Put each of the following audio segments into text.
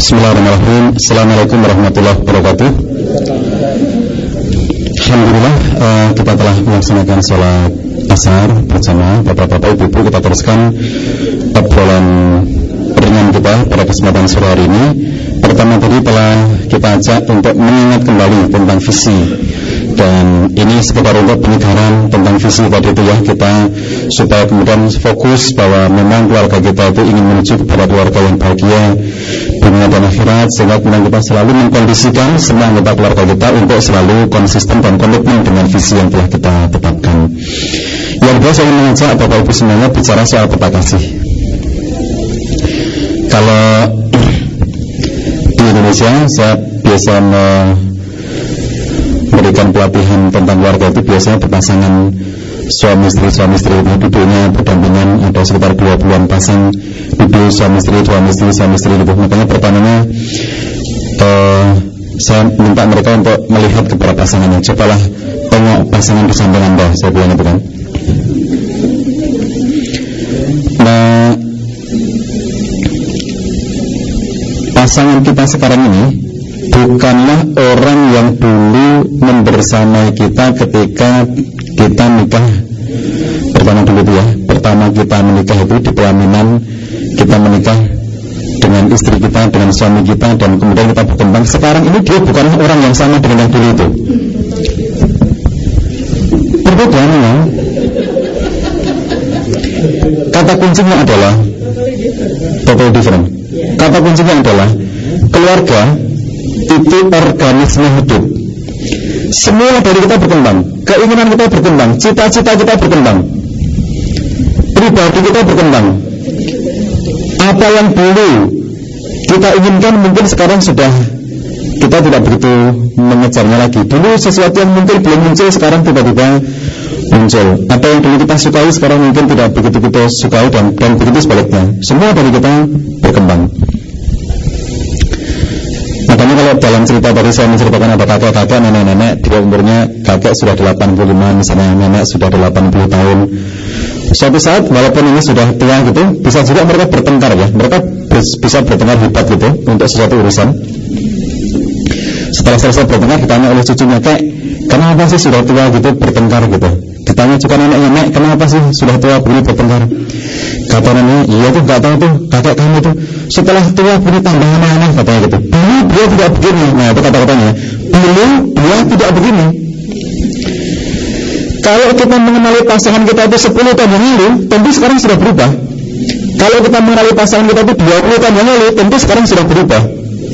Bismillahirrahmanirrahim. Assalamualaikum warahmatullahi wabarakatuh. Alhamdulillah, kita telah melaksanakan sholat asar bersama bapak-bapak ibu-ibu. Kita teruskan obrolan ringan kita pada kesempatan sore hari ini. Pertama tadi telah kita ajak untuk mengingat kembali tentang visi, dan ini sekedar untuk penyegaran tentang visi tadi itu ya, kita supaya kemudian fokus bahwa memang keluarga kita itu ingin menuju kepada keluarga yang bahagia dunia dan akhirat, sehingga kemudian kita selalu mengkondisikan semua anggota keluarga kita untuk selalu konsisten dan komitmen dengan visi yang telah kita tetapkan. Yang kedua, saya ingin mengajak bapak ibu semuanya bicara soal peta kasih. Kalau di Indonesia saya biasa memberikan pelatihan tentang keluarga itu biasanya berpasangan suami istri itu duduknya berdampingan, ada sekitar 20-an pasang duduk suami istri itu. Makanya pertamanya saya minta mereka untuk melihat kepada pasangannya. Cobalah tengok pasangan di samping Anda, saya bilang itu kan. Nah, pasangan kita sekarang ini bukanlah orang yang dulu membersamai kita ketika kita nikah pertama dulu itu ya. Pertama kita menikah itu di pelaminan, kita menikah dengan istri kita, dengan suami kita, dan kemudian kita berkembang. Sekarang ini dia bukanlah orang yang sama dengan yang dulu itu. Perbedaannya, kata kuncinya adalah total different. Kata kuncinya adalah keluarga itu organisme hidup. Semua dari kita berkembang, keinginan kita berkembang, cita-cita kita berkembang, pribadi kita berkembang. Apa yang dulu kita inginkan mungkin sekarang sudah kita tidak begitu mengejarnya lagi. Dulu sesuatu yang mungkin belum muncul sekarang tiba-tiba muncul. Apa yang dulu kita sukai sekarang mungkin tidak begitu kita sukai, dan begitu sebaliknya. Semua dari kita berkembang. Makanya kalau dalam cerita tadi saya menceritakan ada kakek-kakek, nenek-nenek, dia umurnya kakek sudah 85, misalnya nenek sudah 80 tahun. Suatu saat walaupun ini sudah tua gitu, bisa juga mereka bertengkar ya. Mereka bisa bertengkar hebat gitu untuk sesuatu urusan. Setelah selesai bertengkar, ditanya oleh cucunya, "Kek, kenapa sih sudah tua gitu bertengkar gitu?" Ditanya juga neneknya, "Nek, kenapa sih sudah tua begini bertengkar?" Kata neneknya, "Iya tuh, gak tahu tuh, kakek kamu tuh setelah tua punya tambah aneh-aneh," katanya gitu. "Dulu dia tidak begini." Nah itu kata-katanya, dulu dia tidak begini. Kalau kita mengenali pasangan kita itu 10 tahun yang lalu, tentu sekarang sudah berubah. Kalau kita mengenali pasangan kita itu 20 tahun yang lalu, tentu sekarang sudah berubah.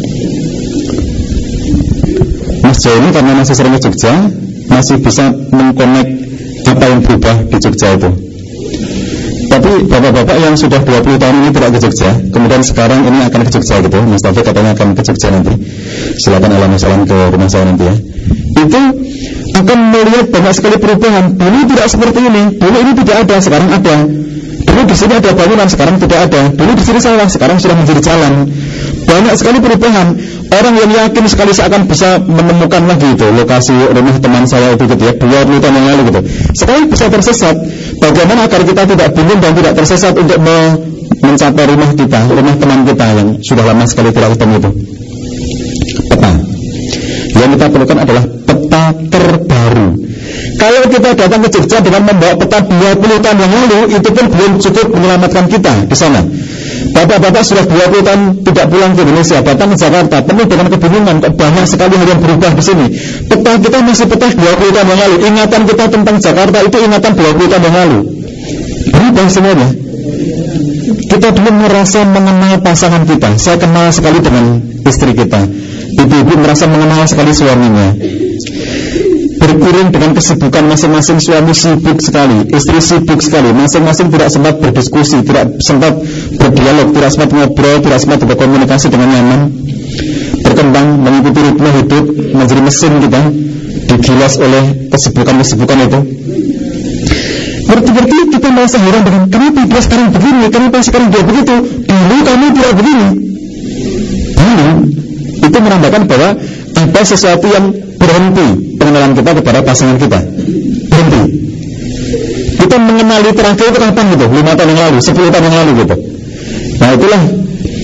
Mas Jo ini karena masih sering ke Jogja, masih bisa mengkonek apa yang berubah di Jogja itu. Tapi bapak-bapak yang sudah 20 tahun ini tidak ke Jogja, kemudian sekarang ini akan ke Jogja gitu, Mas Taufik katanya akan ke Jogja nanti, silakan alhamdulillah ke rumah saya nanti ya. Itu akan melihat banyak sekali perubahan. Dulu tidak seperti ini, dulu ini tidak ada, sekarang ada. Dulu di sini ada bangunan, sekarang tidak ada. Dulu di sini sawah, sekarang sudah menjadi jalan. Banyak sekali perubahan. Orang yang yakin sekali seakan bisa menemukan lagi itu lokasi rumah teman saya itu gitu ya, 20 tahun yang lalu gitu, sekarang bisa tersesat. Bagaimana agar kita tidak bingung dan tidak tersesat untuk mencapai rumah kita, rumah teman kita yang sudah lama sekali tidak ketemu itu? Peta. Yang kita perlukan adalah peta terbaru. Kalau kita datang ke Jogja dengan membawa peta 20 tahun yang lalu, itu pun belum cukup menyelamatkan kita di sana. Bapak-bapak sudah 20 tahun tidak pulang ke Indonesia, datang ke Jakarta penuh dengan kebingungan, banyak sekali hal yang berubah di sini. Peta kita masih peta 20 tahun yang lalu. Ingatan kita tentang Jakarta itu ingatan 20 tahun yang lalu. Berubah semuanya. Kita dulu merasa mengenal pasangan kita. Saya kenal sekali dengan istri kita. Ibu-ibu merasa mengenal sekali suaminya. Berkuring dengan kesibukan masing-masing, suami sibuk sekali, istri sibuk sekali, masing-masing tidak sempat berdiskusi, tidak sempat berdialog, tidak sempat ngobrol, tidak sempat berkomunikasi dengan nyaman. Berkembang mengikuti ritme hidup, menjadi mesin kita, digilas oleh kesibukan-kesibukan itu. Berarti kita merasa heran dengan kenapa dia sekarang begini, kenapa sekarang dia begitu, dulu kamu tidak begini. Dulu itu menandakan bahwa ada sesuatu yang berhenti pengenalan kita kepada pasangan kita. Berhenti. Kita mengenali terakhir itu kapan gitu? 5 tahun yang lalu, 10 tahun yang lalu gitu. Nah itulah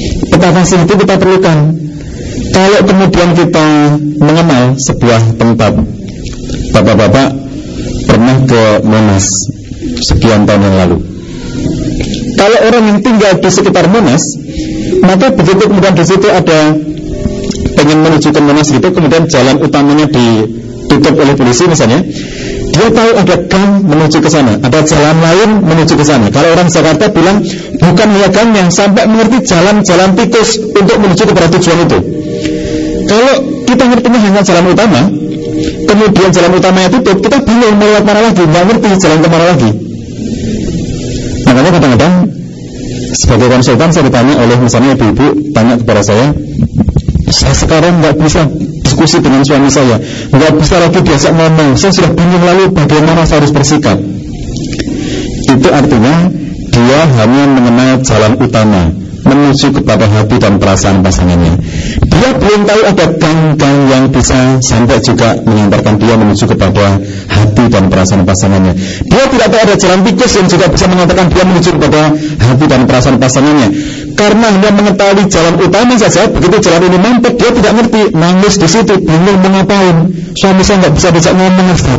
Cinta kasih itu kita perlukan. Kalau kemudian kita mengenal sebuah tempat, bapak-bapak pernah ke Monas sekian tahun yang lalu. Kalau orang yang tinggal di sekitar Monas, maka begitu kemudian di situ ada pengen menuju ke Monas gitu, kemudian jalan utamanya ditutup oleh polisi misalnya, dia tahu ada gang menuju ke sana, ada jalan lain menuju ke sana. Kalau orang Jakarta bilang bukan hanya gangnya, sampai mengerti jalan-jalan tikus untuk menuju kepada tujuan itu. Kalau kita ngertinya hanya jalan utama, kemudian jalan utamanya tutup, kita bingung mau lewat mana lagi, nggak ngerti jalan kemana lagi. Makanya kadang-kadang sebagai konsultan saya ditanya oleh misalnya ibu-ibu tanya kepada saya sekarang nggak bisa diskusi dengan suami saya, nggak bisa lagi diajak ngomong, saya sudah bingung lalu bagaimana saya harus bersikap. Itu artinya dia hanya mengenal jalan utama menuju kepada hati dan perasaan pasangannya. Dia belum tahu ada gang-gang yang bisa sampai juga mengantarkan dia menuju kepada hati dan perasaan pasangannya. Dia tidak tahu ada jalan tikus yang juga bisa mengantarkan dia menuju kepada hati dan perasaan pasangannya. Karena hanya mengetahui jalan utama saja, begitu jalan ini mampet, dia tidak ngerti, nangis di situ, bingung mau ngapain. Suami saya nggak bisa diajak ngomong, Ustaz.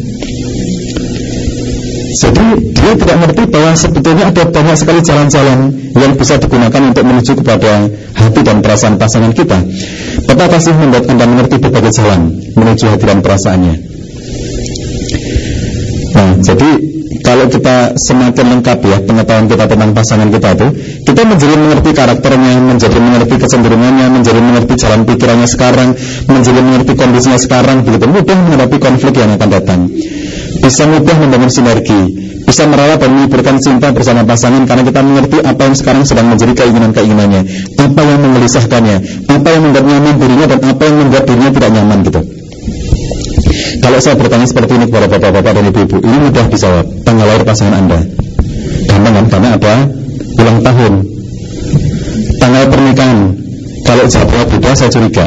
Jadi dia tidak ngerti bahwa sebetulnya ada banyak sekali jalan-jalan yang bisa digunakan untuk menuju kepada hati dan perasaan pasangan kita. Bapak kasih membuat Anda mengerti berbagai jalan menuju hati dan perasaannya. Nah, jadi kalau kita semakin lengkap ya pengetahuan kita tentang pasangan kita itu, kita menjadi mengerti karakternya, menjadi mengerti kecenderungannya, menjadi mengerti jalan pikirannya sekarang, menjadi mengerti kondisinya sekarang, begitu mudah menghadapi konflik yang akan datang. Bisa mudah membangun sinergi, bisa merawat dan menghidupkan cinta bersama pasangan karena kita mengerti apa yang sekarang sedang menjadi keinginan-keinginannya, apa yang menggelisahkannya, apa yang membuat nyaman dirinya dan apa yang membuat dirinya tidak nyaman gitu. Kalau saya bertanya seperti ini kepada bapak-bapak dan ibu-ibu, ini mudah dijawab. Tanggal lahir pasangan Anda gampang kan? Karena ada ulang tahun. Tanggal pernikahan, kalau jawabnya beda saya curiga.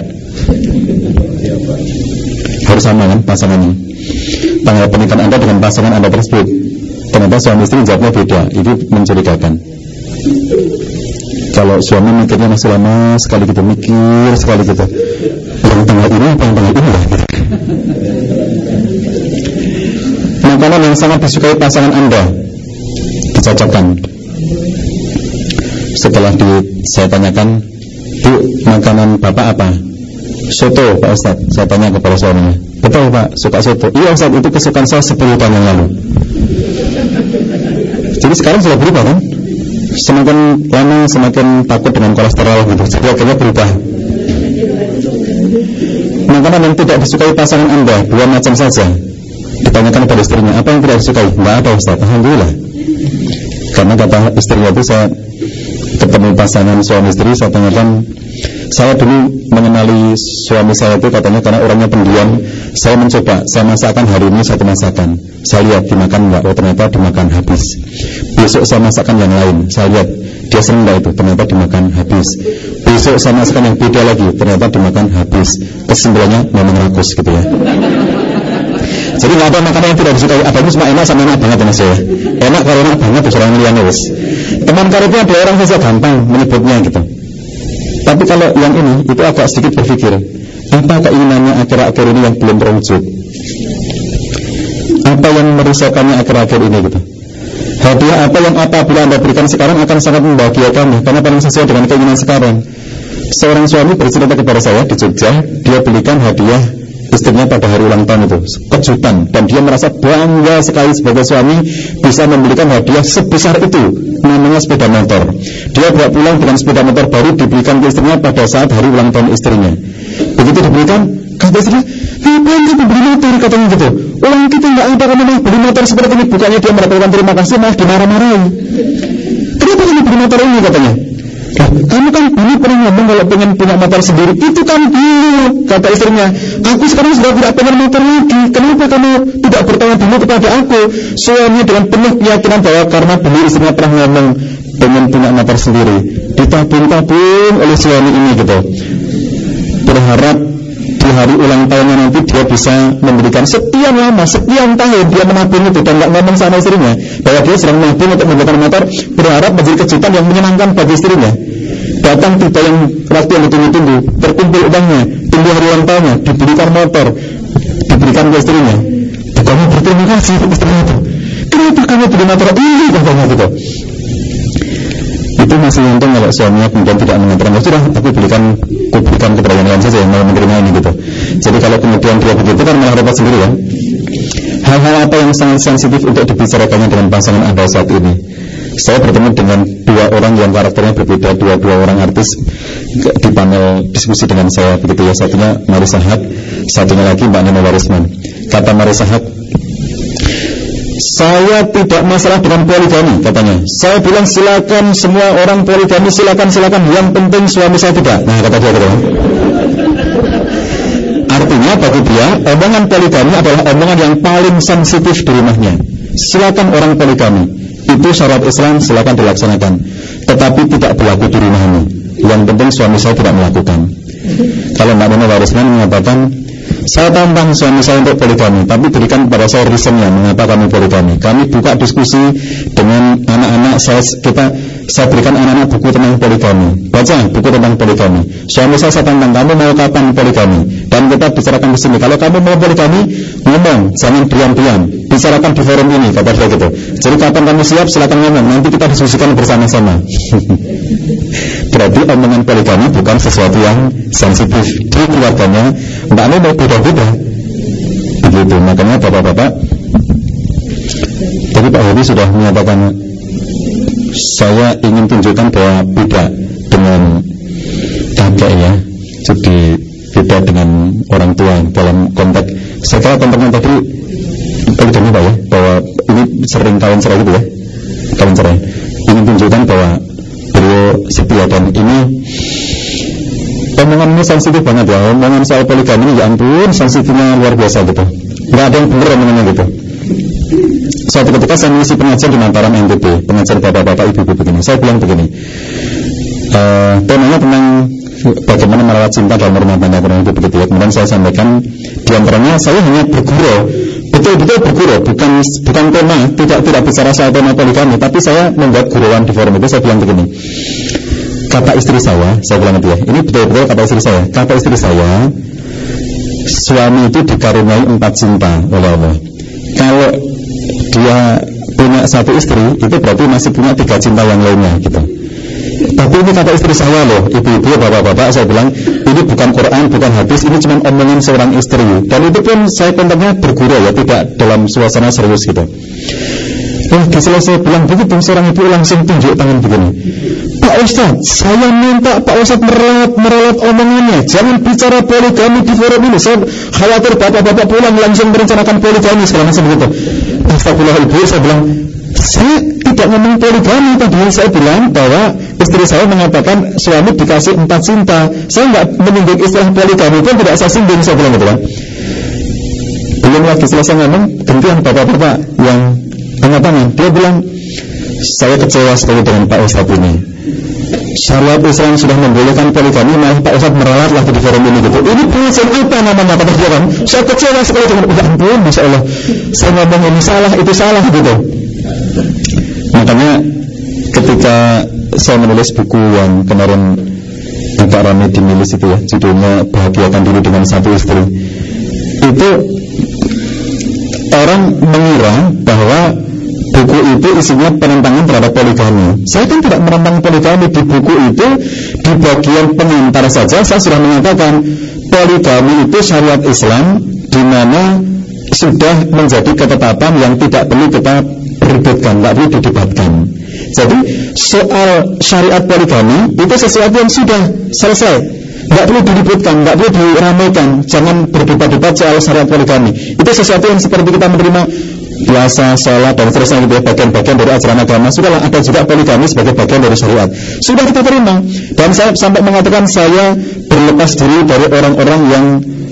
Harus sama kan pasangannya. Tanggal pernikahan Anda dengan pasangan Anda tersebut, ternyata suami istri jawabnya beda, itu mencurigakan. Kalau suami mikirnya masih lama sekali gitu, mikir sekali gitu, yang tanggal ini apa yang tanggal ini lah gitu. Makanan yang sangat disukai pasangan Anda dicocokkan. Setelah saya tanyakan, Bu, makanan Bapak apa? Soto, Pak Ustadz. Saya tanya kepada suaminya, betul Pak, suka soto? Iya Ustadz, itu kesukaan saya 10 tahun yang lalu. Jadi sekarang sudah berubah kan? Semakin lama semakin takut dengan kolesterol gitu. Jadi akhirnya berubah. Makanan yang tidak disukai pasangan Anda 2 macam saja. Ditanyakan pada istrinya, apa yang tidak disukai? Enggak ada Ustaz, alhamdulillah. Karena kata istrinya itu, saya ketemu pasangan suami istri, saya tanyakan, saya dulu mengenali suami saya itu katanya karena orangnya pendiam. Saya mencoba, saya masakkan hari ini satu masakan, saya lihat dimakan enggak, oh ternyata dimakan habis. Besok saya masakkan yang lain, saya lihat dia senang enggak, itu ternyata dimakan habis. Besok saya masakkan yang beda lagi, ternyata dimakan habis. Kesimpulannya memang rakus gitu ya. Jadi nggak ada makanan yang tidak disukai. Ada itu cuma enak sama enak banget ya saya. Enak kalau enak banget terus orang liane wis. Teman karibnya ada orang saja gampang menyebutnya gitu. Tapi kalau yang ini itu agak sedikit berpikir, apa keinginannya akhir-akhir ini yang belum terwujud? Apa yang merusakannya akhir-akhir ini gitu? Hadiah apa yang apabila Anda berikan sekarang akan sangat membahagiakan karena paling sesuai dengan keinginan sekarang. Seorang suami bercerita kepada saya di Jogja, dia belikan hadiah istrinya pada hari ulang tahun itu, kejutan, dan dia merasa bangga sekali sebagai suami bisa membelikan hadiah sebesar itu, namanya sepeda motor. Dia bawa pulang dengan sepeda motor baru dibelikan ke istrinya pada saat hari ulang tahun istrinya. Begitu dibelikan, kata istrinya, ngapain kamu beli motor, katanya gitu. Uang kita nggak ada, kamu mau beli motor seperti ini. Bukannya dia mendapatkan terima kasih, malah dimarah-marahin. Kenapa kamu beli motor ini, katanya. Kamu kan dulu pernah ngomong kalau pengen punya motor sendiri. Itu kan dulu, kata istrinya. Aku sekarang sudah tidak pengen motor lagi. Kenapa kamu tidak bertanya dulu kepada aku? Suami dengan penuh keyakinan bahwa karena dulu istrinya pernah ngomong pengen punya motor sendiri, ditabung-tabung oleh suami ini gitu. Berharap di hari ulang tahunnya nanti dia bisa memberikan sekian lama, sekian tahun dia menabung itu, dan nggak ngomong sama istrinya bahwa dia sedang menabung untuk membelikan motor, berharap menjadi kejutan yang menyenangkan bagi istrinya. datang tiba yang waktu yang ditunggu-tunggu, terkumpul uangnya, tunggu hari ulang tahunnya, diberikan motor, diberikan ke istrinya. Kamu berterima kasih istrinya itu. Kenapa kamu beri motor ini katanya gitu? Itu masih untung kalau suaminya kemudian tidak mengatakan, sudah aku berikan kepada yang lain saja yang mau menerima ini gitu. Jadi kalau kemudian dia begitu kan malah repot sendiri ya. Hal-hal apa yang sangat sensitif untuk dibicarakannya dengan pasangan Anda saat ini? Saya bertemu dengan dua orang yang karakternya berbeda, dua orang artis di panel diskusi dengan saya begitu ya. Satunya Marissa Haque, satunya lagi Mbak Nino Warisman. Kata Marissa Haque, saya tidak masalah dengan poligami katanya. Saya bilang silakan semua orang poligami, silakan, yang penting suami saya tidak. Nah kata dia gitu. Artinya bagi dia omongan poligami adalah omongan yang paling sensitif di rumahnya. Silakan orang poligami, itu syarat Islam, silakan dilaksanakan, tetapi tidak berlaku di rumah ini. Yang penting suami saya tidak melakukan. Kalau Mbak Nino Warisman mengatakan, saya tantang suami saya untuk poligami, tapi berikan kepada saya reasonnya mengapa kami poligami. Kami buka diskusi dengan anak-anak saya berikan anak-anak buku tentang poligami, baca buku tentang poligami. Suami saya tantang, kamu mau kapan poligami? Dan kita bicarakan di sini. Kalau kamu mau poligami, ngomong, jangan diam-diam, bicarakan di forum ini, kata dia gitu. Jadi kapan kamu siap, silakan ngomong, nanti kita diskusikan bersama-sama. Berarti omongan poligami bukan sesuatu yang sensitif di keluarganya Mbak Nino, beda-beda begitu. Makanya bapak-bapak, tadi Pak Hedi sudah menyatakan, saya ingin tunjukkan bahwa beda dengan kakek ya, jadi beda dengan orang tua dalam konteks. Saya kira konteksnya tadi poligami Pak ya, bahwa ini sering kawin cerai gitu ya, kawin cerai. Ingin tunjukkan bahwa beliau setia, dan ini omongan ini sensitif banget ya. Omongan soal poligami ini ya ampun sensitifnya luar biasa gitu. Nggak ada yang benar omongannya gitu. Suatu ketika saya mengisi pengajian di Mataram NTB, pengajar bapak-bapak ibu-ibu begini. Saya bilang begini, temanya tentang bagaimana merawat cinta dalam rumah tangga, kurang lebih begitu ya. Kemudian saya sampaikan, diantaranya saya hanya bergurau, betul-betul bergurau, bukan tema, tidak bicara soal tema poligami, tapi saya membuat gurauan di forum itu. Saya bilang begini, kata istri saya bilang itu ya, ini betul-betul kata istri saya. Kata istri saya, suami itu dikaruniai 4 cinta oleh Allah. Kalau dia punya 1 istri, itu berarti masih punya 3 cinta yang lainnya gitu. Tapi ini kata istri saya loh, ibu-ibu, bapak-bapak, saya bilang ini bukan Quran, bukan hadis, ini cuma omongan seorang istri. Dan itu pun saya kontaknya bergurau ya, tidak dalam suasana serius gitu. Setelah saya bilang begitu, seorang ibu langsung tunjuk tangan begini, Pak Ustadz, saya minta Pak Ustadz meralat omongannya, jangan bicara poligami di forum ini. Saya khawatir bapak-bapak pulang langsung merencanakan poligami segala macam begitu. Astagfirullah ibu, saya bilang saya tidak ngomong poligami tadi. Saya bilang bahwa istri saya mengatakan suami dikasih 4 cinta. Saya nggak menyinggung istilah poligami pun tidak saya singgung, saya bilang gitu kan. Belum lagi selesai ngomong, gantian bapak-bapak yang angkat tangan. Dia bilang, saya kecewa sekali dengan Pak Ustadz ini. Syariat Islam sudah membolehkan poligami, malah Pak Ustadz meralat lagi di forum ini gitu. Ini pengajian apa namanya, kata dia kan. Saya kecewa sekali dengan, ya ampun, Masya Allah, saya ngomong ini salah, itu salah gitu. Makanya ketika saya menulis buku yang kemarin agak ramai dimilis itu ya, judulnya Bahagiakan Diri dengan 1 Istri, itu orang mengira bahwa buku itu isinya penentangan terhadap poligami. Saya kan tidak menentang poligami. Di buku itu, di bagian pengantar saja saya sudah mengatakan poligami itu syariat Islam, di mana sudah menjadi ketetapan yang tidak perlu kita ributkan, tidak perlu didebatkan. Jadi soal syariat poligami itu sesuatu yang sudah selesai, tidak perlu diributkan, tidak perlu diramaikan. Jangan berdebat-debat soal syariat poligami. Itu sesuatu yang seperti kita menerima puasa, sholat, dan seterusnya gitu ya, bagian-bagian dari ajaran agama. Sudahlah, ada juga poligami sebagai bagian dari syariat. Sudah kita terima. Dan saya sampai mengatakan saya berlepas diri dari orang-orang yang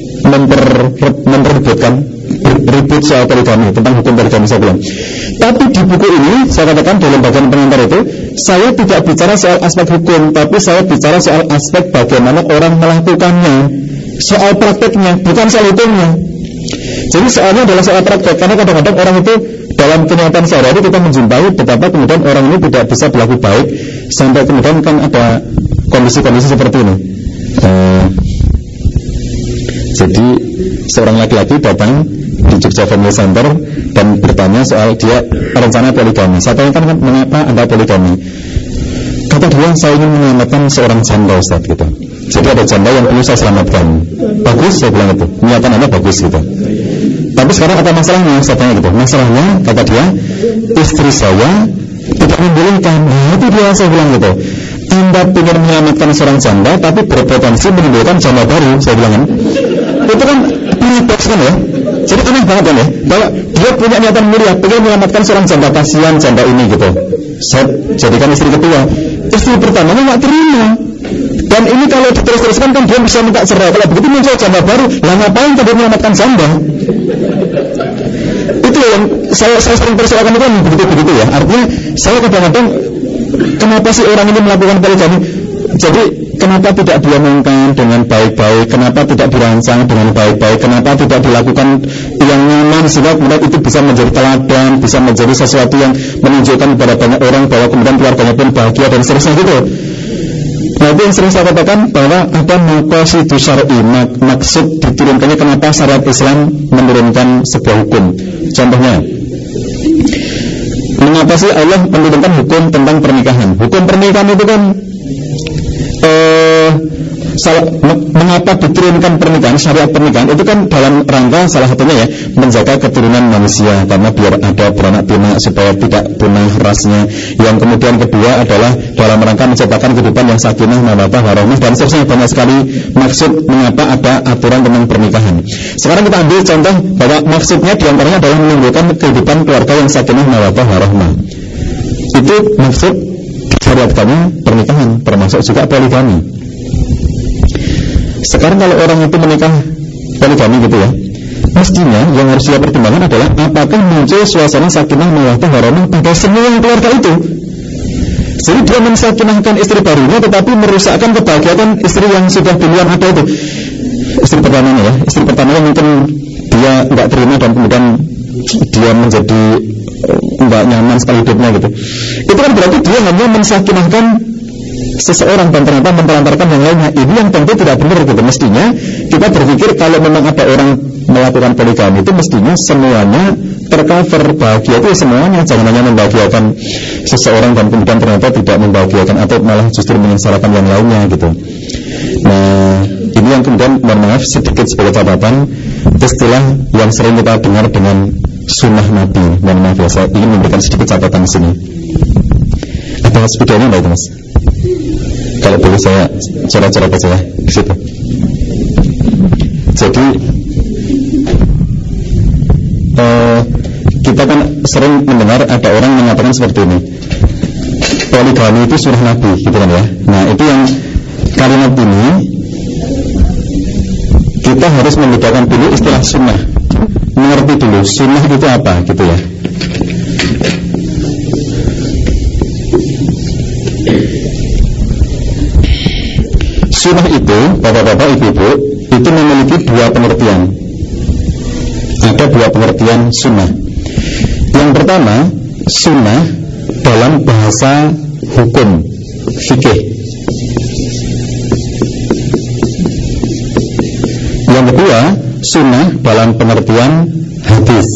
memperebutkan ribut soal poligami, tentang hukum poligami, saya bilang. Tapi di buku ini saya katakan dalam bagian pengantar itu, saya tidak bicara soal aspek hukum, tapi saya bicara soal aspek bagaimana orang melakukannya, soal prakteknya, bukan soal hukumnya. Jadi soalnya adalah soal praktek. Karena kadang-kadang orang itu dalam kenyataan sehari-hari kita menjumpai betapa kemudian orang ini tidak bisa berlaku baik, sampai kemudian kan ada kondisi-kondisi seperti ini. Jadi seorang laki-laki datang di Jogja Family Center dan bertanya soal dia rencana poligami. Saya tanyakan, mengapa Anda poligami? Kata dia, saya ingin menyelamatkan seorang janda, Ustaz, gitu. Jadi ada janda yang perlu saya selamatkan. Bagus, saya bilang itu, niatan Anda bagus gitu. Tapi sekarang apa masalahnya? Saya tanya gitu. Masalahnya, kata dia, istri saya tidak membolehkan. Nah, itu dia, saya bilang gitu. Anda ingin menyelamatkan seorang janda tapi berpotensi menimbulkan janda baru, saya bilang kan. Itu kan paradoks kan ya. Jadi aneh banget kan ya, bahwa dia punya niatan mulia, ingin menyelamatkan seorang janda, kasihan janda ini gitu. Saya jadikan istri kedua. Istri pertamanya nggak terima. Dan ini kalau diterus-teruskan kan dia bisa minta cerai. Kalau begitu muncul janda baru, lah ngapain tadi menyelamatkan janda? Itu yang saya sering persoalkan itu kan begitu-begitu ya. Artinya saya kadang-kadang, kenapa sih orang ini melakukan poligami? Jadi kenapa tidak diomongkan dengan baik-baik? Kenapa tidak dirancang dengan baik-baik? Kenapa tidak dilakukan yang nyaman sehingga kemudian itu bisa menjadi teladan, bisa menjadi sesuatu yang menunjukkan kepada banyak orang bahwa kemudian keluarganya pun bahagia dan seterusnya gitu. Nah, itu yang sering saya katakan bahwa ada maqasid syar'i, maksud diturunkannya, kenapa syariat Islam menurunkan sebuah hukum. Contohnya, mengapa sih Allah menurunkan hukum tentang pernikahan? Hukum pernikahan itu kan mengapa diturunkan pernikahan, syariat pernikahan itu kan dalam rangka salah satunya ya menjaga keturunan manusia, karena biar ada beranak pinak supaya tidak punah rasnya. Yang kemudian kedua adalah dalam rangka menciptakan kehidupan yang sakinah, mawaddah, warahmah, dan seterusnya. Banyak sekali maksud mengapa ada aturan tentang pernikahan. Sekarang kita ambil contoh bahwa maksudnya diantaranya adalah menimbulkan kehidupan keluarga yang sakinah, mawaddah, warahmah. Itu maksud syariatkannya pernikahan, termasuk juga poligami. Sekarang kalau orang itu menikah poligami gitu ya, mestinya yang harus dia pertimbangkan adalah apakah muncul suasana sakinah, mawaddah, warahmah pada semua keluarga itu. Jadi dia mensakinahkan istri barunya tetapi merusakkan kebahagiaan istri yang sudah duluan ada itu. Istri pertamanya ya, istri pertamanya mungkin dia nggak terima dan kemudian dia menjadi nggak nyaman sekali hidupnya gitu. Itu kan berarti dia hanya mensakinahkan seseorang dan ternyata mempelantarkan yang lainnya. Ini yang tentu tidak benar gitu. Mestinya kita berpikir kalau memang ada orang melakukan poligami itu mestinya semuanya tercover, bahagia itu semuanya, jangan hanya membahagiakan seseorang dan kemudian ternyata tidak membahagiakan atau malah justru menyengsarakan yang lainnya gitu. Nah, ini yang kemudian mohon maaf sedikit sebagai catatan, istilah yang sering kita dengar dengan sunnah Nabi. Mohon maaf ya, saya ingin memberikan sedikit catatan di sini. Ada videonya nggak itu mas? Kalau boleh saya coret-coret aja ya di situ. Jadi kita kan sering mendengar ada orang mengatakan seperti ini, poligami itu sunnah Nabi gitu kan ya. Nah itu yang kalimat ini kita harus membedakan dulu istilah sunnah, mengerti dulu sunnah itu apa gitu ya. Sunnah itu, bapak-bapak, ibu-ibu, itu memiliki dua pengertian. Ada dua pengertian sunnah. Yang pertama, sunnah dalam bahasa hukum fikih. Yang kedua, sunnah dalam pengertian hadis.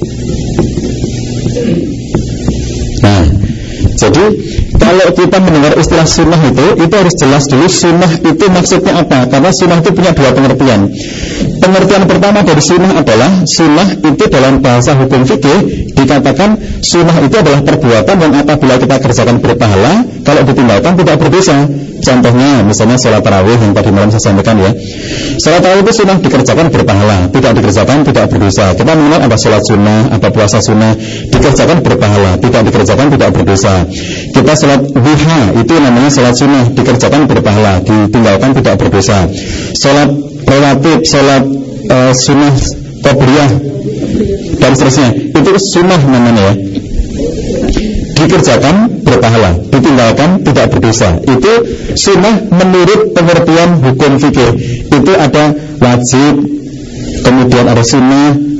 Nah, jadi kalau kita mendengar istilah sunnah itu harus jelas dulu sunnah itu maksudnya apa. Karena sunnah itu punya dua pengertian. Pengertian pertama dari sunnah adalah sunnah itu dalam bahasa hukum fikih dikatakan sunnah itu adalah perbuatan yang apabila kita kerjakan berpahala, kalau ditinggalkan tidak berdosa. Contohnya misalnya sholat tarawih yang tadi malam saya sampaikan ya. Sholat tarawih itu sunnah dikerjakan berpahala, tidak dikerjakan tidak berdosa. Kita mengenal ada sholat sunnah, ada puasa sunnah, dikerjakan berpahala, tidak dikerjakan tidak berdosa. Kita sholat duha itu namanya sholat sunnah, dikerjakan berpahala, ditinggalkan tidak berdosa. Sholat rawatib, sholat sunnah qobliyah dan seterusnya itu sunnah namanya ya, dikerjakan berpahala, ditinggalkan tidak berdosa. Itu sunnah menurut pengertian hukum fikih. Itu ada wajib, kemudian ada sunnah,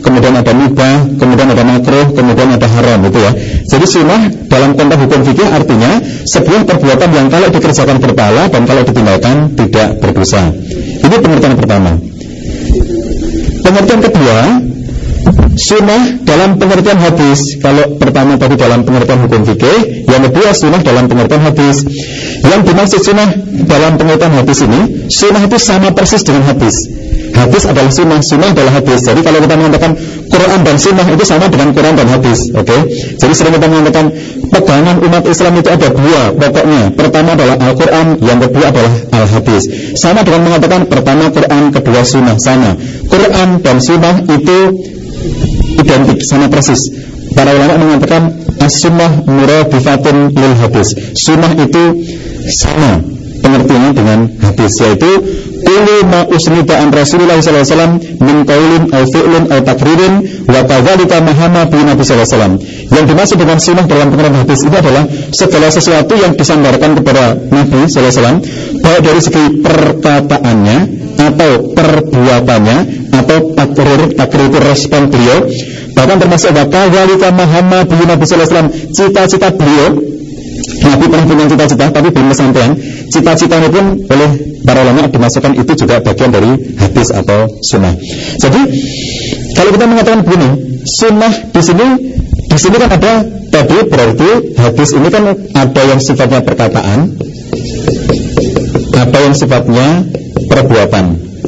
kemudian ada mubah, kemudian ada makruh, kemudian ada haram, gitu ya. Jadi sunnah dalam konteks hukum fikih artinya sebuah perbuatan yang kalau dikerjakan berpahala dan kalau ditinggalkan tidak berdosa. Ini pengertian pertama. Pengertian kedua, sunnah dalam pengertian hadis. Kalau pertama tadi dalam pengertian hukum fikih, yang kedua sunnah dalam pengertian hadis. Yang dimaksud sunnah dalam pengertian hadis ini, sunnah itu sama persis dengan hadis. Hadis adalah sunnah, sunnah adalah hadis. Jadi kalau kita mengatakan Quran dan sunnah itu sama dengan Quran dan hadis, oke? Jadi sering kita mengatakan pegangan umat Islam itu ada dua pokoknya. Pertama adalah Al-Quran, yang kedua adalah Al-Hadis. Sama dengan mengatakan pertama Quran, kedua sunnah, sama. Quran dan sunnah itu identik, sama persis. Para ulama mengatakan as-sunnah muradifatun lil hadis. Sunnah itu sama pengertiannya dengan hadis, yaitu kullu ma usnida an Rasulullah sallallahu alaihi wasallam min qaulin aw fi'lin aw takririn wa kadzalika mahama bi Nabi sallallahu alaihi wasallam. Yang dimaksud dengan sunnah dalam pengertian hadis itu adalah segala sesuatu yang disandarkan kepada Nabi sallallahu alaihi wasallam, baik dari segi perkataannya atau perbuatannya atau takrir itu respon beliau, bahkan termasuk wa kadzalika mahama bi Nabi sallallahu alaihi wasallam, cita-cita beliau. Nabi pernah punya cita-cita tapi belum kesampaian. Cita-citanya pun oleh para ulama dimasukkan itu juga bagian dari hadis atau sunnah. Jadi kalau kita mengatakan begini, sunnah di sini kan ada tadi, berarti hadis ini kan ada yang sifatnya perkataan, ada yang sifatnya perbuatan.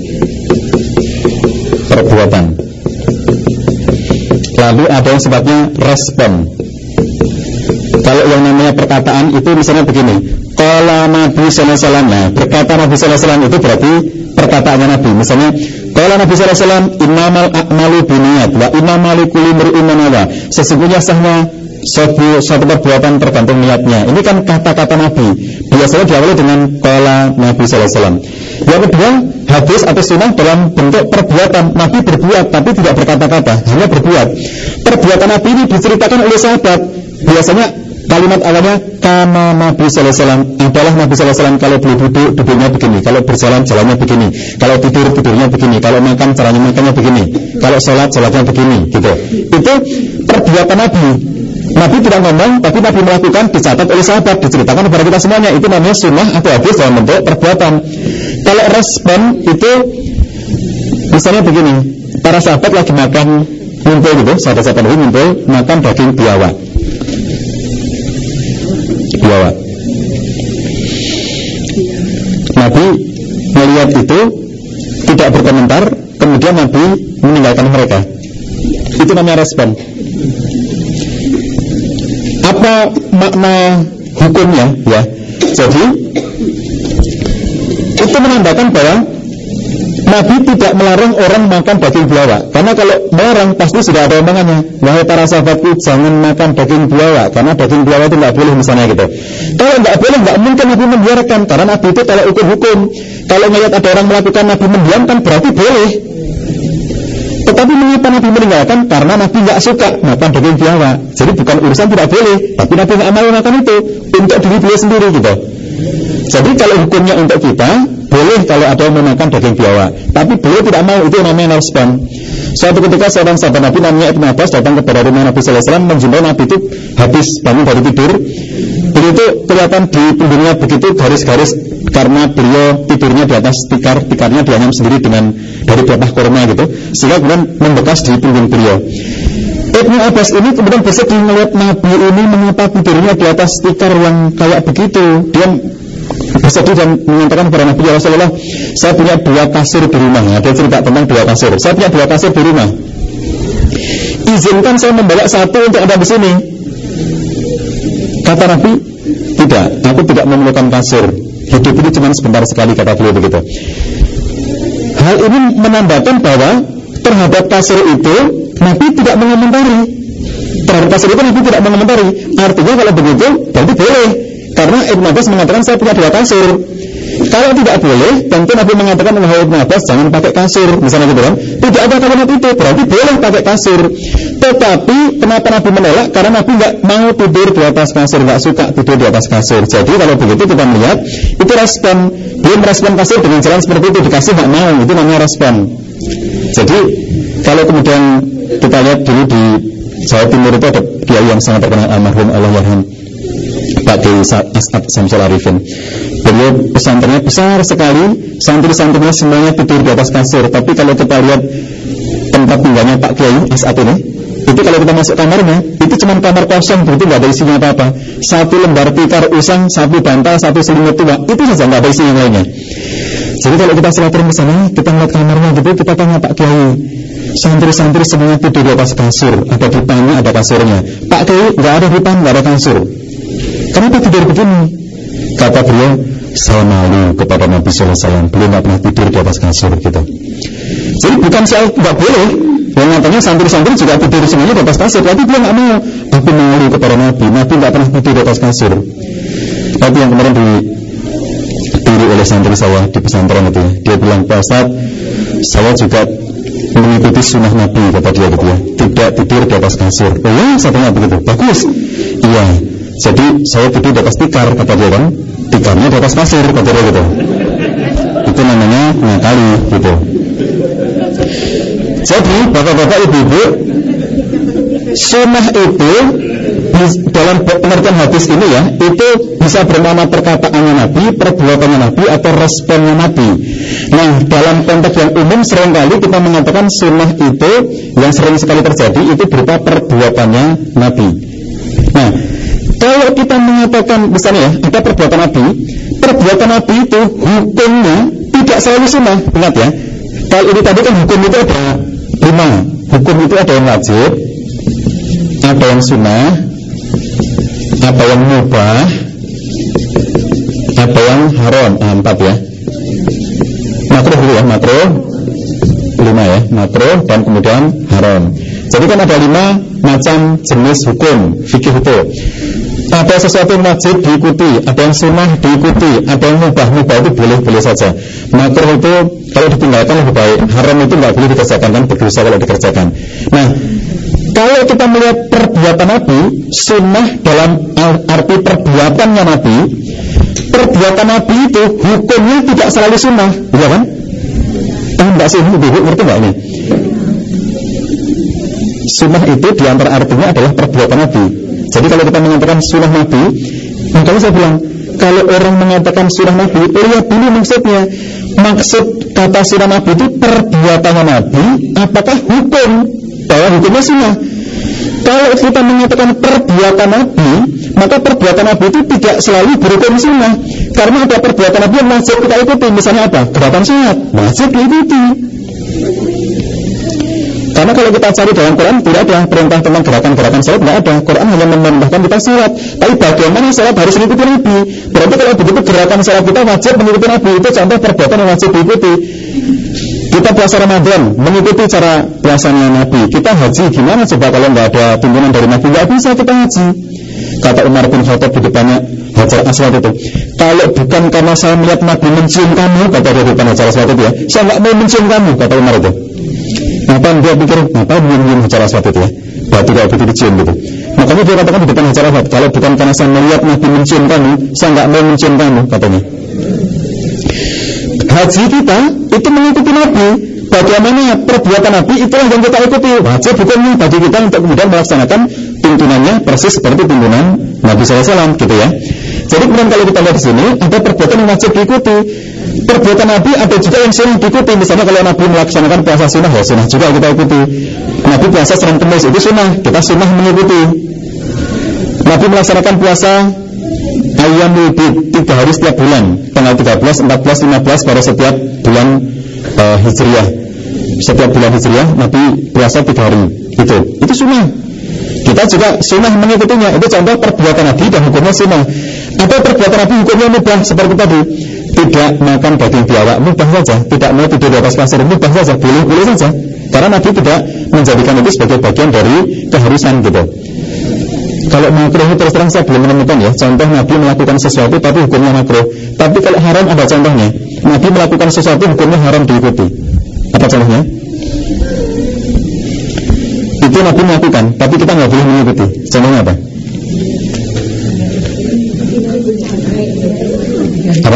Lalu ada yang sifatnya respon. Kalau yang namanya perkataan itu misalnya begini, qala Nabi sallallahu alaihi wasallam. Nah, berkata Nabi sallallahu alaihi wasallam itu berarti perkataannya Nabi. Misalnya qala Nabi sallallahu alaihi wasallam innamal a'malu binniyat wa innamal likulli imrin ma nawa. Sesungguhnya sahnya suatu perbuatan tergantung niatnya. Ini kan kata-kata Nabi. Biasanya diawali dengan qala Nabi sallallahu alaihi wasallam. Yang kedua, hadis atau sunnah dalam bentuk perbuatan. Nabi berbuat tapi tidak berkata-kata, hanya berbuat. Perbuatan Nabi ini diceritakan oleh sahabat. Biasanya kalimat awalnya kama Nabi sallallahu alaihi wasallam adalah Nabi sallallahu alaihi wasallam kalau beliau duduk, duduknya begini, kalau berjalan, jalannya begini, kalau tidur, tidurnya begini, kalau makan, caranya makannya begini, kalau sholat, sholatnya begini, gitu. Itu perbuatan Nabi. Nabi tidak ngomong, tapi Nabi melakukan, dicatat oleh sahabat, diceritakan kepada kita semuanya. Itu namanya sunnah atau hadis dalam bentuk perbuatan. Kalau respon itu misalnya begini, para sahabat lagi makan ngumpul gitu, sahabat-sahabat Nabi ngumpul makan daging biawak. Nabi melihat itu tidak berkomentar, kemudian Nabi meninggalkan mereka. Itu namanya respon. Apa makna hukumnya ya? Jadi itu menandakan bahwa Nabi tidak melarang orang makan daging biawak. Karena kalau melarang pasti sudah ada omongannya, wahai para sahabatku jangan makan daging biawak, karena daging biawak itu tidak boleh misalnya gitu. Kalau tidak boleh, tidak mungkin Nabi membiarkan, karena Nabi itu tolak ukur hukum. Kalau melihat ada orang melakukan, Nabi mendiamkan, berarti boleh. Tetapi mengapa Nabi meninggalkan? Karena Nabi tidak suka makan daging biawak. Jadi bukan urusan tidak boleh, tapi Nabi tidak mau makan itu untuk diri beliau sendiri gitu. Jadi kalau hukumnya untuk kita boleh kalau ada yang memakan daging biawak, tapi beliau tidak mau, itu namanya respon. Suatu ketika seorang sahabat Nabi namanya Ibnu Abbas datang kepada rumah Nabi sallallahu alaihi wasallam, menjumpai Nabi itu habis bangun dari tidur. Beliau itu kelihatan di punggungnya begitu garis-garis karena beliau tidurnya di atas tikar, tikarnya dianyam sendiri dengan dari buah kurma gitu, sehingga kemudian membekas di punggung beliau. Ibnu Abbas ini kemudian bersedih melihat Nabi ini mengapa tidurnya di atas tikar yang kayak begitu. Dia bersedih dan mengatakan kepada Nabi, ya Rasulullah, saya punya 2 kasur di rumah. Ada cerita tentang 2 kasur. Saya punya 2 kasur di rumah. Izinkan saya membawa 1 untuk Anda di sini. Kata Nabi, tidak, aku tidak memerlukan kasur. Hidup ini cuma sebentar sekali, kata beliau begitu. Hal ini menandakan bahwa terhadap kasur itu Nabi tidak mengomentari. Terhadap kasur itu Nabi tidak mengomentari. Artinya kalau begitu berarti boleh. Karena Ibnu Abbas mengatakan saya punya 2 kasur. Kalau tidak boleh, tentu Nabi mengatakan wahai Ibnu Abbas jangan pakai kasur, misalnya gitu kan. Tidak ada kalimat itu, berarti boleh pakai kasur. Tetapi kenapa Nabi menolak? Karena Nabi nggak mau tidur di atas kasur, nggak suka tidur di atas kasur. Jadi kalau begitu kita melihat itu respon. Dia merespon kasur dengan jalan seperti itu, dikasih nggak mau, itu namanya respon. Jadi kalau kemudian kita lihat dulu di Jawa Timur itu ada kiai yang sangat terkenal, almarhum Allahyarham Pak Kiai As'ad Syamsul Arifin. Beliau pesantrennya besar sekali, santri-santrinya semuanya tidur di atas kasur. Tapi kalau kita lihat tempat tinggalnya Pak Kiai As'ad ini, itu kalau kita masuk kamarnya, itu cuma kamar kosong, itu nggak ada isinya apa-apa. Satu lembar tikar usang, satu bantal, satu selimut tua, itu saja, nggak ada isinya lainnya. Jadi kalau kita silaturahmi ke sana, kita ngeliat kamarnya gitu, kita tanya Pak Kiai, santri-santri semuanya tidur di atas kasur, ada dipannya, ada kasurnya. Pak Kiai nggak ada dipan, nggak ada kasur. Kenapa tidur begini? Kata beliau, saya malu kepada Nabi Sallallahu Alaihi Wasallam, beliau nggak pernah tidur di atas kasur gitu. Jadi bukan soal nggak boleh, yang katanya santri-santri juga tidur semuanya di atas kasur, tapi dia nggak mau. Aku malu kepada Nabi nggak pernah tidur di atas kasur. Tapi yang kemarin ditiru oleh santri saya di pesantren itu, dia bilang, Pak Ustaz, saya juga mengikuti sunnah Nabi, kata dia gitu ya, tidak tidur di atas kasur. Oh ya, satunya begitu, bagus. Iya, jadi saya tidur di atas tikar, kata dia kan, tikarnya di atas kasur, kata dia gitu. Itu namanya ngakali gitu. Jadi bapak-bapak ibu-ibu, sunnah itu dalam pengertian hadis ini ya, itu bisa bermakna perkataannya Nabi, perbuatannya Nabi, atau responnya Nabi. Nah, dalam konteks yang umum seringkali kita mengatakan sunnah itu yang sering sekali terjadi itu berupa perbuatannya Nabi. Nah, kalau kita mengatakan misalnya ya, ada perbuatan Nabi itu hukumnya tidak selalu sunnah. Ingat ya, kalau ini tadi kan hukum itu ada 5. Hukum itu ada yang wajib, ada yang sunnah, ada yang mubah, ada yang haram. 4 ya. Makruh dulu ya, makruh 5 ya, makruh dan kemudian haram. Jadi kan ada 5 macam jenis hukum fikih itu. Ada sesuatu yang wajib diikuti, ada yang sunnah diikuti, ada yang mubah itu boleh-boleh saja. Makruh itu kalau ditinggalkan lebih baik, haram itu nggak boleh dikerjakan, kan berdosa kalau dikerjakan. Nah, kalau kita melihat perbuatan Nabi, sunnah dalam arti perbuatannya Nabi, perbuatan Nabi itu hukumnya tidak selalu sunnah, iya kan? Enggak sih, ibu ngerti nggak ini? Sunnah itu diantara artinya adalah perbuatan Nabi. Jadi kalau kita mengatakan sunnah Nabi, makanya saya bilang, kalau orang mengatakan sunnah Nabi, lihat dulu maksudnya. Maksud kata sunnah Nabi itu perbuatannya Nabi, apakah hukum bahwa hukumnya sunnah? Kalau kita mengatakan perbuatan Nabi, maka perbuatan Nabi itu tidak selalu berhukum sunnah. Karena ada perbuatan Nabi yang wajib kita ikuti. Misalnya apa? Gerakan sholat, wajib diikuti. Karena kalau kita cari dalam Quran tidak ada perintah tentang gerakan-gerakan sholat, tidak ada. Quran hanya memerintahkan kita sholat. Tapi bagaimana sholat harus mengikuti Nabi. Berarti kalau begitu gerakan sholat kita wajib mengikuti Nabi. Itu contoh perbuatan yang wajib diikuti. Kita puasa Ramadan mengikuti cara puasanya Nabi. Kita haji gimana coba kalau nggak ada tuntunan dari Nabi? Nggak bisa kita haji. Kata Umar bin Khattab di depannya Hajar Aswad itu, kalau bukan karena saya melihat Nabi mencium kamu, kata dia di depan Hajar Aswad itu ya, saya nggak mau mencium kamu, kata Umar itu. Ngapain dia pikir, ngapain mencium Hajar Aswad itu ya, berarti kalau begitu dicium gitu. Makanya dia katakan di depan Hajar Aswad, kalau bukan karena saya melihat Nabi mencium kamu, saya nggak mau mencium kamu, katanya. Haji kita itu mengikuti Nabi. Bagaimana perbuatan Nabi itulah yang kita ikuti. Wajib hukumnya bagi kita untuk kemudian melaksanakan tuntunannya persis seperti tuntunan Nabi SAW gitu ya. Jadi kemudian kalau kita lihat di sini ada perbuatan yang wajib diikuti. Perbuatan Nabi ada juga yang sunnah diikuti. Misalnya kalau Nabi melaksanakan puasa sunnah, ya sunnah juga kita ikuti. Nabi puasa Senin Kemis itu sunnah, kita sunnah mengikuti. Nabi melaksanakan puasa Ayyamul Bid 3 hari setiap bulan, tanggal 13, 14, 15 pada setiap bulan Hijriah. Setiap bulan Hijriah Nabi puasa 3 hari. Itu sunnah. Kita juga sunnah mengikutinya. Itu contoh perbuatan Nabi dan hukumnya sunnah. Atau perbuatan Nabi hukumnya mubah seperti tadi, tidak makan daging biawak, mubah saja. Tidak mau tidur di atas kasur, mubah saja, boleh saja. Karena Nabi tidak menjadikan itu sebagai bagian dari keharusan gitu. Kalau makruh itu terus terang saya belum menemukan ya contoh Nabi melakukan sesuatu tapi hukumnya makruh. Tapi kalau haram ada contohnya. Nabi melakukan sesuatu hukumnya haram diikuti. Apa contohnya? Itu Nabi melakukan tapi kita nggak boleh mengikuti. Contohnya apa? Apa?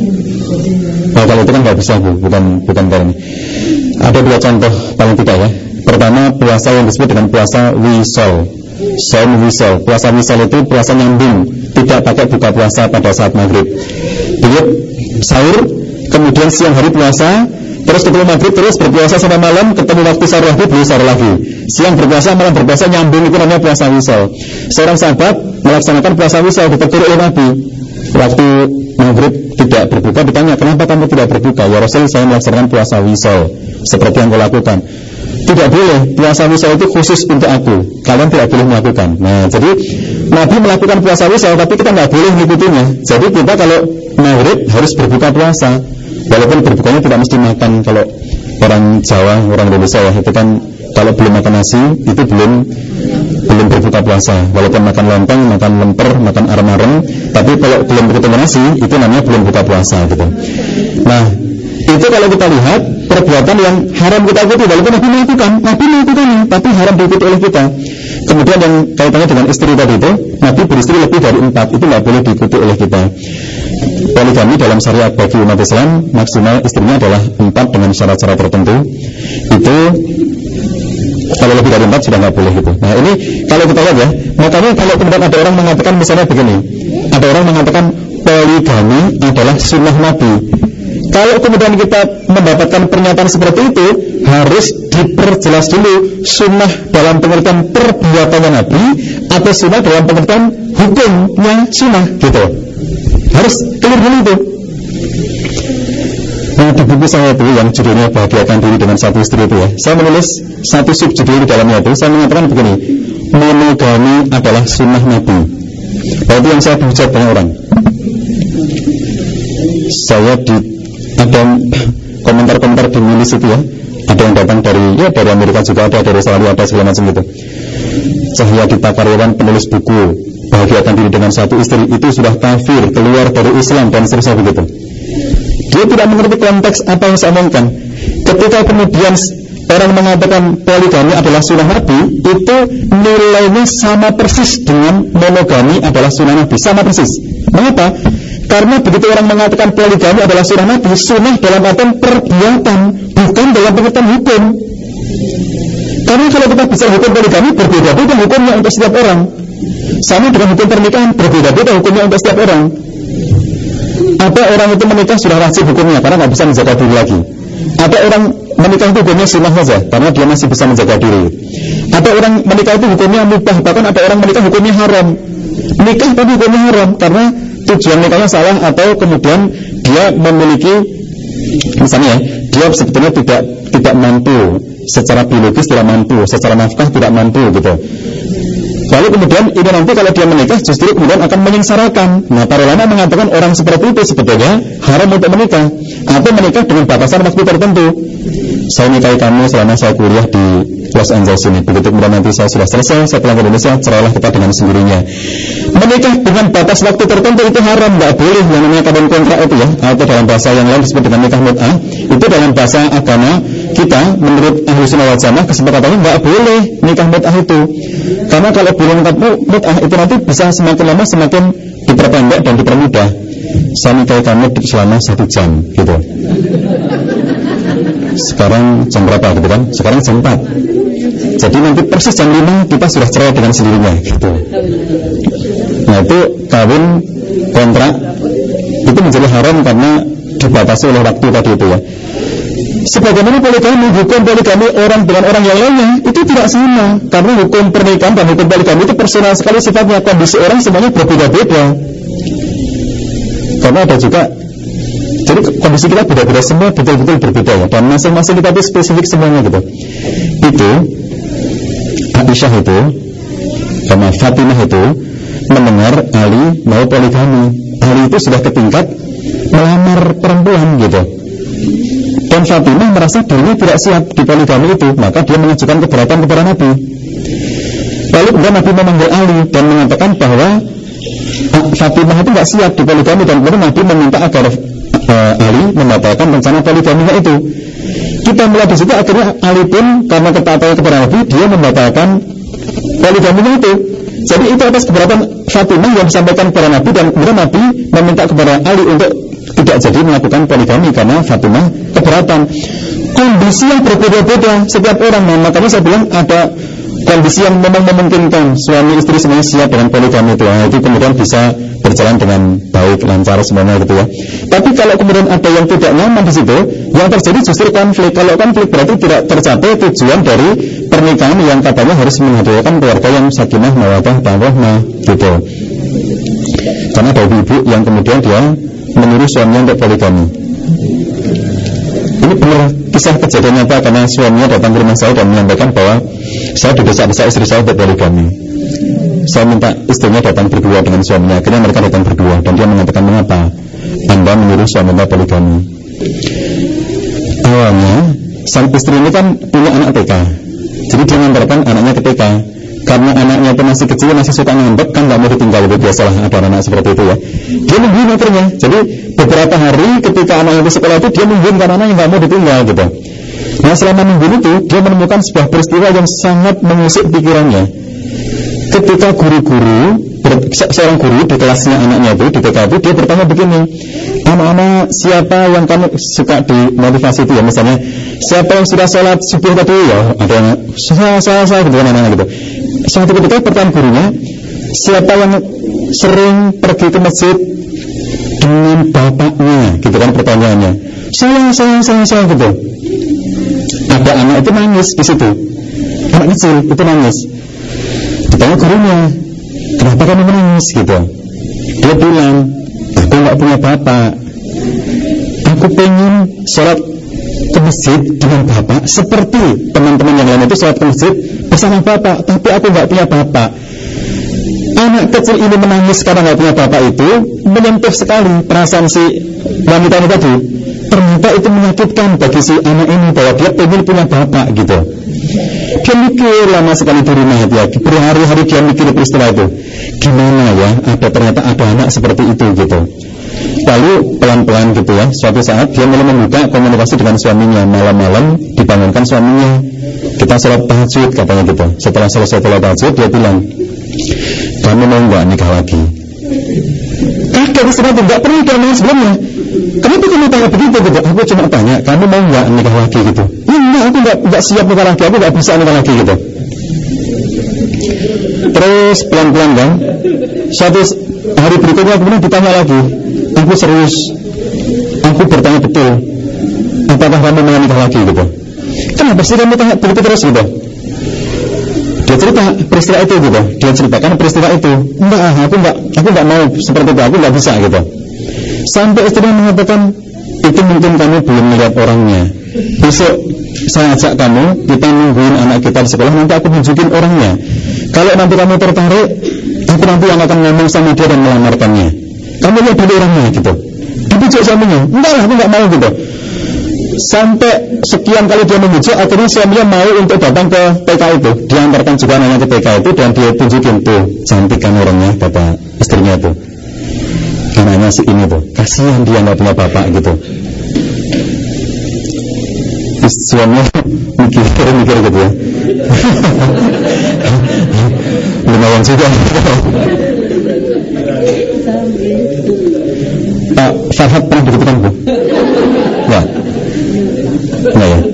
Oh, kalau itu kan nggak bisa bukan karena ini. Ada 2 contoh paling tidak ya. Pertama, puasa yang disebut dengan puasa wisol. Saum wisol. Puasa wisol itu puasa nyambung, tidak pakai buka puasa pada saat maghrib. Buyut sahur, kemudian siang hari puasa, terus ketemu maghrib, terus berpuasa sampai malam, ketemu waktu sahur lagi, beli sahur lagi. Siang berpuasa, malam berpuasa, nyambung, itu namanya puasa wisol. Seorang sahabat melaksanakan puasa wisol, ditegur oleh Nabi. Waktu maghrib tidak berbuka, ditanya, kenapa kamu tidak berbuka? Ya Rasul, saya melaksanakan puasa wisol seperti yang kau lakukan. Tidak boleh, puasa wisol itu khusus untuk aku, kalian tidak boleh melakukan. Nah, jadi Nabi melakukan puasa wisol, tapi kita nggak boleh mengikutinya. Jadi kita kalau maghrib harus berbuka puasa, walaupun berbukanya tidak mesti makan. Kalau orang Jawa, orang Indonesia ya, itu kan kalau belum makan nasi itu belum berbuka puasa. Walaupun makan lontong, makan lemper, makan arem-arem, tapi kalau belum ketemu nasi itu namanya belum buka puasa gitu. Nah, itu kalau kita lihat perbuatan yang haram kita ikuti, walaupun Nabi melakukannya, tapi haram diikuti oleh kita. Kemudian yang kaitannya dengan istri tadi itu, Nabi beristri lebih dari 4, itu tidak boleh diikuti oleh kita. Poligami dalam syariat bagi umat Islam maksimal istrinya adalah 4 dengan syarat-syarat tertentu. Itu kalau lebih dari 4 sudah nggak boleh gitu. Nah ini kalau kita lihat ya, makanya kalau kemudian ada orang mengatakan misalnya begini, ada orang mengatakan poligami adalah sunnah Nabi. Kalau kemudian kita mendapatkan pernyataan seperti itu, harus diperjelas dulu sunnah dalam pengertian perbuatannya Nabi atau sunnah dalam pengertian hukumnya sunnah gitu. Harus clear dulu itu. Nah, di buku saya itu yang judulnya Bahagiakan Diri dengan Satu Istri itu ya, saya menulis satu subjudul di dalamnya itu. Saya mengatakan begini, monogami adalah sunnah Nabi. Itu yang saya dihujat banyak orang. Saya ada komentar-komentar di milis itu ya, ada yang datang dari Amerika juga ada, dari Australia ada, segala macam gitu. Cahya Dita Karyawan, penulis buku Bahagiakan Diri dengan Satu Istri, itu sudah kafir, keluar dari Islam dan seterusnya begitu. Dia tidak mengerti konteks apa yang saya omongkan. Ketika kemudian orang mengatakan poligami adalah sunnah Nabi, itu nilainya sama persis dengan monogami adalah sunnah Nabi, sama persis. Mengapa? Karena begitu orang mengatakan poligami adalah sunnah Nabi, sunnah dalam artian perbuatan, bukan dalam pengertian hukum. Karena kalau kita bicara hukum poligami, berbeda-beda hukumnya untuk setiap orang. Sama dengan hukum pernikahan, berbeda-beda hukumnya untuk setiap orang. Ada orang itu menikah sudah wajib hukumnya karena nggak bisa menjaga diri lagi. Ada orang menikah itu hukumnya sunnah saja karena dia masih bisa menjaga diri. Ada orang menikah itu hukumnya mubah, bahkan ada orang menikah hukumnya haram. Nikah tapi hukumnya haram karena tujuan nikahnya salah, atau kemudian dia memiliki, misalnya dia sebetulnya tidak mampu secara biologis, tidak mampu secara nafkah, tidak mampu gitu. Lalu kemudian ini nanti kalau dia menikah justru kemudian akan menyengsarakan. Nah, para ulama mengatakan orang seperti itu sebetulnya haram untuk menikah, atau menikah dengan batasan waktu tertentu. Saya nikahi kamu selama saya kuliah di Los Angeles ini. Begitu kemudian nanti saya sudah selesai, saya pulang ke Indonesia, cerailah kita dengan sendirinya. Menikah dengan batas waktu tertentu itu haram, tidak boleh. Yang namanya kawin kontrak itu ya, atau dalam bahasa yang lain disebut dengan nikah mut'ah, itu dalam bahasa agama kita menurut ahli sunnah wal jamaah kesepakatannya tidak boleh nikah mut'ah itu. Karena kalau boleh nikah mut'ah itu nanti bisa semakin lama semakin diperpendek dan dipermudah. Saya nikahi kamu selama 1 jam gitu. Sekarang jam berapa gitu kan? Sekarang jam 4. Jadi nanti persis jam 5 kita sudah cerai dengan sendirinya gitu. Nah itu kawin kontrak itu menjadi haram karena dibatasi oleh waktu tadi itu ya. Sebagaimana poligami, hukum poligami orang dengan orang yang lainnya itu tidak sama. Karena hukum pernikahan dan hukum poligami itu personal sekali sifatnya, kondisi orang semuanya berbeda-beda. Karena ada juga, jadi kondisi kita beda-beda semua, betul-betul berbeda ya. Dan masing-masing kita itu spesifik semuanya gitu. Itu Aisyah itu sama Fatimah itu mendengar Ali mau poligami. Ali itu sudah ke tingkat melamar perempuan gitu. Dan Fatimah merasa dirinya tidak siap di poligami itu, maka dia mengajukan keberatan kepada Nabi. Lalu kemudian Nabi memanggil Ali dan mengatakan bahwa Fatimah itu tidak siap di poligami, dan kemudian Nabi meminta agar Ali membatalkan rencana poligaminya itu. Kita melihat di situ akhirnya Ali pun karena ketaatan kepada Nabi, dia membatalkan poligaminya itu. Jadi itu atas keberatan Fatimah yang disampaikan kepada Nabi, dan kemudian Nabi meminta kepada Ali untuk tidak jadi melakukan poligami karena Fatimah keberatan. kondisi yang berbeda-beda setiap orang. Nah, makanya saya bilang ada kondisi yang memang memungkinkan suami istri semuanya siap dengan poligami itu. Nah, itu kemudian bisa berjalan dengan baik, lancar semuanya gitu ya. Tapi kalau kemudian ada yang tidak nyaman di situ, yang terjadi justru konflik. Kalau konflik berarti tidak tercapai tujuan dari pernikahan yang katanya harus menghadirkan keluarga yang sakinah, mawaddah, dan rahmah gitu. Karena ada ibu-ibu yang kemudian dia menyuruh suaminya untuk poligami. Ini benar kisah kejadian nyata, karena suaminya datang ke rumah saya dan menyampaikan bahwa saya didesak-desak istri saya untuk poligami. Saya minta istrinya datang berdua dengan suaminya. Akhirnya mereka datang berdua dan dia mengatakan, mengapa Anda menyuruh suami Anda poligami? Awalnya sang istri ini kan punya anak TK, jadi dia mengantarkan anaknya ke TK. Karena anaknya itu masih kecil, masih suka ngambek, kan gak mau ditinggal, itu biasalah ada anak seperti itu ya. Dia nungguin akhirnya. Jadi beberapa hari ketika anaknya di sekolah itu dia nungguin karena anaknya gak mau ditinggal gitu. Nah, selama nungguin itu dia menemukan sebuah peristiwa yang sangat mengusik pikirannya. Ketika seorang guru di kelasnya anaknya itu, di TK itu, dia bertanya begini, anak-anak siapa yang kamu suka dimotivasi itu ya, misalnya siapa yang sudah sholat subuh tadi ya, ada yang saya gitu kan anak-anak gitu. Suatu ketika pertanyaan gurunya, siapa yang sering pergi ke masjid dengan bapaknya, gitu kan pertanyaannya. Saya gitu. Ada anak itu nangis di situ, anak kecil itu nangis. Ditanya gurunya, kenapa kamu menangis gitu? Dia bilang, aku nggak punya bapak. Aku pengen sholat ke masjid dengan bapak seperti teman-teman yang lain itu sholat ke masjid bersama bapak, tapi aku nggak punya bapak. Anak kecil ini menangis karena nggak punya bapak itu menyentuh sekali perasaan si wanita ini tadi. Ternyata itu menyakitkan bagi si anak ini bahwa dia pengen punya bapak gitu. Dia mikir lama sekali di rumah dia, berhari-hari dia mikir peristiwa itu. Gimana ya, ternyata ada anak seperti itu gitu. Lalu pelan-pelan gitu ya, suatu saat dia mulai membuka komunikasi dengan suaminya. Malam-malam dibangunkan suaminya, kita sholat tahajud katanya gitu. Setelah selesai sholat tahajud dia bilang, kamu mau nggak nikah lagi? Kaget sebenarnya, nggak pernah nikah sebelumnya. Kenapa kamu tanya begitu gitu? Aku cuma tanya, kamu mau nggak nikah lagi gitu? Enggak, aku nggak siap nikah lagi, aku nggak bisa nikah lagi gitu. Terus pelan-pelan kan, suatu hari berikutnya kemudian ditanya lagi, aku serius, aku bertanya betul, apakah kamu mau nikah lagi gitu? Kenapa sih kamu tanya begitu terus gitu? Dia cerita peristiwa itu gitu, dia ceritakan peristiwa itu. Enggak, aku nggak mau seperti itu, aku nggak bisa gitu. Sampai istrinya mengatakan, itu mungkin kamu belum melihat orangnya. Besok saya ajak kamu, kita nungguin anak kita di sekolah, nanti aku tunjukin orangnya. Kalau nanti kamu tertarik, aku nanti yang akan ngomong sama dia dan melamarkannya. Kamu lihat dulu orangnya gitu. Dibujuk suaminya, enggak lah, aku nggak mau gitu. Sampai sekian kali dia membujuk, akhirnya suaminya mau untuk datang ke TK itu. Dia antarkan juga anaknya ke TK itu dan dia tunjukin tuh, cantik kan orangnya, kata istrinya itu. Anaknya si ini tuh, kasihan dia nggak punya bapak gitu. Suaminya mikir gitu ya. Lumayan juga. Pak Farhad pernah begitu kan Bu? Enggak. Enggak ya.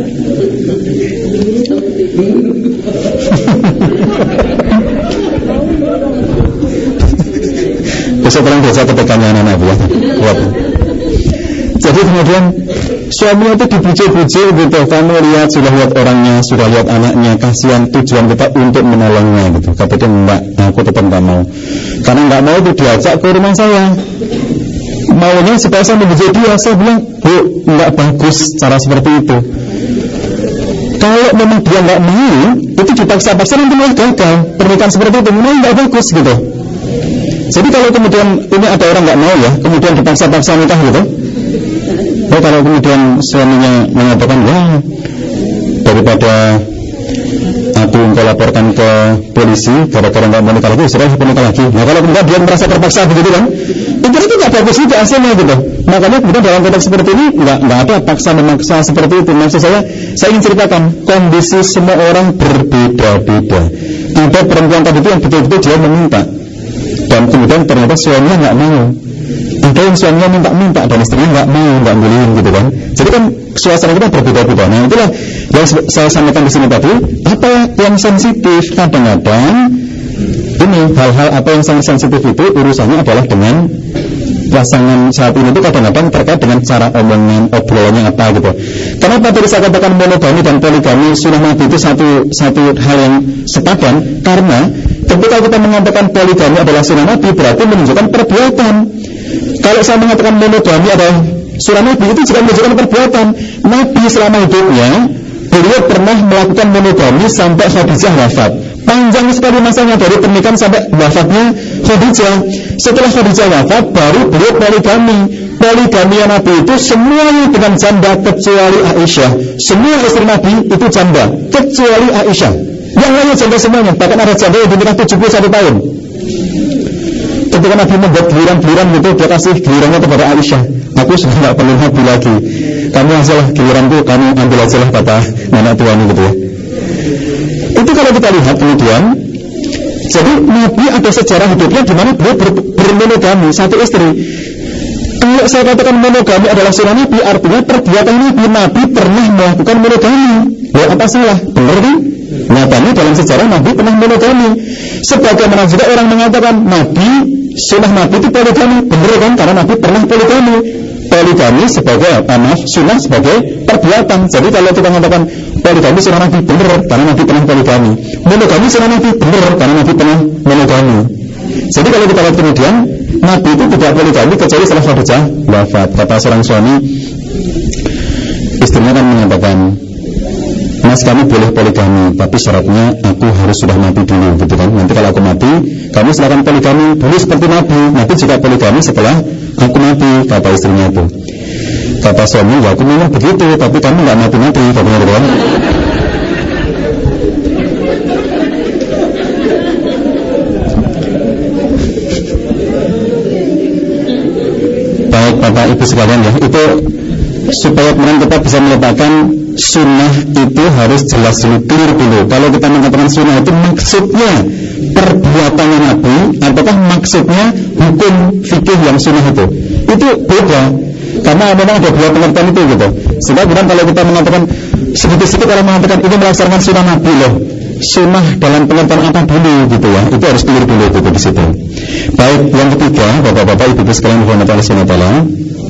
Besok orang desa ketekannya anak-anak Bu ya. Jadi kemudian suaminya itu dibujuk-bujuk gitu. Kamu lihat, sudah lihat orangnya, sudah lihat anaknya, kasihan, tujuan kita untuk menolongnya gitu. Kata dia, enggak, aku tetap enggak mau. Karena enggak mau itu diajak ke rumah saya. Maunya supaya saya membujuk dia. Saya bilang, Bu, enggak bagus cara seperti itu. Kalau memang dia enggak mau, itu dipaksa-paksa nanti malah gagal. Pernikahan seperti itu memang enggak bagus gitu. Jadi kalau kemudian ini ada orang enggak mau ya, kemudian dipaksa-paksa nikah gitu. Kalau kemudian suaminya mengatakan, ya daripada aku engkau laporkan ke polisi gara-gara nggak mau nikah lagi, sudah aku nikah lagi. Nah kalau kemudian dia merasa terpaksa begitu kan, itu nggak bagus juga hasilnya gitu. Makanya kemudian dalam konteks seperti ini nggak ada paksa memaksa seperti itu. Maksud saya ingin ceritakan kondisi semua orang berbeda-beda. Ada perempuan tadi itu yang betul-betul dia meminta, dan kemudian ternyata suaminya nggak mau. Ada yang suaminya minta dan istrinya nggak mau, nggak bolehin gitu kan. Jadi kan suasana kita berbeda-beda. Nah, itulah yang saya sampaikan di sini tadi. Apa yang sensitif kadang-kadang ini hal-hal apa yang sangat sensitif itu urusannya adalah dengan pasangan saat ini itu kadang-kadang terkait dengan cara obrolannya apa gitu. Kenapa tadi saya katakan monogami dan poligami sunnah Nabi itu satu hal yang sepadan? Karena ketika kita mengatakan poligami adalah sunnah Nabi berarti menunjukkan perbuatan. Kalau saya mengatakan monogami adalah sunnah Nabi itu juga menunjukkan perbuatan. Nabi selama hidupnya beliau pernah melakukan monogami sampai Khadijah wafat. Panjang sekali masanya dari pernikahan sampai wafatnya Khadijah. Setelah Khadijah wafat baru beliau poligami. Poligami Nabi itu semuanya dengan janda kecuali Aisyah. Semua istri Nabi itu janda kecuali Aisyah. Yang lainnya janda semuanya. Bahkan ada janda yang dinikah 71 tahun. Ketika Nabi membuat giliran-giliran gitu, dia kasih gilirannya kepada Aisyah. Aku sudah tidak perlu Nabi lagi. Kamu asalah giliranku, kamu ambil aja lah kata nenek tuanya gitu ya. Itu kalau kita lihat kemudian, jadi Nabi ada sejarah hidupnya di mana beliau bermonogami satu istri. Kalau saya katakan monogami adalah sunnah Nabi, artinya perbuatan Nabi pernah melakukan monogami. Ya apa salah? Benar kan? Nyatanya dalam sejarah Nabi pernah monogami. Sebagaimana juga orang mengatakan sunnah Nabi itu poligami. Benar kan? Karena Nabi pernah poligami. Poligami sebagai sunnah sebagai perbuatan. Jadi kalau kita mengatakan poligami sunnah Nabi, benar karena Nabi pernah poligami. Monogami sunnah Nabi, benar karena Nabi pernah monogami. Jadi kalau kita lihat kemudian Nabi itu tidak poligami kecuali setelah Khadijah wafat. Kata seorang suami, istrinya kan mengatakan, Mas, kamu boleh poligami, tapi syaratnya aku harus sudah mati dulu, gitu kan? Nanti kalau aku mati, kamu silakan poligami dulu seperti Nabi. Nabi juga poligami setelah aku mati, kata istrinya itu. Kata suami, ya aku memang begitu, tapi kamu nggak mati-mati, katanya gitu kan? Baik Bapak Ibu sekalian ya, itu supaya kemudian kita bisa meletakkan sunnah itu harus jelas dulu, clear dulu. Kalau kita mengatakan sunnah itu maksudnya perbuatannya Nabi, ataukah maksudnya hukum fikih yang sunnah itu beda. Karena memang ada dua pengertian itu gitu. Sehingga kemudian kalau kita mengatakan sedikit-sedikit orang mengatakan ini melaksanakan sunnah Nabi loh, sunnah dalam pengertian apa dulu gitu ya, itu harus clear dulu gitu di situ. Baik, yang ketiga, bapak-bapak, ibu-ibu sekalian rahmatullahi wabarakatuh.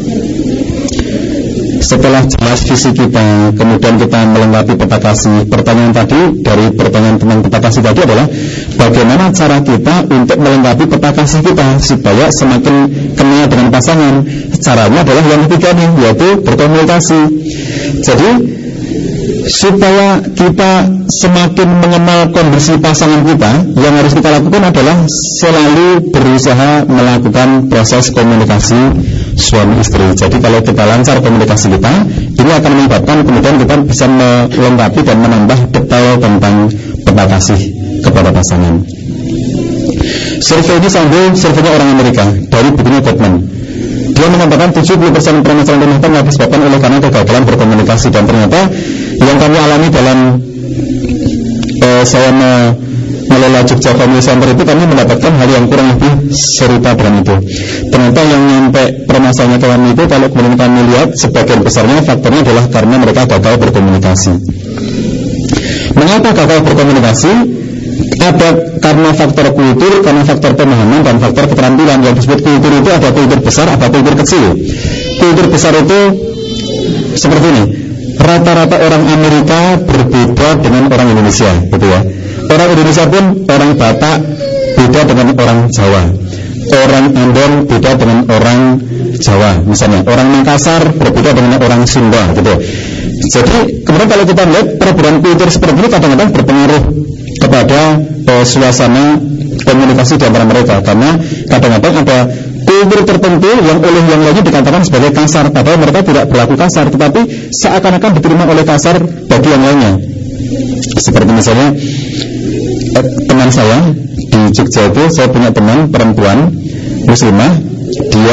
Setelah jelas visi kita, kemudian kita melengkapi peta kasih. Pertanyaan tadi, dari pertanyaan tentang peta kasih tadi adalah bagaimana cara kita untuk melengkapi peta kasih kita supaya semakin kenal dengan pasangan. Caranya adalah yang ketiga nih, yaitu berkomunikasi. Jadi supaya kita semakin mengenal kondisi pasangan kita, yang harus kita lakukan adalah selalu berusaha melakukan proses komunikasi suami istri. Jadi kalau kita lancar komunikasi kita, ini akan menyebabkan kemudian kita bisa melengkapi dan menambah detail tentang peta kasih kepada pasangan. Survei ini sambil surveinya orang Amerika dari bukunya Gottman. Dia mengatakan 70% permasalahan rumah tangga disebabkan oleh karena kegagalan berkomunikasi, dan ternyata yang kami alami dalam saya mengelola Jogja Family Center itu, kami mendapatkan hal yang kurang lebih serupa dengan itu. Ternyata yang nyampe permasalahannya kami itu, kalau kemudian kami lihat sebagian besarnya faktornya adalah karena mereka gagal berkomunikasi. Mengapa gagal berkomunikasi? Ada karena faktor kultur, karena faktor pemahaman, dan faktor keterampilan. Yang disebut kultur itu ada kultur besar, ada kultur kecil. Kultur besar itu seperti ini. Rata-rata orang Amerika berbeda dengan orang Indonesia, gitu ya. Orang Indonesia pun, orang Batak beda dengan orang Jawa, orang Ambon beda dengan orang Jawa, misalnya orang Makassar berbeda dengan orang Sunda, gitu. Jadi kemudian kalau kita lihat perbedaan kultur seperti ini kadang-kadang berpengaruh kepada suasana komunikasi di antara mereka, karena kadang-kadang ada kultur tertentu yang oleh yang lainnya dikatakan sebagai kasar, padahal mereka tidak berlaku kasar, tetapi seakan-akan diterima oleh kasar bagi yang lainnya. Seperti misalnya teman saya di Jogja itu, saya punya teman perempuan muslimah, dia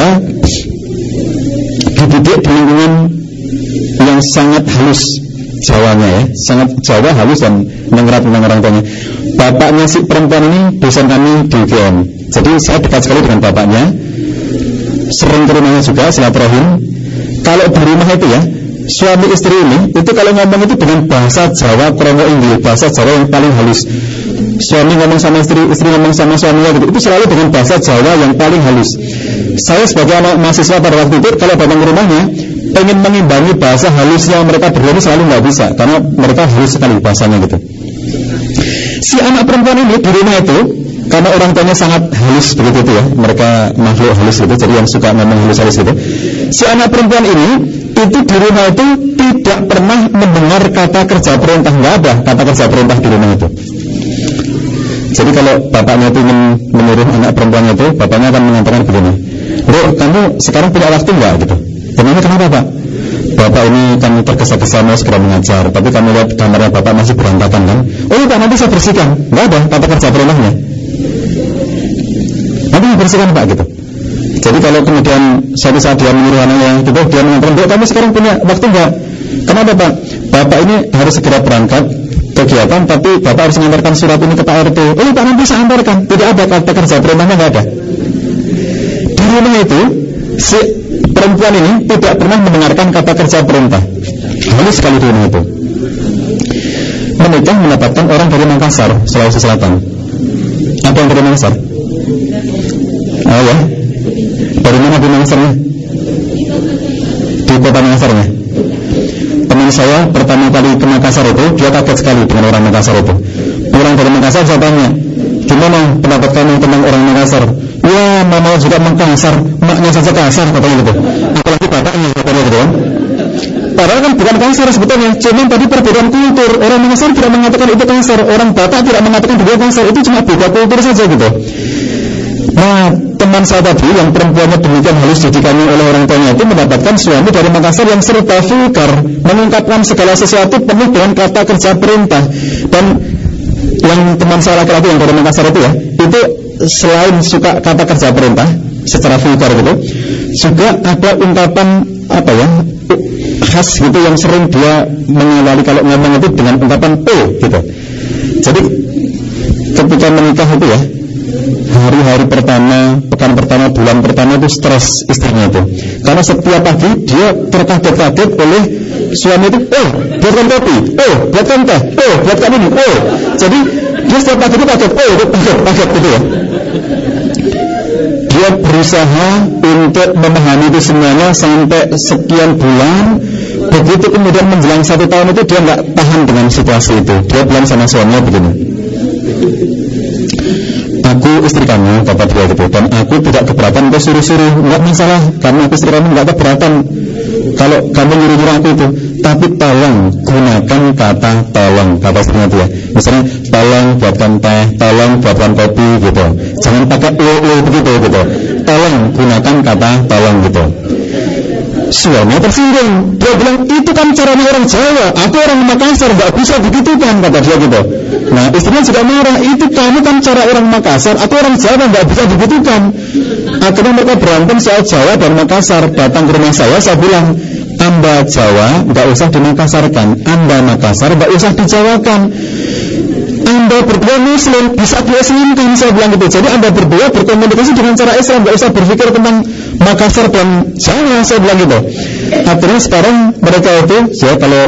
dididik di lingkungan yang sangat halus Jawanya ya, sangat Jawa halus dan mengerat tentang orang tuanya. Bapaknya si perempuan ini dosen kami di UGM, jadi saya dekat sekali dengan bapaknya, sering ke rumahnya juga silaturahim. Kalau di rumah itu ya, suami istri ini itu kalau ngomong itu dengan bahasa Jawa kromo Inggris, bahasa Jawa yang paling halus. Suami ngomong sama istri, istri ngomong sama suaminya gitu, itu selalu dengan bahasa Jawa yang paling halus. Saya sebagai anak mahasiswa pada waktu itu kalau datang ke rumahnya pengen mengimbangi bahasa halusnya mereka berdua ini selalu nggak bisa karena mereka halus sekali bahasanya gitu. Si anak perempuan ini di rumah itu karena orang tuanya sangat halus begitu itu ya, mereka makhluk halus gitu, jadi yang suka ngomong halus-halus gitu. Si anak perempuan ini itu di rumah itu tidak pernah mendengar kata kerja perintah, nggak ada kata kerja perintah di rumah itu. Jadi kalau bapaknya itu ingin menyuruh anak perempuannya itu, bapaknya akan mengatakan begini, "Dek, kamu sekarang punya waktu nggak?" gitu. Kenapa? Kenapa Pak? Bapak ini kan tergesa-gesa mau segera mengajar, tapi kamu lihat kamarnya Bapak masih berantakan kan? Oh iya Pak, nanti saya bersihkan. Nggak ada kata kerja perintahnya. Nanti bersihkan Pak gitu. Jadi kalau kemudian suatu saat dia menyuruh anaknya gitu, dia mengatakan, "Dek, kamu sekarang punya waktu nggak?" Kenapa Pak? Bapak ini harus segera berangkat kegiatan, tapi Bapak harus mengantarkan surat ini ke Pak RT. Oh iya Pak, nanti saya antarkan. Tidak ada kata kerja perintahnya, nggak ada. Di rumah itu si perempuan ini tidak pernah mendengarkan kata kerja perintah. Halus sekali di rumah itu. Menikah mendapatkan orang dari Makassar, Sulawesi Selatan. Apa yang dari Makassar? Oh ya. Dari mana di Makassarnya? Di kota Makassarnya. Teman saya pertama kali ke Makassar itu, dia kaget sekali dengan orang Makassar itu. Pulang dari Makassar saya tanya, "Gimana pendapat kamu tentang orang Makassar?" "Ya, mama juga Makassar, maknya saja kasar," katanya gitu. Apalagi bapaknya katanya gitu kan. Padahal kan bukan kasar sebetulnya, cuma tadi perbedaan kultur. Orang Makassar tidak mengatakan itu kasar, orang Batak tidak mengatakan itu kasar, itu cuma beda kultur saja gitu. Nah, teman saya tadi yang perempuannya demikian halus didikannya oleh orang tuanya itu mendapatkan suami dari Makassar yang serba vulgar, mengungkapkan segala sesuatu penuh dengan kata kerja perintah. Dan yang teman saya laki-laki yang dari Makassar itu ya, itu selain suka kata kerja perintah secara vulgar gitu, juga ada ungkapan apa ya, khas gitu yang sering dia mengawali kalau ngomong itu dengan ungkapan gitu. Jadi ketika menikah itu ya, hari-hari pertama, pekan pertama, bulan pertama itu stres istrinya itu. Karena setiap pagi dia terkaget-kaget oleh suami itu, buatkan kopi, buatkan teh, buatkan ini, Jadi dia setiap pagi itu kaget gitu ya. Dia berusaha untuk memahami itu semuanya sampai sekian bulan. Begitu kemudian menjelang 1 tahun itu dia nggak tahan dengan situasi itu. Dia bilang sama suaminya begini, "Aku istri kamu, kata dia gitu, dan aku tidak keberatan kau suruh-suruh, nggak masalah, karena aku istri kamu nggak keberatan kalau kamu nyuruh-nyuruh aku itu. Tapi tolong gunakan kata tolong," kata istrinya itu ya. Misalnya tolong buatkan teh, tolong buatkan kopi gitu. Jangan pakai begitu gitu. Tolong gunakan kata tolong gitu. Suaminya tersinggung. Dia bilang, "Itu kan caranya orang Jawa, aku orang Makassar, nggak bisa begitu kan," kata dia gitu. Nah istrinya juga marah, "Itu kamu kan cara orang Makassar, aku orang Jawa, nggak bisa begitu kan." Akhirnya mereka berantem soal Jawa dan Makassar. Datang ke rumah saya bilang, "Anda Jawa nggak usah dimakassarkan, Anda Makassar nggak usah dijawakan. Anda berdua Muslim, bisa diislamkan," saya bilang gitu. Jadi Anda berdua berkomunikasi dengan cara Islam, nggak usah berpikir tentang Makassar dan Jawa, saya bilang gitu. Akhirnya sekarang mereka itu, ya kalau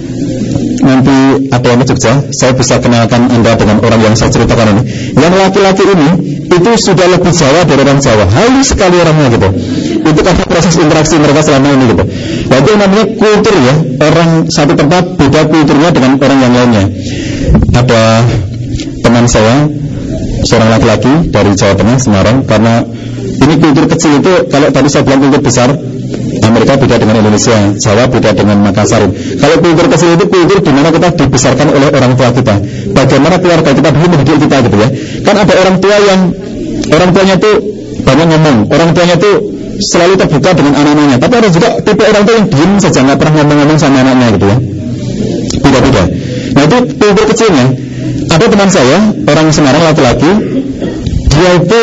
nanti ada yang ke Jogja, saya bisa kenalkan Anda dengan orang yang saya ceritakan ini. Yang laki-laki ini itu sudah lebih Jawa dari orang Jawa, halus sekali orangnya gitu. Itu karena proses interaksi mereka selama ini gitu. Nah itu namanya kultur ya, orang satu tempat beda kulturnya dengan orang yang lainnya. Ada teman saya, seorang laki-laki dari Jawa Tengah, Semarang, karena ini kultur kecil itu, kalau tadi saya bilang kultur besar, Amerika beda dengan Indonesia, Jawa beda dengan Makassar. Kalau kultur kecil itu kultur di mana kita dibesarkan oleh orang tua kita. Bagaimana keluarga kita dulu mendidik kita gitu ya. Kan ada orang tua yang orang tuanya itu banyak ngomong, orang tuanya itu selalu terbuka dengan anak-anaknya. Tapi ada juga tipe orang tua yang diam saja, nggak pernah ngomong-ngomong sama anaknya gitu ya. Beda-beda. Nah itu kultur kecilnya. Ada teman saya, orang Semarang laki-laki, dia itu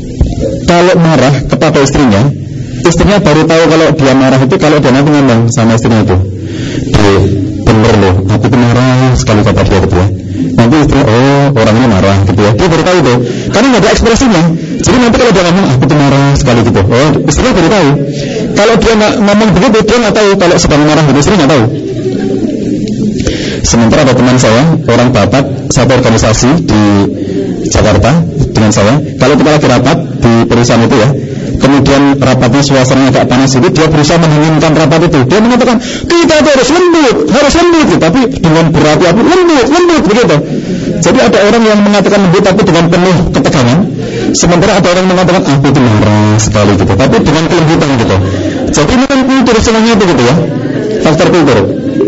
kalau marah kepada istrinya baru tahu kalau dia marah itu kalau dia nanti ngomong sama istrinya itu, "Bener loh, aku tuh marah sekali," kata dia gitu ya. Nanti istrinya, orang ini marah gitu ya. Dia baru tahu itu, karena nggak ada ekspresinya. Jadi nanti kalau dia ngomong, "Aku tuh marah sekali," gitu, istrinya baru tahu. Kalau dia nggak ngomong begitu, dia nggak tahu kalau sedang marah istri, nggak tahu. Sementara ada teman saya, orang Batak, satu organisasi di Jakarta dengan saya. Kalau kita lagi rapat di perusahaan itu ya, kemudian rapatnya suasananya agak panas itu, dia berusaha mendinginkan rapat itu. Dia mengatakan kita harus lembut, tapi dengan berapi-api lembut begitu. Jadi ada orang yang mengatakan lembut tapi dengan penuh ketegangan, sementara ada orang yang mengatakan aku itu marah sekali gitu, tapi dengan kelembutan gitu. Jadi ini kan kultur semuanya itu gitu ya, faktor kultur.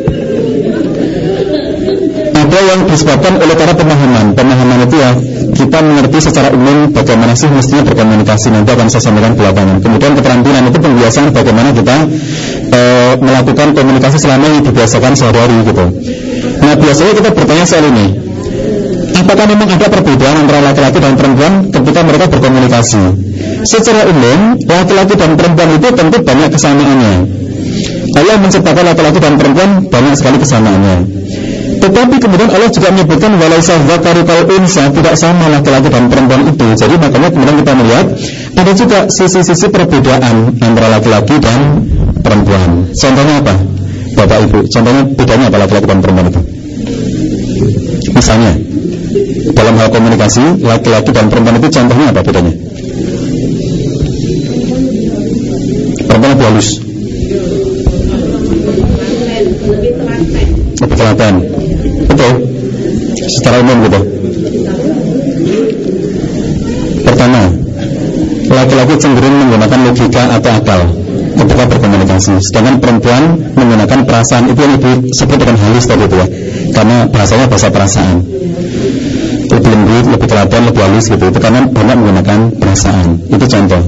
Ada yang disebabkan oleh cara pemahaman itu ya, kita mengerti secara umum bagaimana sih mestinya berkomunikasi, nanti akan saya sampaikan belakangan. Kemudian keterampilan itu pembiasaan bagaimana kita melakukan komunikasi selama yang dibiasakan sehari-hari gitu. Nah biasanya kita bertanya soal ini, apakah memang ada perbedaan antara laki-laki dan perempuan ketika mereka berkomunikasi? Secara umum laki-laki dan perempuan itu tentu banyak kesamaannya. Allah menciptakan laki-laki dan perempuan banyak sekali kesamaannya. Tetapi kemudian Allah juga menyebutkan walaisa dzakaru kal unsa, tidak sama laki-laki dan perempuan itu. Jadi makanya kemudian kita melihat ada juga sisi-sisi perbedaan antara laki-laki dan perempuan. Contohnya apa, Bapak Ibu? Contohnya bedanya apa laki-laki dan perempuan itu? Misalnya dalam hal komunikasi, laki-laki dan perempuan itu contohnya apa bedanya? Perempuan lebih halus, lebih telaten. Betul, secara umum gitu. Pertama, laki-laki cenderung menggunakan logika atau akal ketika berkomunikasi, sedangkan perempuan menggunakan perasaan. Itu yang disebut dengan halus tadi itu ya, karena bahasanya bahasa perasaan. Lebih lembut, lebih telaten, lebih halus gitu. Itu karena banyak menggunakan perasaan. Itu contoh.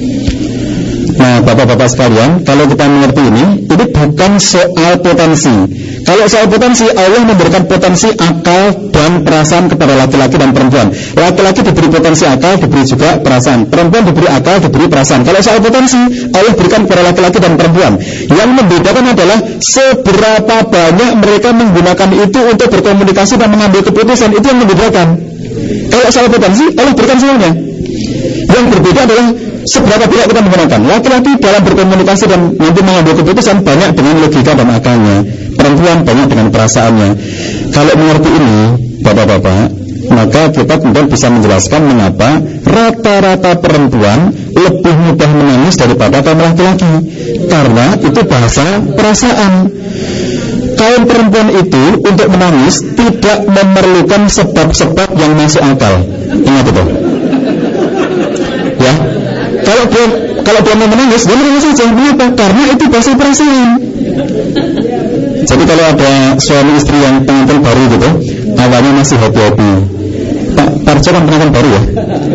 Nah bapak-bapak sekalian, kalau kita mengerti ini bukan soal potensi. Kalau soal potensi, Allah memberikan potensi akal dan perasaan kepada laki-laki dan perempuan. Laki-laki diberi potensi akal, diberi juga perasaan. Perempuan diberi akal, diberi perasaan. Kalau soal potensi, Allah berikan kepada laki-laki dan perempuan. Yang membedakan adalah seberapa banyak mereka menggunakan itu untuk berkomunikasi dan mengambil keputusan. Itu yang membedakan. Kalau soal potensi, Allah berikan semuanya. Yang berbeda adalah seberapa banyak kita menggunakan. Laki-laki dalam berkomunikasi dan nanti mengambil keputusan banyak dengan logika dan akalnya, perempuan banyak dengan perasaannya. Kalau mengerti ini bapak-bapak, maka kita kemudian bisa menjelaskan mengapa rata-rata perempuan lebih mudah menangis daripada kaum laki-laki, karena itu bahasa perasaan. Kaum perempuan itu untuk menangis tidak memerlukan sebab-sebab yang masuk akal. Ingat itu ya. Kalau dia mau menangis, dia menangis saja. Mengapa? Karena itu bahasa perasaan. Jadi kalau ada suami istri yang pengantin baru gitu, awalnya masih happy-happy. Pak Parjo kan pengantin baru ya,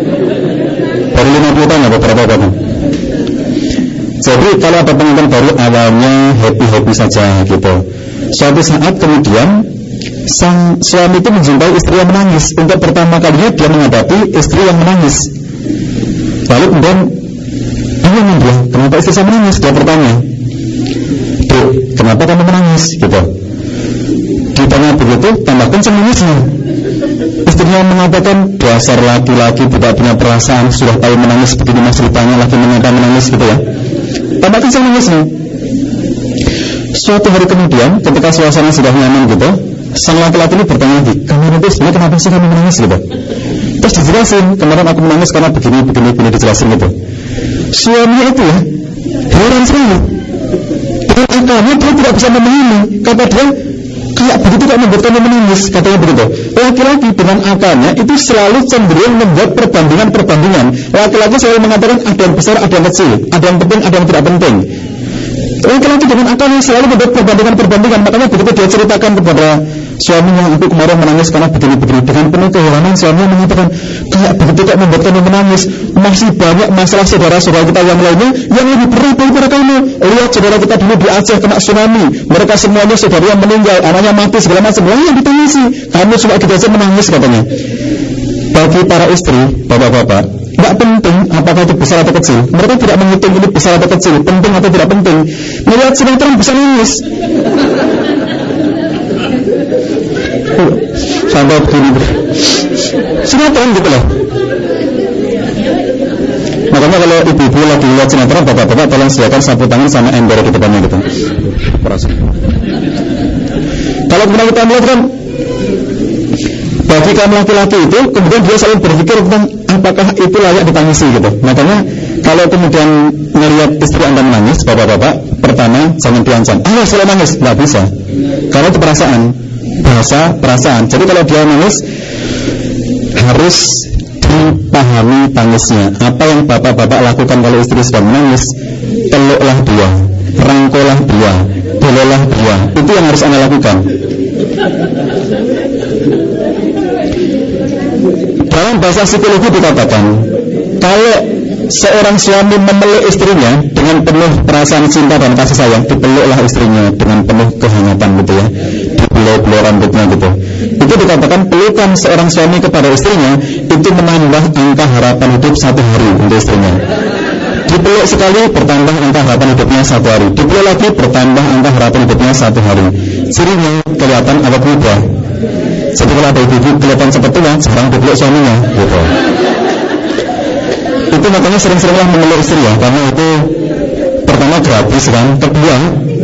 baru 50 tahun atau berapa tahun. Jadi kalau ada pengantin baru awalnya happy-happy saja gitu. Suatu saat kemudian sang suami itu menjumpai istri yang menangis. Untuk pertama kalinya dia menghadapi istri yang menangis. Lalu kemudian dia, kenapa istri saya menangis? Dia bertanya, Dek, kenapa kamu menangis? Gitu. Ditanya begitu, tambah kencang nangisnya. Istrinya mengatakan, dasar laki-laki tidak punya perasaan, sudah tahu menangis begini mas ceritanya lagi mengapa menangis gitu ya. Tambah kencang nangisnya. Suatu hari kemudian, ketika suasana sudah nyaman gitu, sang laki-laki ini bertanya lagi, kamu nanti sebenarnya kenapa sih kamu menangis gitu? Terus dijelasin, kemarin aku menangis karena begini dijelasin gitu. Suaminya itu ya heran sekali. Dengan akalnya dia tidak bisa memahami. Kata dia, kayak begitu kok membuat kamu menangis, katanya begitu. Laki-laki dengan akalnya itu selalu cenderung membuat perbandingan. Laki-laki selalu mengatakan ada yang besar, ada yang kecil, ada yang penting, ada yang tidak penting. Laki-laki dengan akalnya selalu membuat perbandingan. Makanya begitu dia ceritakan kepada suaminya, aku kemarin menangis karena begini. Dengan penuh keheranan suaminya mengatakan, kayak begitu kok membuat kamu menangis. Masih banyak masalah saudara-saudara kita yang lainnya yang lebih berat daripada kamu. Lihat saudara kita dulu di Aceh kena tsunami, mereka semuanya saudara yang meninggal, anaknya mati segala macam. Yang ditangisi, kamu cuma kita saja menangis katanya. Bagi para istri, bapak-bapak, tidak penting apakah itu besar atau kecil. Mereka tidak menghitung ini besar atau kecil, penting atau tidak penting. Melihat sinetron bisa nangis. Sampai begini sinetron gitu loh. Makanya kalau ibu-ibu lagi lihat sinetron, bapak-bapak tolong silakan sapu tangan sama ember di depannya gitu. Kalau kemudian kita melihat kan, bagi kaum laki-laki itu kemudian dia selalu berpikir tentang apakah itu layak ditangisi gitu. Makanya kalau kemudian melihat istri Anda menangis, bapak-bapak, pertama jangan diancam, ayo selalu nangis, nggak bisa. Karena itu perasaan, bahasa perasaan. Jadi kalau dia nangis harus dipahami tangisnya. Apa yang bapak-bapak lakukan kalau istri sedang menangis? Peluklah dia, rangkulah dia, belolah dia. Itu yang harus Anda lakukan. Dalam bahasa psikologi dikatakan, kalau seorang suami memeluk istrinya dengan penuh perasaan cinta dan kasih sayang, dipeluklah istrinya dengan penuh kehangatan gitu ya, dibelok-belok rambutnya gitu. Itu dikatakan pelukan seorang suami kepada istrinya itu menambah angka harapan hidup 1 hari untuk istrinya. Dipeluk sekali bertambah angka harapan hidupnya 1 hari, dipeluk lagi bertambah angka harapan hidupnya 1 hari. Cirinya kelihatan awet muda. Jadi kalau ada ibu-ibu kelihatan seperti tua, jarang dipeluk suaminya gitu. Itu makanya sering-seringlah memeluk istri ya, karena itu pertama gratis kan, kedua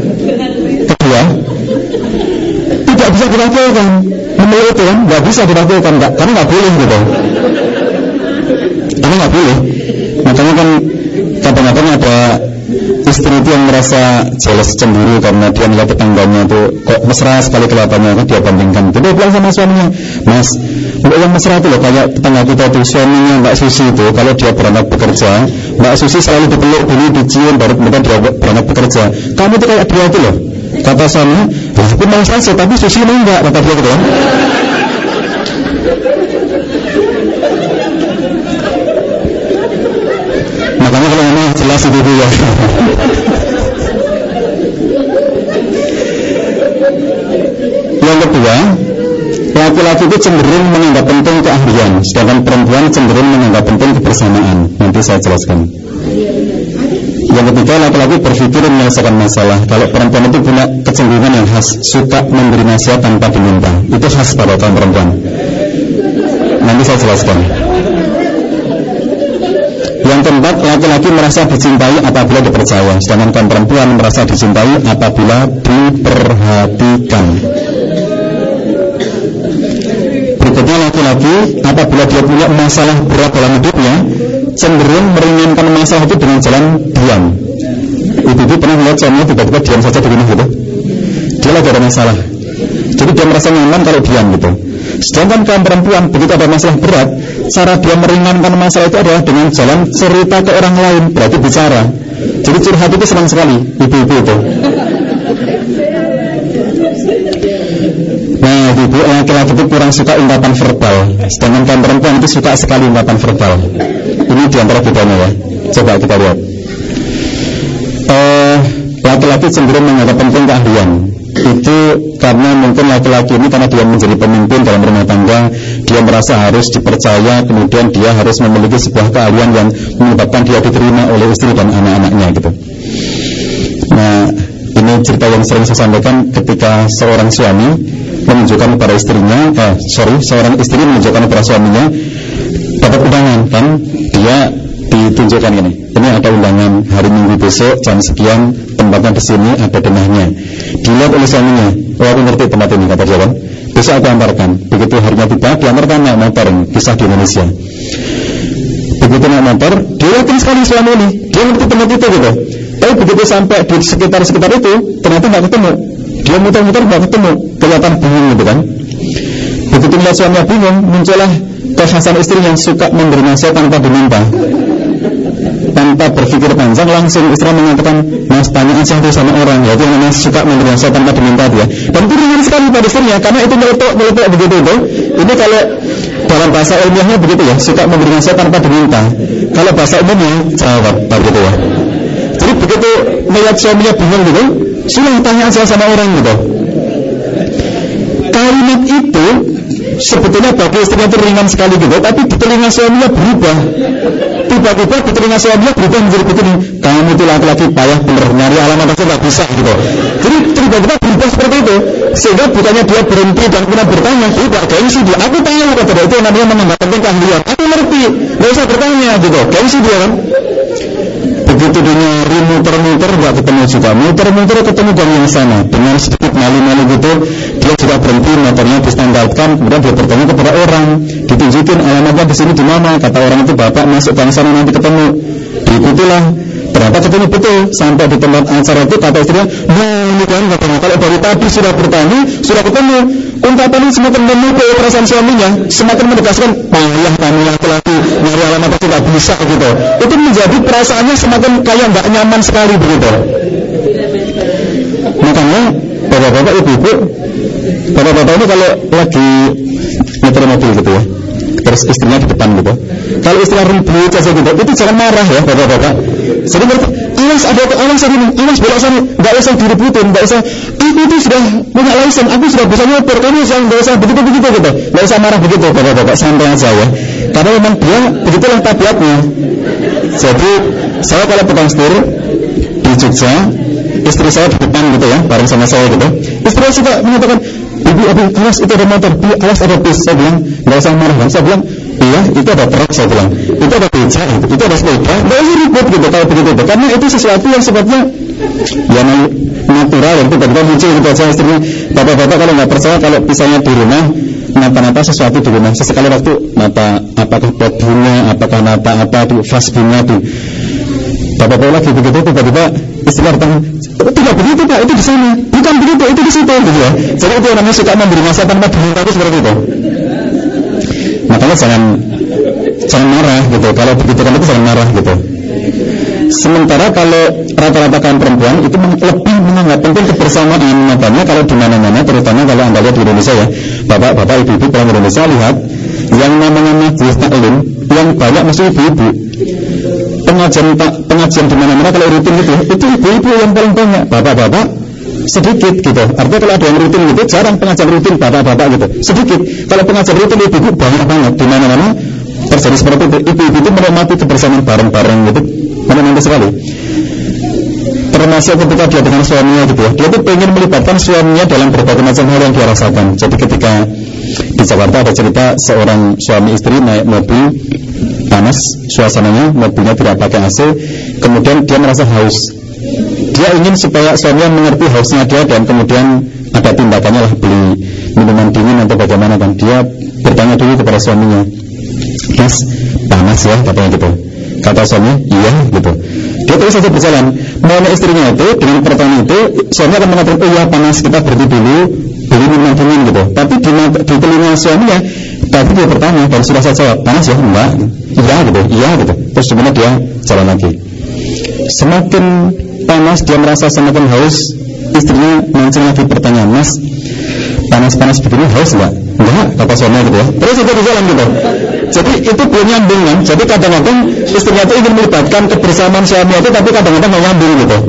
tidak bisa dilakukan. Memeluk itu kan nggak bisa dilakukan, karena nggak boleh gitu. Karena nggak boleh. Makanya kan kadang-kadang ada istri itu yang merasa jealous, cemburu karena dia melihat tetangganya itu kok mesra sekali kelihatannya, kan dia bandingkan. Jadi dia bilang sama suaminya, Mas, yang mesra itu loh kayak tetangga kita itu, suaminya Mbak Susi itu kalau dia berangkat bekerja, Mbak Susi selalu dipeluk dulu, dicium, baru kemudian dia berangkat bekerja. Kamu itu kayak dia itu loh. Kata suami, aku mau saja, tapi Susi mau enggak, kata dia gitu kan. Makanya kalau ini jelas itu ya. Yang kedua, laki-laki itu cenderung menganggap penting keahlian, sedangkan perempuan cenderung menganggap penting kebersamaan. Nanti saya jelaskan. Yang ketiga, laki-laki berpikir menyelesaikan masalah. Kalau perempuan itu punya kecenderungan yang khas, suka memberi nasihat tanpa diminta. Itu khas pada kaum perempuan. Nanti saya jelaskan. Yang keempat, laki-laki merasa dicintai apabila dipercaya, sedangkan kaum perempuan merasa dicintai apabila diperhatikan. Berikutnya, laki-laki apabila dia punya masalah berat dalam hidupnya, cenderung meringankan masalah itu dengan jalan diam. Ibu-ibu pernah melihat suaminya tiba-tiba diam saja di rumah gitu, dia lagi ada masalah, jadi dia merasa nyaman kalau diam gitu. Sedangkan kaum perempuan begitu ada masalah berat, cara dia meringankan masalah itu adalah dengan jalan cerita ke orang lain, berarti bicara. Jadi curhat itu senang sekali ibu-ibu itu. Nah, ibu laki-laki itu kurang suka ungkapan verbal, sedangkan kaum perempuan itu suka sekali ungkapan verbal. Ini diantara bedanya ya. Coba kita lihat. Laki-laki cenderung menganggap penting keahlian. Itu karena mungkin laki-laki ini karena dia menjadi pemimpin dalam rumah tangga, dia merasa harus dipercaya, kemudian dia harus memiliki sebuah keahlian yang menyebabkan dia diterima oleh istri dan anak-anaknya gitu. Nah, ini cerita yang sering saya sampaikan ketika seorang suami menunjukkan kepada istrinya, seorang istri menunjukkan kepada suaminya dapat undangan kan, dia ditunjukkan gini, ini ada undangan hari Minggu besok jam sekian, tempatnya di sini, ada denahnya. Dilihat oleh suaminya, oh aku ngerti tempat ini, kata dia kan. Besok aku antarkan. Begitu harinya tiba, diantarkan naik motor, kisah di Indonesia. Begitu naik motor, dia yakin sekali suami ini, dia ngerti tempat itu gitu. Tapi begitu sampai di sekitar itu, ternyata nggak ketemu. Dia muter-muter nggak ketemu, kelihatan bingung gitu kan. Begitu melihat suaminya bingung, muncullah kekhasan istri yang suka memberi nasihat tanpa diminta, tanpa berpikir panjang, langsung istri mengatakan, Mas, tanya aja itu sama orang, yaitu yang namanya suka memberi nasihat tanpa diminta dia. Dan itu ringan sekali pada istrinya, karena itu meletuk begitu itu. Ini kalau dalam bahasa ilmiahnya begitu ya, suka memberi nasihat tanpa diminta. Kalau bahasa umumnya jawab begitu ya. Jadi begitu melihat suaminya bingung gitu, sudah tanya aja sama orang gitu. Kalimat itu sebetulnya bagi istrinya itu ringan sekali gitu, tapi di telinga suaminya berubah. Tiba-tiba di telinga suaminya berubah menjadi begini, kamu itu laki-laki payah bener, nyari alamat aja gak bisa gitu. Jadi tiba-tiba berubah seperti itu, sehingga bukannya dia berhenti dan kemudian bertanya, tidak gengsi dia, aku tahu kata dia, itu namanya menambah penting keahlian, aku ngerti nggak usah bertanya gitu, gengsi dia kan. Begitu dia nyari muter-muter nggak ketemu juga, muter-muter ketemu gang yang sana, dengan sedikit malu-malu gitu dia juga berhenti, motornya distandarkan, kemudian dia bertanya kepada orang, ditunjukin alamatnya di sini di mana, kata orang itu bapak masuk gang sana nanti ketemu, diikutilah. Ternyata ketemu betul, sampai di tempat acara itu kata istrinya, nah ini kan katanya kalau dari tadi sudah bertanya, sudah ketemu, ungkapan ini semakin memukul perasaan suaminya, semakin menegaskan, payah kamu laki-laki nyari alamat itu tidak bisa gitu. Itu menjadi perasaannya semakin kayak nggak nyaman sekali begitu. Makanya bapak-bapak ibu-ibu, bapak-bapak ini kalau lagi nyetir mobil gitu ya, terus istrinya di depan gitu, kalau istrinya ribut aja gitu, itu jangan marah ya bapak-bapak. Jadi mereka, awas belok sana, nggak usah diributin, nggak usah. Aku itu sudah punya license, aku sudah bisa nyetir, kamu nggak usah begitu gitu, nggak usah marah begitu, bapak-bapak santai aja ya. Karena memang dia begitulah tabiatnya. Jadi saya kalau pegang setir di Jogja, istri saya di depan gitu ya, bareng sama saya gitu. Istri saya suka mengatakan, ibu, awas itu ada motor, awas ada bis. Saya bilang, nggak usah marah kan. Saya bilang, iya, itu ada truk, saya bilang, itu ada beca, itu ada sepeda, nggak usah ribut gitu kalau begitu, karena itu sesuatu yang sifatnya ya natural, yang tiba-tiba muncul gitu aja. Istrinya, bapak-bapak kalau nggak percaya, kalau misalnya di rumah nata-nata sesuatu di rumah, sesekali waktu nata apakah pot bunga, apakah nata apa di vas bunga di bapak-bapak lagi begitu, tiba-tiba istilah datang, tidak begitu pak, itu di sana, bukan begitu, itu di situ gitu ya. Jadi itu yang namanya suka memberi masa tanpa diminta, itu seperti itu. Makanya jangan marah gitu. Kalau begitu kan itu jangan marah gitu. Sementara kalau rata-rata kaum perempuan itu lebih menganggap penting kebersamaan. Makanya kalau di mana-mana, terutama kalau Anda lihat di Indonesia ya, bapak-bapak, ibu-ibu pulang Indonesia, lihat yang namanya majelis taklim yang banyak mesti ibu-ibu. Pengajian di mana-mana kalau rutin gitu, itu ibu-ibu yang paling banyak. Bapak-bapak sedikit gitu. Artinya kalau ada yang rutin gitu, jarang pengajian rutin bapak-bapak gitu, sedikit. Kalau pengajian rutin ibu-ibu banyak banget. Di mana-mana terjadi seperti itu. Ibu-ibu itu menikmati kebersamaan bareng-bareng gitu, menikmati sekali. Termasuk ketika dia dengan suaminya gitu ya, dia itu pengen melibatkan suaminya dalam berbagai macam hal yang dia rasakan. Jadi ketika di Jakarta ada cerita seorang suami istri naik mobil panas, suasananya mobilnya tidak pakai AC, kemudian dia merasa haus. Dia ingin supaya suaminya mengerti hausnya dia, dan kemudian ada tindakannya lah, beli minuman dingin atau bagaimana, dan dia bertanya dulu kepada suaminya, Mas, panas ya, katanya gitu. Kata suaminya, iya gitu. Dia terus saja berjalan. Maunya istrinya itu dengan pertanyaan itu, suaminya akan mengatakan, oh iya panas, kita berhenti dulu, beli minuman dingin gitu. Tapi di telinga suaminya tadi dia bertanya, dan sudah saya jawab, panas ya, enggak, iya gitu. Terus kemudian dia jalan lagi. Semakin panas dia merasa semakin haus, istrinya mancing lagi pertanyaan, Mas, panas-panas begini haus enggak? Enggak, kata suaminya gitu ya. Terus itu berjalan gitu. Jadi itu belum nyambung kan. Jadi kadang-kadang istrinya itu ingin melibatkan kebersamaan suami itu, tapi kadang-kadang nggak nyambung gitu.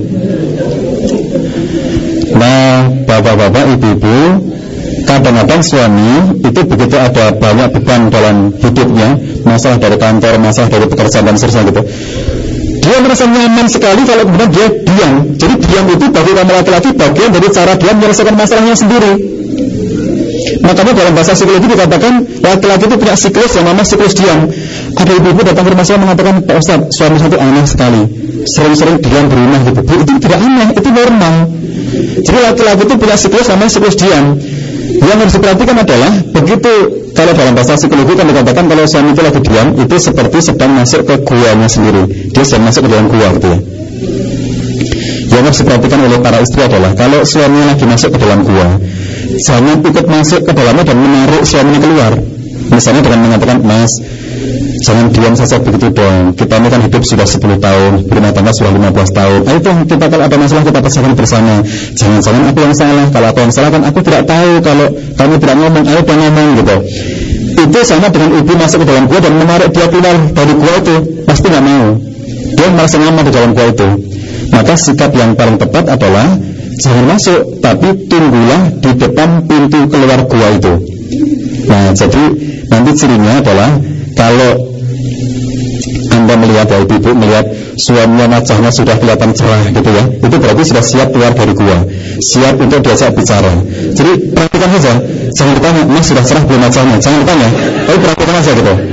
Nah, bapak-bapak, ibu-ibu, kadang-kadang suami itu begitu ada banyak beban dalam hidupnya, masalah dari kantor, masalah dari pekerjaan dan seterusnya gitu, dia merasa nyaman sekali kalau kemudian dia diam. Jadi diam itu bagi kaum laki-laki bagian dari cara dia menyelesaikan masalahnya sendiri. Makanya dalam bahasa psikologi dikatakan laki-laki itu punya siklus yang namanya siklus diam. Ada ibu-ibu datang ke rumah saya mengatakan, Pak Ustaz, suami saya itu aneh sekali, sering-sering diam di rumah gitu. Itu tidak aneh, itu normal. Jadi laki-laki itu punya siklus namanya siklus diam. Yang harus diperhatikan adalah, begitu kalau dalam bahasa psikologi kan dikatakan kalau suami itu lagi diam, itu seperti sedang masuk ke guanya sendiri. Dia sedang masuk ke dalam gua gitu ya. Yang harus diperhatikan oleh para istri adalah, kalau suaminya lagi masuk ke dalam gua, jangan ikut masuk ke dalamnya dan menarik suaminya keluar. Misalnya dengan mengatakan, Mas, jangan diam saja begitu dong, kita ini kan hidup sudah 10 tahun, berumah tangga sudah 15 tahun. Ayo dong, kita kalau ada masalah kita pecahkan bersama. Jangan-jangan aku yang salah, kalau aku yang salah kan aku tidak tahu, kalau kamu tidak ngomong, ayo dia ngomong gitu. Itu sama dengan ibu masuk ke dalam gua dan menarik dia keluar dari gua itu, pasti gak mau. Dia merasa nyaman di dalam gua itu. Maka sikap yang paling tepat adalah jangan masuk, tapi tunggulah di depan pintu keluar gua itu. Nah, jadi nanti cirinya adalah kalau Anda melihat, ya ibu-ibu melihat suaminya wajahnya sudah kelihatan cerah gitu ya, itu berarti sudah siap keluar dari gua, siap untuk diajak bicara. Jadi perhatikan saja, jangan ditanya, Mas sudah cerah belum wajahnya, jangan ditanya, tapi perhatikan saja gitu.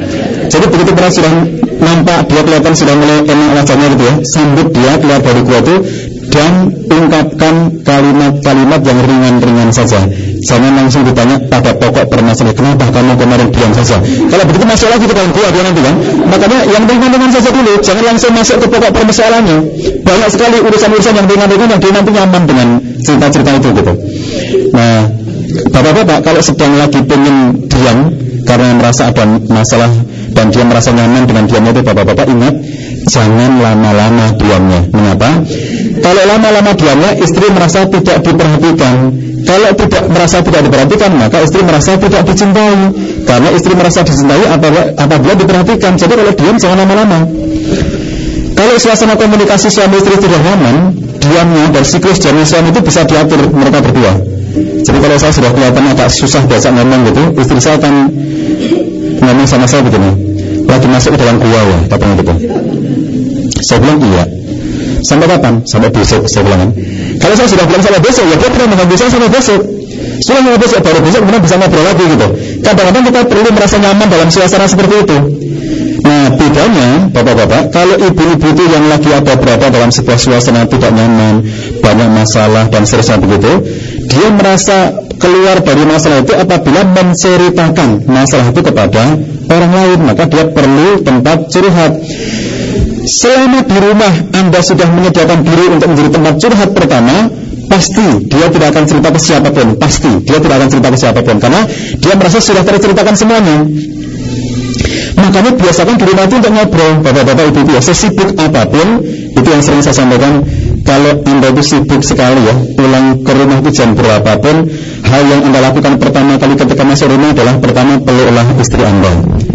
Jadi begitu pernah sudah nampak dia kelihatan sudah mulai enak wajahnya gitu ya, sambut dia keluar dari gua itu dan ungkapkan kalimat-kalimat yang ringan-ringan saja. Jangan langsung ditanya pada pokok permasalahan, kenapa kamu kemarin diam saja. Kalau begitu masuk lagi ke dalam gua dia nanti kan. Makanya yang ringan-ringan saja dulu, jangan langsung masuk ke pokok permasalahannya. Banyak sekali urusan-urusan yang ringan-ringan yang dia nanti nyaman dengan cerita-cerita itu gitu. Nah, bapak-bapak kalau sedang lagi pengen diam karena merasa ada masalah dan dia merasa nyaman dengan diamnya itu, bapak-bapak ingat, jangan lama-lama diamnya. Mengapa? Kalau lama-lama diamnya, istri merasa tidak diperhatikan. Kalau tidak merasa tidak diperhatikan, maka istri merasa tidak dicintai. Karena istri merasa dicintai apabila diperhatikan. Jadi kalau diam jangan lama-lama. Kalau suasana komunikasi suami istri tidak nyaman, diamnya dan siklus jalan suami itu bisa diatur mereka berdua. Jadi kalau saya sudah kelihatan agak susah biasa ngomong gitu, istri saya akan ngomong sama saya begini, lagi masuk ke dalam gua ya, katanya gitu. Saya bilang iya. Sampai kapan? Sampai besok, saya bilang kan. Kalau saya sudah bilang sampai besok, ya dia pernah mengambil saya sampai besok. Sudah sampai besok, baru besok kemudian bisa ngobrol lagi gitu. Kadang-kadang kita perlu merasa nyaman dalam suasana seperti itu. Nah, bedanya bapak-bapak, kalau ibu-ibu itu yang lagi berada dalam sebuah suasana tidak nyaman, banyak masalah dan seterusnya begitu, dia merasa keluar dari masalah itu apabila menceritakan masalah itu kepada orang lain, maka dia perlu tempat curhat. Selama di rumah Anda sudah menyediakan diri untuk menjadi tempat curhat pertama, pasti dia tidak akan cerita ke siapapun. Pasti dia tidak akan cerita ke siapapun karena dia merasa sudah terceritakan semuanya. Makanya biasakan di rumah itu untuk ngobrol, bapak-bapak ibu-ibu ya, sesibuk apapun. Itu yang sering saya sampaikan. Kalau Anda itu sibuk sekali ya, pulang ke rumah itu jam berapapun, hal yang Anda lakukan pertama kali ketika masuk rumah adalah pertama peluklah istri Anda.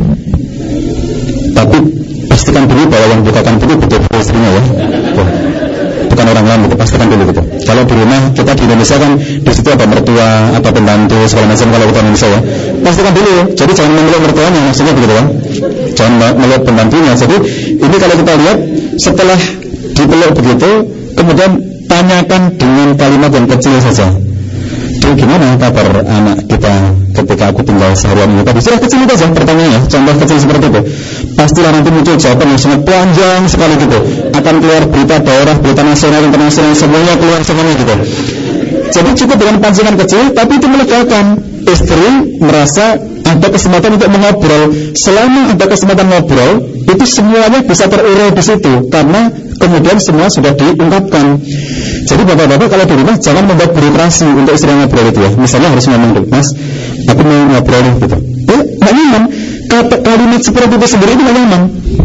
Tapi pastikan dulu bahwa yang bukakan pintu betul istrinya ya, bukan orang lain gitu. Pastikan dulu gitu. Kalau di rumah kita di Indonesia kan di situ ada mertua, ada pembantu segala macam kalau kita Indonesia ya. Pastikan dulu. Jadi jangan memeluk mertuanya, maksudnya begitu kan. Jangan memeluk pembantunya. Jadi ini kalau kita lihat setelah dipeluk begitu, kemudian tanyakan dengan kalimat yang kecil saja. Jadi gimana kabar anak kita ketika aku tinggal seharian ini? Tadi sudah kecil itu saja pertanyaannya, contoh kecil seperti itu. Pastilah nanti muncul jawaban yang sangat panjang sekali gitu. Akan keluar berita daerah, berita nasional, internasional, semuanya keluar semuanya gitu. Jadi cukup dengan pancingan kecil, tapi itu melegakan. Istri merasa ada kesempatan untuk mengobrol. Selama ada kesempatan ngobrol, itu semuanya bisa terurai di situ karena kemudian semua sudah diungkapkan. Jadi bapak-bapak kalau di rumah jangan membuat birokrasi untuk istri ngobrol itu ya. Misalnya harus ngomong dulu, Mas, aku mau ngobrol gitu. Nggak nyaman. Kalimat seperti itu sendiri itu nggak nyaman.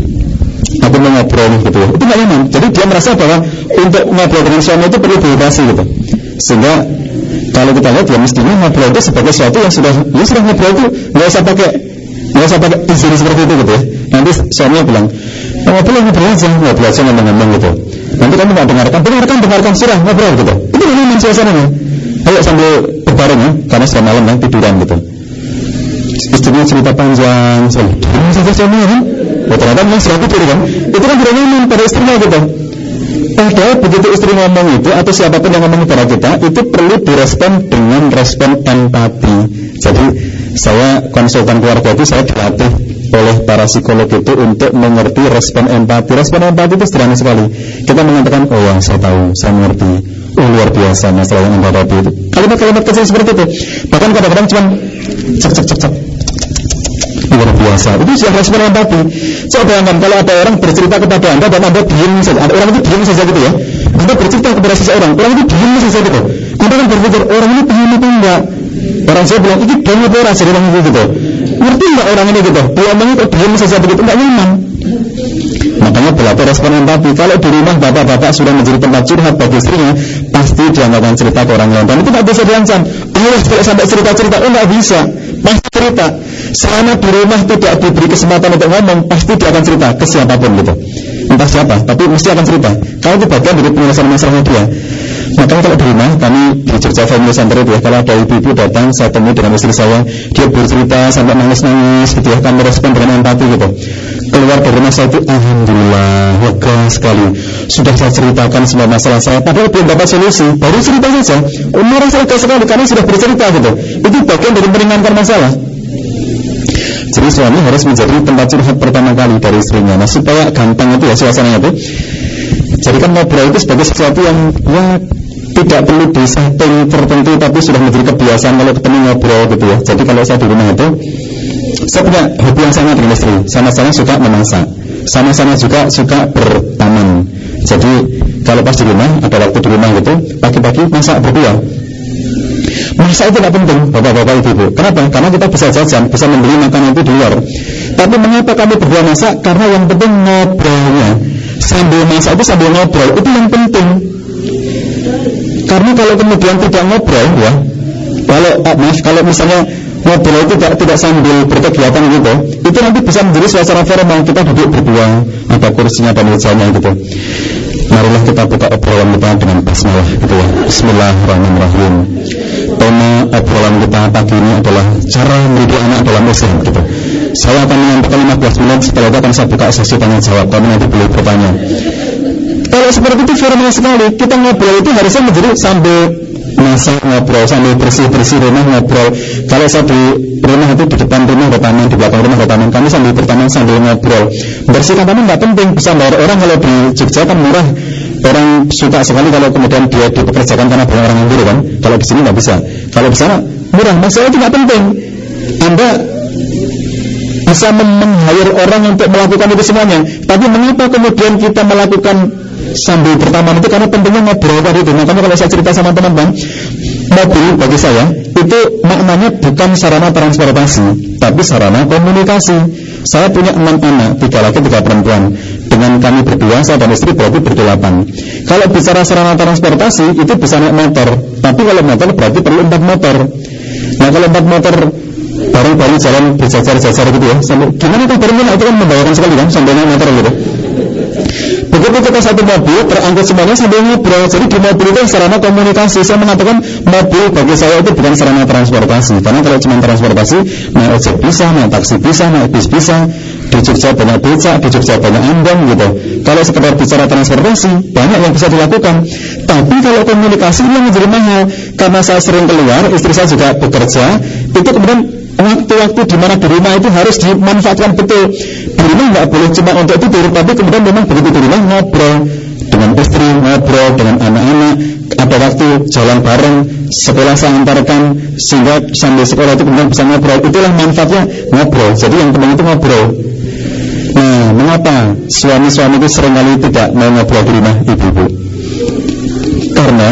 Aku mau ngobrol gitu ya. Itu nggak nyaman. Jadi dia merasa bahwa untuk ngobrol dengan suami itu perlu birokrasi gitu. Sehingga kalau kita lihat ya mestinya ngobrol itu sebagai sesuatu yang sudah ngobrol itu nggak usah pakai izin seperti itu gitu ya. Nanti suaminya bilang, ngobrol aja ngomong-ngomong gitu. Nanti kamu nggak dengarkan surah ngobrol gitu. Itu nyaman suasananya. Ayo sambil berbareng ya, karena sudah malam kan tiduran gitu. Istrinya cerita panjang, ini saja suaminya kan. Ternyata memang sudah tidur kan. Itu kan tidak nyaman pada istrinya gitu. Padahal begitu istri ngomong itu atau siapapun yang ngomong kepada kita, itu perlu direspon dengan respon empati. Jadi saya konsultan keluarga itu saya dilatih oleh para psikolog itu untuk mengerti respon empati. Respon empati itu sederhana sekali. Kita mengatakan, oh ya saya tahu, saya mengerti. Oh luar biasa masalah yang Anda hadapi itu. Kalimat-kalimat kecil seperti itu. Bahkan kadang-kadang cuma cek. Luar biasa. Itu sudah respon empati. Coba bayangkan kalau ada orang bercerita kepada Anda dan Anda diam saja. Ada orang itu diam saja gitu ya. Anda bercerita kepada seseorang, orang itu diam saja gitu. Anda kan berpikir orang ini paham atau enggak? Orang saya bilang ini diam atau orang saya bilang gitu. Ngerti enggak orang ini gitu? Dia omongnya kok diam saja begitu, enggak nyaman. Makanya berlatih respon empati. Kalau di rumah bapak-bapak sudah menjadi tempat curhat bagi istrinya, pasti dia nggak akan cerita ke orang lain. Dan itu tidak bisa diancam. Allah tidak sampai cerita-cerita, nggak bisa. Pasti cerita. Selama di rumah tidak diberi kesempatan untuk ngomong, pasti dia akan cerita ke siapapun gitu. Entah siapa, tapi mesti akan cerita. Kalau itu bagian dari penyelesaian masalahnya dia. Makanya kalau di rumah, kami di Jogja Family Center itu ya, kalau ada ibu-ibu datang, saya temui dengan istri saya, dia bercerita sampai nangis-nangis gitu ya, kami respon dengan empati gitu. Keluar dari rumah saya itu, alhamdulillah, lega sekali. Sudah saya ceritakan semua masalah saya, padahal belum dapat solusi, baru cerita saja. Merasa lega sekali karena sudah bercerita gitu. Itu bagian dari meringankan masalah. Jadi suami harus menjadi tempat curhat pertama kali dari istrinya. Nah, supaya gampang itu ya suasananya itu. Jadi kan ngobrol itu sebagai sesuatu yang ya tidak perlu di setting tertentu, tapi sudah menjadi kebiasaan kalau ketemu ngobrol gitu ya. Jadi kalau saya di rumah itu, saya punya hobi yang sama dengan istri. Sama-sama suka memasak, sama-sama juga suka bertaman. Jadi kalau pas di rumah, ada waktu di rumah gitu, pagi-pagi masak berdua. Masak itu tidak penting, bapak-bapak, ibu-ibu. Kenapa? Karena kita bisa jajan, bisa membeli makanan itu di luar. Tapi mengapa kami berdua masak? Karena yang penting ngobrolnya. Sambil masak itu sambil ngobrol, itu yang penting. Karena kalau kemudian tidak ngobrol ya, kalau misalnya ngobrol itu tidak sambil berkegiatan gitu, itu nanti bisa menjadi suasana formal. Kita duduk berdua, ada kursinya dan mejanya gitu. Marilah kita buka obrolan kita dengan basmalah gitu ya. Bismillahirrahmanirrahim. Tema obrolan kita pagi ini adalah cara mendidik anak dalam Islam gitu. Saya akan menyampaikan 15 menit, setelah itu akan saya buka sesi tanya jawab. Kamu nanti boleh bertanya. Kalau seperti itu formal sekali. Kita ngobrol itu harusnya menjadi sambil masak ngobrol, sambil bersih-bersih rumah ngobrol. Kalau saya di rumah itu di depan rumah ada taman, di belakang rumah ada taman, kami sambil bertaman sambil ngobrol. Bersihkan taman nggak penting, bisa bayar orang. Kalau di Jogja kan murah, orang suka sekali kalau kemudian dia dipekerjakan karena banyak orang nganggur kan. Kalau di sini nggak bisa. Kalau di sana murah, masalah itu nggak penting. Anda bisa meng-hire orang untuk melakukan itu semuanya. Tapi mengapa kemudian kita melakukan sambil bertaman itu? Karena pentingnya ngobrol tadi itu. Makanya kalau saya cerita sama teman-teman, mobil bagi saya itu maknanya bukan sarana transportasi, tapi sarana komunikasi. Saya punya 6 anak, 3 laki 3 perempuan. Dengan kami berdua, saya dan istri berarti berdelapan. Kalau bicara sarana transportasi itu bisa naik motor, tapi kalau motor berarti perlu 4 motor. Nah kalau 4 motor bareng-bareng jalan berjajar-jajar gitu ya, sampai gimana kan bareng-bareng itu kan membahayakan sekali kan, sampai naik motor gitu. Begitu kita satu mobil terangkut semuanya sambil ngobrol. Jadi di mobil itu sarana komunikasi. Saya mengatakan mobil bagi saya itu bukan sarana transportasi. Karena kalau cuma transportasi, naik ojek bisa, naik taksi bisa, naik bis bisa. Di Jogja banyak becak, di Jogja banyak ambon gitu. Kalau sekedar bicara transportasi, banyak yang bisa dilakukan. Tapi kalau komunikasi ini menjadi mahal. Karena saya sering keluar, istri saya juga bekerja, itu kemudian waktu-waktu di mana di rumah itu harus dimanfaatkan betul. Di rumah nggak boleh cuma untuk tidur, tapi kemudian memang begitu di rumah ngobrol dengan istri, ngobrol dengan anak-anak, ada waktu jalan bareng, sekolah saya antarkan, sehingga sambil sekolah itu kemudian bisa ngobrol. Itulah manfaatnya ngobrol. Jadi yang penting itu ngobrol. Nah, mengapa suami-suami itu seringkali tidak mau ngobrol di rumah ibu-ibu? Karena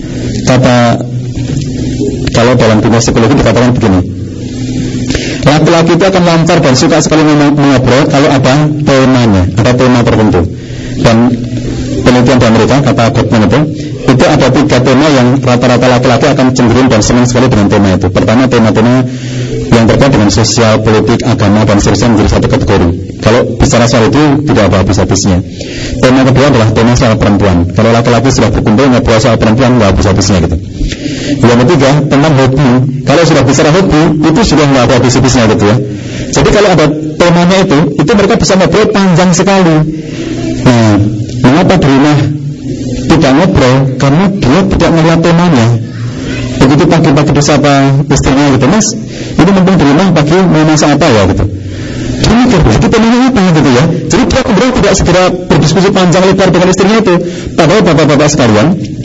kalau dalam dunia psikologi dikatakan begini, laki-laki itu akan lancar dan suka sekali mengobrol kalau ada temanya, ada tema tertentu. Dan penelitian di Amerika, kata Gottman itu ada 3 tema yang rata-rata laki-laki akan cenderung dan senang sekali dengan tema itu. Pertama, tema-tema yang terkait dengan sosial, politik, agama, dan seterusnya menjadi satu kategori. Kalau bicara soal itu tidak ada habis-habisnya. Tema kedua adalah tema soal perempuan. Kalau laki-laki sudah berkumpul ngobrol soal perempuan, nggak habis-habisnya gitu. Yang ketiga, tentang hobi. Kalau sudah bicara hobi, itu sudah nggak ada habis-habisnya gitu ya. Jadi kalau ada temanya itu mereka bisa ngobrol panjang sekali. Nah, mengapa di rumah tidak ngobrol? Karena dia tidak melihat temanya. Begitu pagi-pagi disapa istrinya gitu, Mas, ini mumpung di rumah pagi mau masak apa ya gitu. Dia mikir, itu temanya apa gitu ya. Jadi dia kemudian tidak segera berdiskusi panjang lebar dengan istrinya itu. Padahal bapak-bapak sekalian,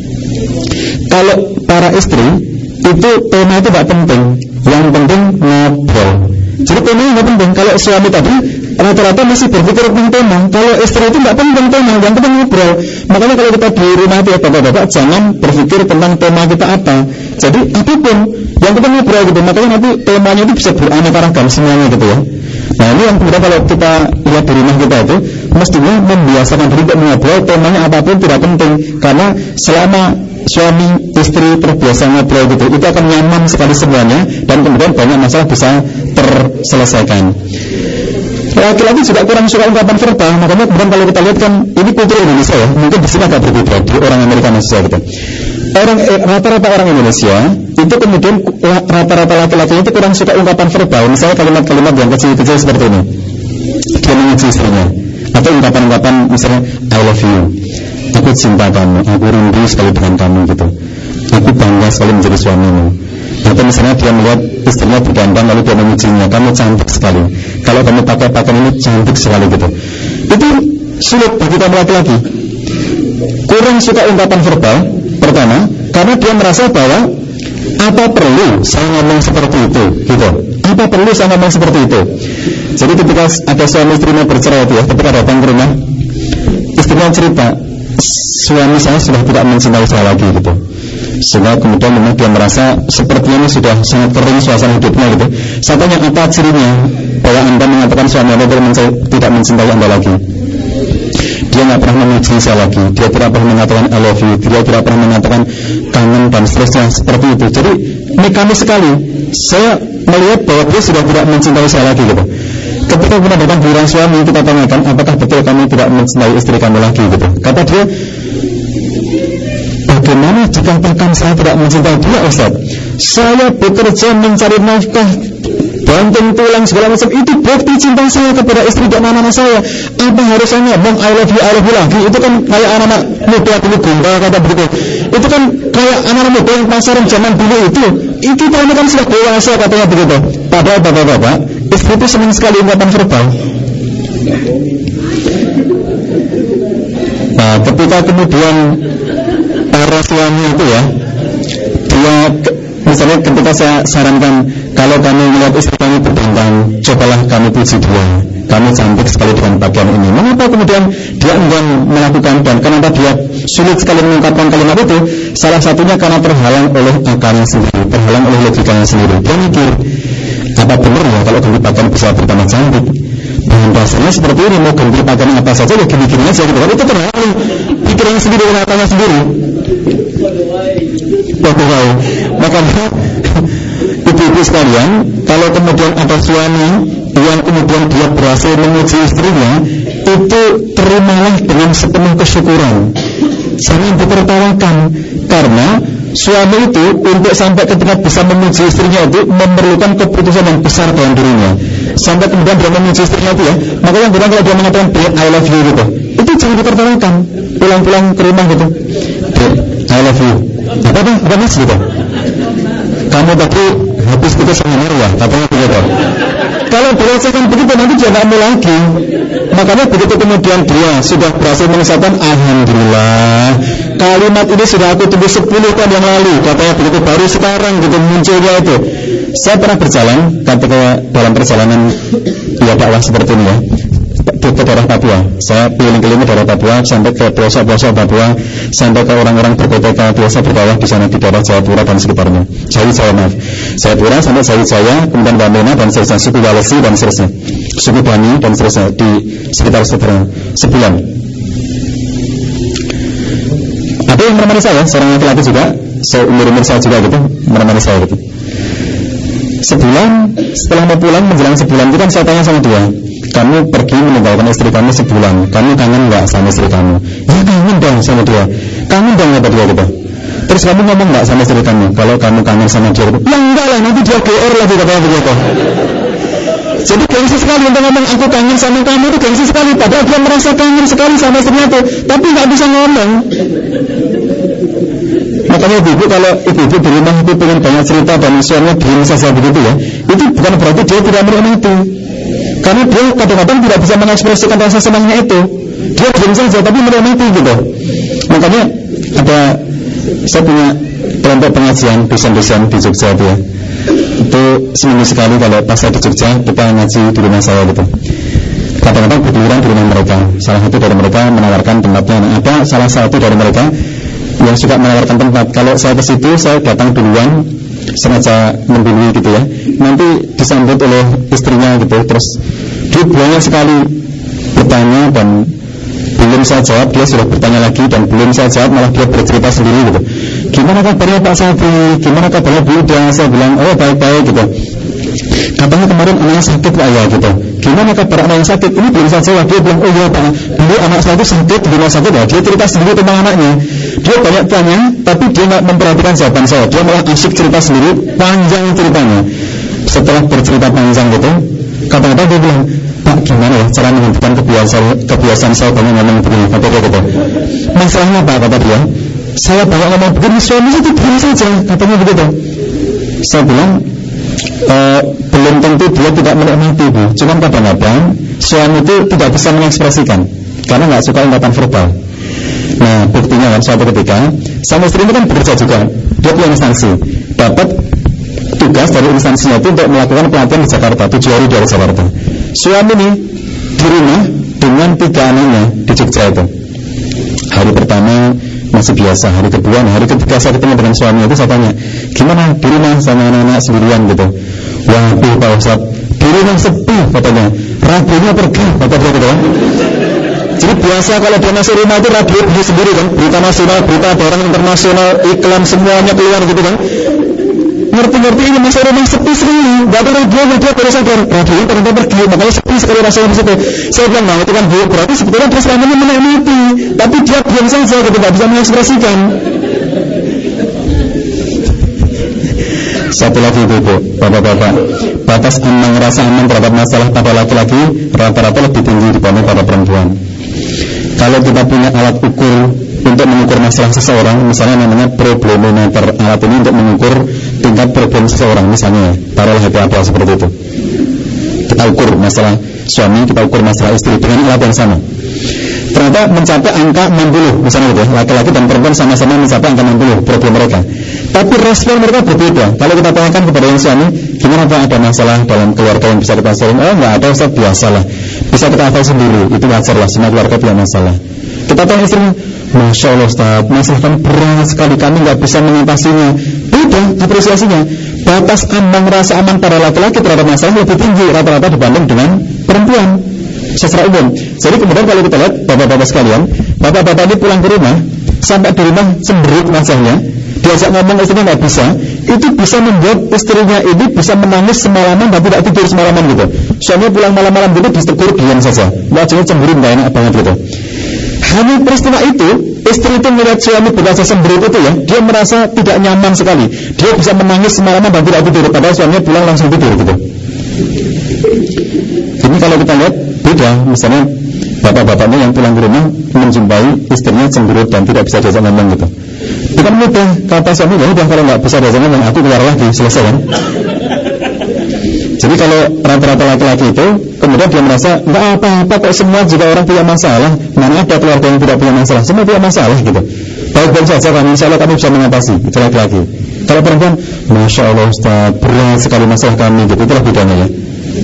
kalau para istri itu tema itu tidak penting, yang penting ngobrol. Jadi temanya tidak penting. Kalau suami tadi rata-rata masih berpikir tentang tema. Kalau istri itu tidak penting tema, yang penting ngobrol. Makanya kalau kita di rumah itu ya bapak-bapak, jangan berpikir tentang tema kita apa. Jadi apapun, yang penting ngobrol gitu. Makanya nanti temanya itu bisa beraneka ragam semuanya gitu ya. Nah ini yang kemudian kalau kita lihat di rumah kita itu, mestinya membiasakan diri untuk mengobrol. Temanya apapun tidak penting, karena selama suami istri terbiasa ngobrol gitu, itu akan nyaman sekali semuanya, dan kemudian banyak masalah bisa terselesaikan. Laki-laki juga kurang suka ungkapan verbal. Makanya kemudian kalau kita lihat kan ini kultur Indonesia ya, mungkin di sini agak berbeda di orang Amerika maksud saya gitu. Rata-rata orang Indonesia itu kemudian rata-rata laki-laki itu kurang suka ungkapan verbal. Misalnya kalimat-kalimat yang kecil-kecil seperti ini, dia menguji istrinya, atau ungkapan-ungkapan misalnya I love you, aku cinta kamu, aku rindu sekali dengan kamu gitu, aku bangga sekali menjadi suamimu. Atau Atau misalnya dia melihat istrinya berdandan lalu dia memujinya, kamu cantik sekali, kalau kamu pakai pakaian ini cantik sekali gitu. Itu sulit bagi kamu laki-laki. Kurang suka ungkapan verbal. Pertama, karena dia merasa bahwa apa perlu saya ngomong seperti itu gitu. Apa perlu saya ngomong seperti itu. Jadi ketika ada suami istrinya bercerai itu ya, ketika datang ke rumah, istrinya cerita, suami saya sudah tidak mencintai saya lagi gitu. Sehingga kemudian memang dia merasa sepertinya sudah sangat kering suasana hidupnya gitu. Saya tanya, apa cirinya bahwa anda mengatakan suami anda tidak mencintai anda lagi? Dia tidak pernah memuji saya lagi, dia tidak pernah mengatakan I love you, dia tidak pernah mengatakan kangen dan seterusnya seperti itu. Jadi mekanis sekali saya melihat bahwa dia sudah tidak mencintai saya lagi gitu. Ketika kita datang giliran suami, kita tanyakan, apakah betul kamu tidak mencintai istri kamu lagi gitu. Kata dia, bagaimana jika bahkan saya tidak mencintai dia, Ustaz? Saya bekerja mencari nafkah, banting tulang segala macam, itu bukti cinta saya kepada istri dan anak-anak saya. Apa harus saya ngomong I love you lagi? Itu kan kayak anak-anak muda dulu gombal kata begitu. Itu kan kayak anak-anak muda yang pasaran zaman dulu itu kan sudah dewasa katanya begitu. Padahal bapak-bapak, istri itu senang sekali ungkapan verbal. Nah, ketika kemudian para suami itu ya, dia misalnya ketika saya sarankan, kalau kamu melihat istri kamu berdandan, cobalah kamu puji dia, kamu cantik sekali dengan pakaian ini. Mengapa kemudian dia enggan melakukan, dan kenapa dia sulit sekali mengungkapkan kalimat itu? Salah satunya karena terhalang oleh akalnya sendiri, terhalang oleh logikanya sendiri. Dia mikir, apa benar ya kalau ganti pakaian bisa bertambah cantik? Bahan dasarnya seperti ini, mau ganti pakaian apa saja ya gini-gini aja gitu. Itu terhalang pikirannya sendiri, dengan akalnya sendiri. Makanya ibu-ibu sekalian, kalau kemudian ada suami yang kemudian dia berhasil memuji istrinya, itu terimalah dengan sepenuh kesyukuran, jangan ditertawakan. Karena suami itu untuk sampai ketika bisa memuji istrinya itu memerlukan keputusan yang besar dalam dirinya. Sampai kemudian dia memuji istrinya itu ya, makanya kemudian kalau dia mengatakan I love you gitu, itu jangan ditertawakan. Pulang-pulang ke rumah gitu, I love you, apa mas gitu, kamu tadi habis putus sama Marwah, katanya begitu. Kalau dirasakan begitu nanti dia nggak mau lagi. Makanya begitu kemudian dia sudah berhasil mengucapkan alhamdulillah, kalimat ini sudah aku tunggu 10 tahun yang lalu, katanya begitu, baru sekarang gitu munculnya itu. Saya pernah berjalan ketika dalam perjalanan ya dakwah seperti ini ya, ke daerah Papua. Saya keliling-keliling daerah Papua sampai ke pelosok-pelosok Papua, sampai ke orang-orang berkoteka biasa berdakwah di sana di daerah Jayapura dan sekitarnya. Jayapura sampai Jaya, kemudian Wamena dan seterusnya, suku Walesi dan seterusnya, suku Bani dan seterusnya di sekitar sebulan. Ada yang menemani saya, seorang laki-laki juga, umur saya juga gitu, menemani saya gitu. Sebulan setelah mau pulang, menjelang sebulan itu kan saya tanya sama dia, kamu pergi meninggalkan istri kamu sebulan, kamu kangen gak sama istri kamu? Ya kangen dong sama dia. Kangen dong apa dia gitu. Terus kamu ngomong gak sama istri kamu kalau kamu kangen sama dia gitu? Ya enggak lah, nanti dia GR lagi katanya begitu. Jadi gengsi sekali untuk ngomong aku kangen sama kamu, itu gengsi sekali. Padahal dia merasa kangen sekali sama istrinya itu, tapi gak bisa ngomong. Makanya ibu-ibu, kalau ibu-ibu di rumah itu pengen banyak cerita dan suaminya diam saja begitu ya, itu bukan berarti dia tidak menikmati. Karena dia kadang-kadang tidak bisa mengekspresikan rasa senangnya itu, dia diam saja tapi menikmati gitu. Makanya saya punya kelompok pengajian dosen-dosen di Jogja itu ya, itu seminggu sekali kalau pas saya di Jogja kita ngaji di rumah saya gitu. Kadang-kadang bergiliran di rumah mereka. Salah satu dari mereka menawarkan tempatnya. Ada salah satu dari mereka yang suka menawarkan tempat. Kalau saya ke situ, saya datang duluan, sengaja mendului gitu ya. Nanti disambut oleh istrinya gitu. Terus dia banyak sekali bertanya, dan belum saya jawab dia sudah bertanya lagi, dan belum saya jawab malah dia bercerita sendiri gitu. Gimana kabarnya Pak Sabri? Gimana kabarnya Bu Ida? Saya bilang baik-baik gitu. Katanya kemarin anaknya sakit Pak ya gitu. Gimana kabar anak yang sakit? Ini belum saya jawab. Dia bilang iya Pak, dulu anak saya itu sakit di rumah sakit ya. Dia cerita sendiri tentang anaknya. Dia banyak tanya, tapi dia nggak memperhatikan jawaban saya. Dia malah asik cerita sendiri, panjang ceritanya. Setelah bercerita panjang gitu, kata-kata dia bilang, Pak gimana ya cara menghentikan kebiasaan saya banyak ngomong begini, kata dia gitu. Masalahnya apa, kata dia, saya banyak ngomong begini, suami itu diam saja, katanya begitu. Saya bilang belum tentu dia tidak menikmati, Bu. Cuman kadang-kadang suami itu tidak bisa mengekspresikan karena nggak suka ungkapan verbal. Nah, buktinya kan suatu ketika sama istri itu kan bekerja juga, dia punya instansi, dapat tugas dari instansinya itu untuk melakukan pelatihan di Jakarta, 7 hari dari Jakarta. Suami ini di rumah dengan 3 anaknya di Jogja itu. Hari pertama masih biasa, hari kedua, hari ketiga saya ketemu dengan suami itu, saya tanya, gimana di rumah sama anak-anak sendirian gitu. Waduh Pak Ustaz, di rumah sepi katanya, radionya pergi kata dia gitu kan. Jadi biasa kalau dia masuk rumah itu radio dia sendiri kan, berita nasional, berita barang internasional, iklan semuanya keluar gitu kan. Ngerti-ngerti ini masuk rumah sepi sekali, gak ada radio baru sadar, radio ternyata pergi, makanya sepi sekali rasanya di situ. Saya bilang, nah itu kan Bu, berarti sebetulnya dia selamanya menikmati, tapi dia diam saja gitu, gak bisa mengekspresikan. Satu lagi Bu, Bapak-bapak, batas aman, rasa aman terhadap masalah pada laki-laki rata-rata lebih tinggi dibanding pada perempuan. Kalau kita punya alat ukur untuk mengukur masalah seseorang, misalnya namanya problemometer, alat ini untuk mengukur tingkat problem seseorang, misalnya taruhlah apa seperti itu. Kita ukur masalah suami, kita ukur masalah istri dengan alat yang sama. Ternyata mencapai angka 60, misalnya gitu ya, laki-laki dan perempuan sama-sama mencapai angka 60 problem mereka. Tapi respon mereka berbeda. Kalau kita tanyakan kepada yang suami, gimana Pak, ada masalah dalam keluarga yang bisa kita sharing? Oh nggak ada Ustaz, biasalah, bisa kita hafal sendiri, itu wajar lah, semua keluarga punya masalah. Kita tanya istrinya, Masya Allah Ustaz, masalah kan berat sekali, kami nggak bisa mengatasinya. Beda apresiasinya. Batas ambang rasa aman pada laki-laki terhadap masalah lebih tinggi rata-rata dibanding dengan perempuan secara umum. Jadi kemudian kalau kita lihat bapak-bapak sekalian, bapak-bapak ini pulang ke rumah, sampai di rumah cemberut masalahnya, diajak ngomong istrinya nggak bisa, itu bisa membuat istrinya ini bisa menangis semalaman dan tidak tidur semalaman gitu. Suaminya pulang malam-malam gitu ditegur diam saja, wajahnya cemberut, nggak enak banget gitu. Hanya peristiwa itu, istri itu melihat suami berwajah cemberut itu ya, dia merasa tidak nyaman sekali. Dia bisa menangis semalaman dan tidak tidur, padahal suaminya pulang langsung tidur gitu. Ini kalau kita lihat beda, misalnya bapak-bapaknya yang pulang ke rumah menjumpai istrinya cemberut dan tidak bisa diajak ngomong gitu. Bukan mudah, kata suami, ya udah kalau nggak bisa diajak ngomong, aku keluar lagi, selesai kan. Jadi kalau rata-rata laki-laki itu kemudian dia merasa nggak apa-apa kok, semua juga orang punya masalah, mana ada keluarga yang tidak punya masalah, semua punya masalah gitu. Baik-baik saja kan, insya Allah kami bisa mengatasi. Itu laki-laki. Kalau perempuan, Masya Allah Ustaz, berat sekali masalah kami gitu. Itulah bedanya ya.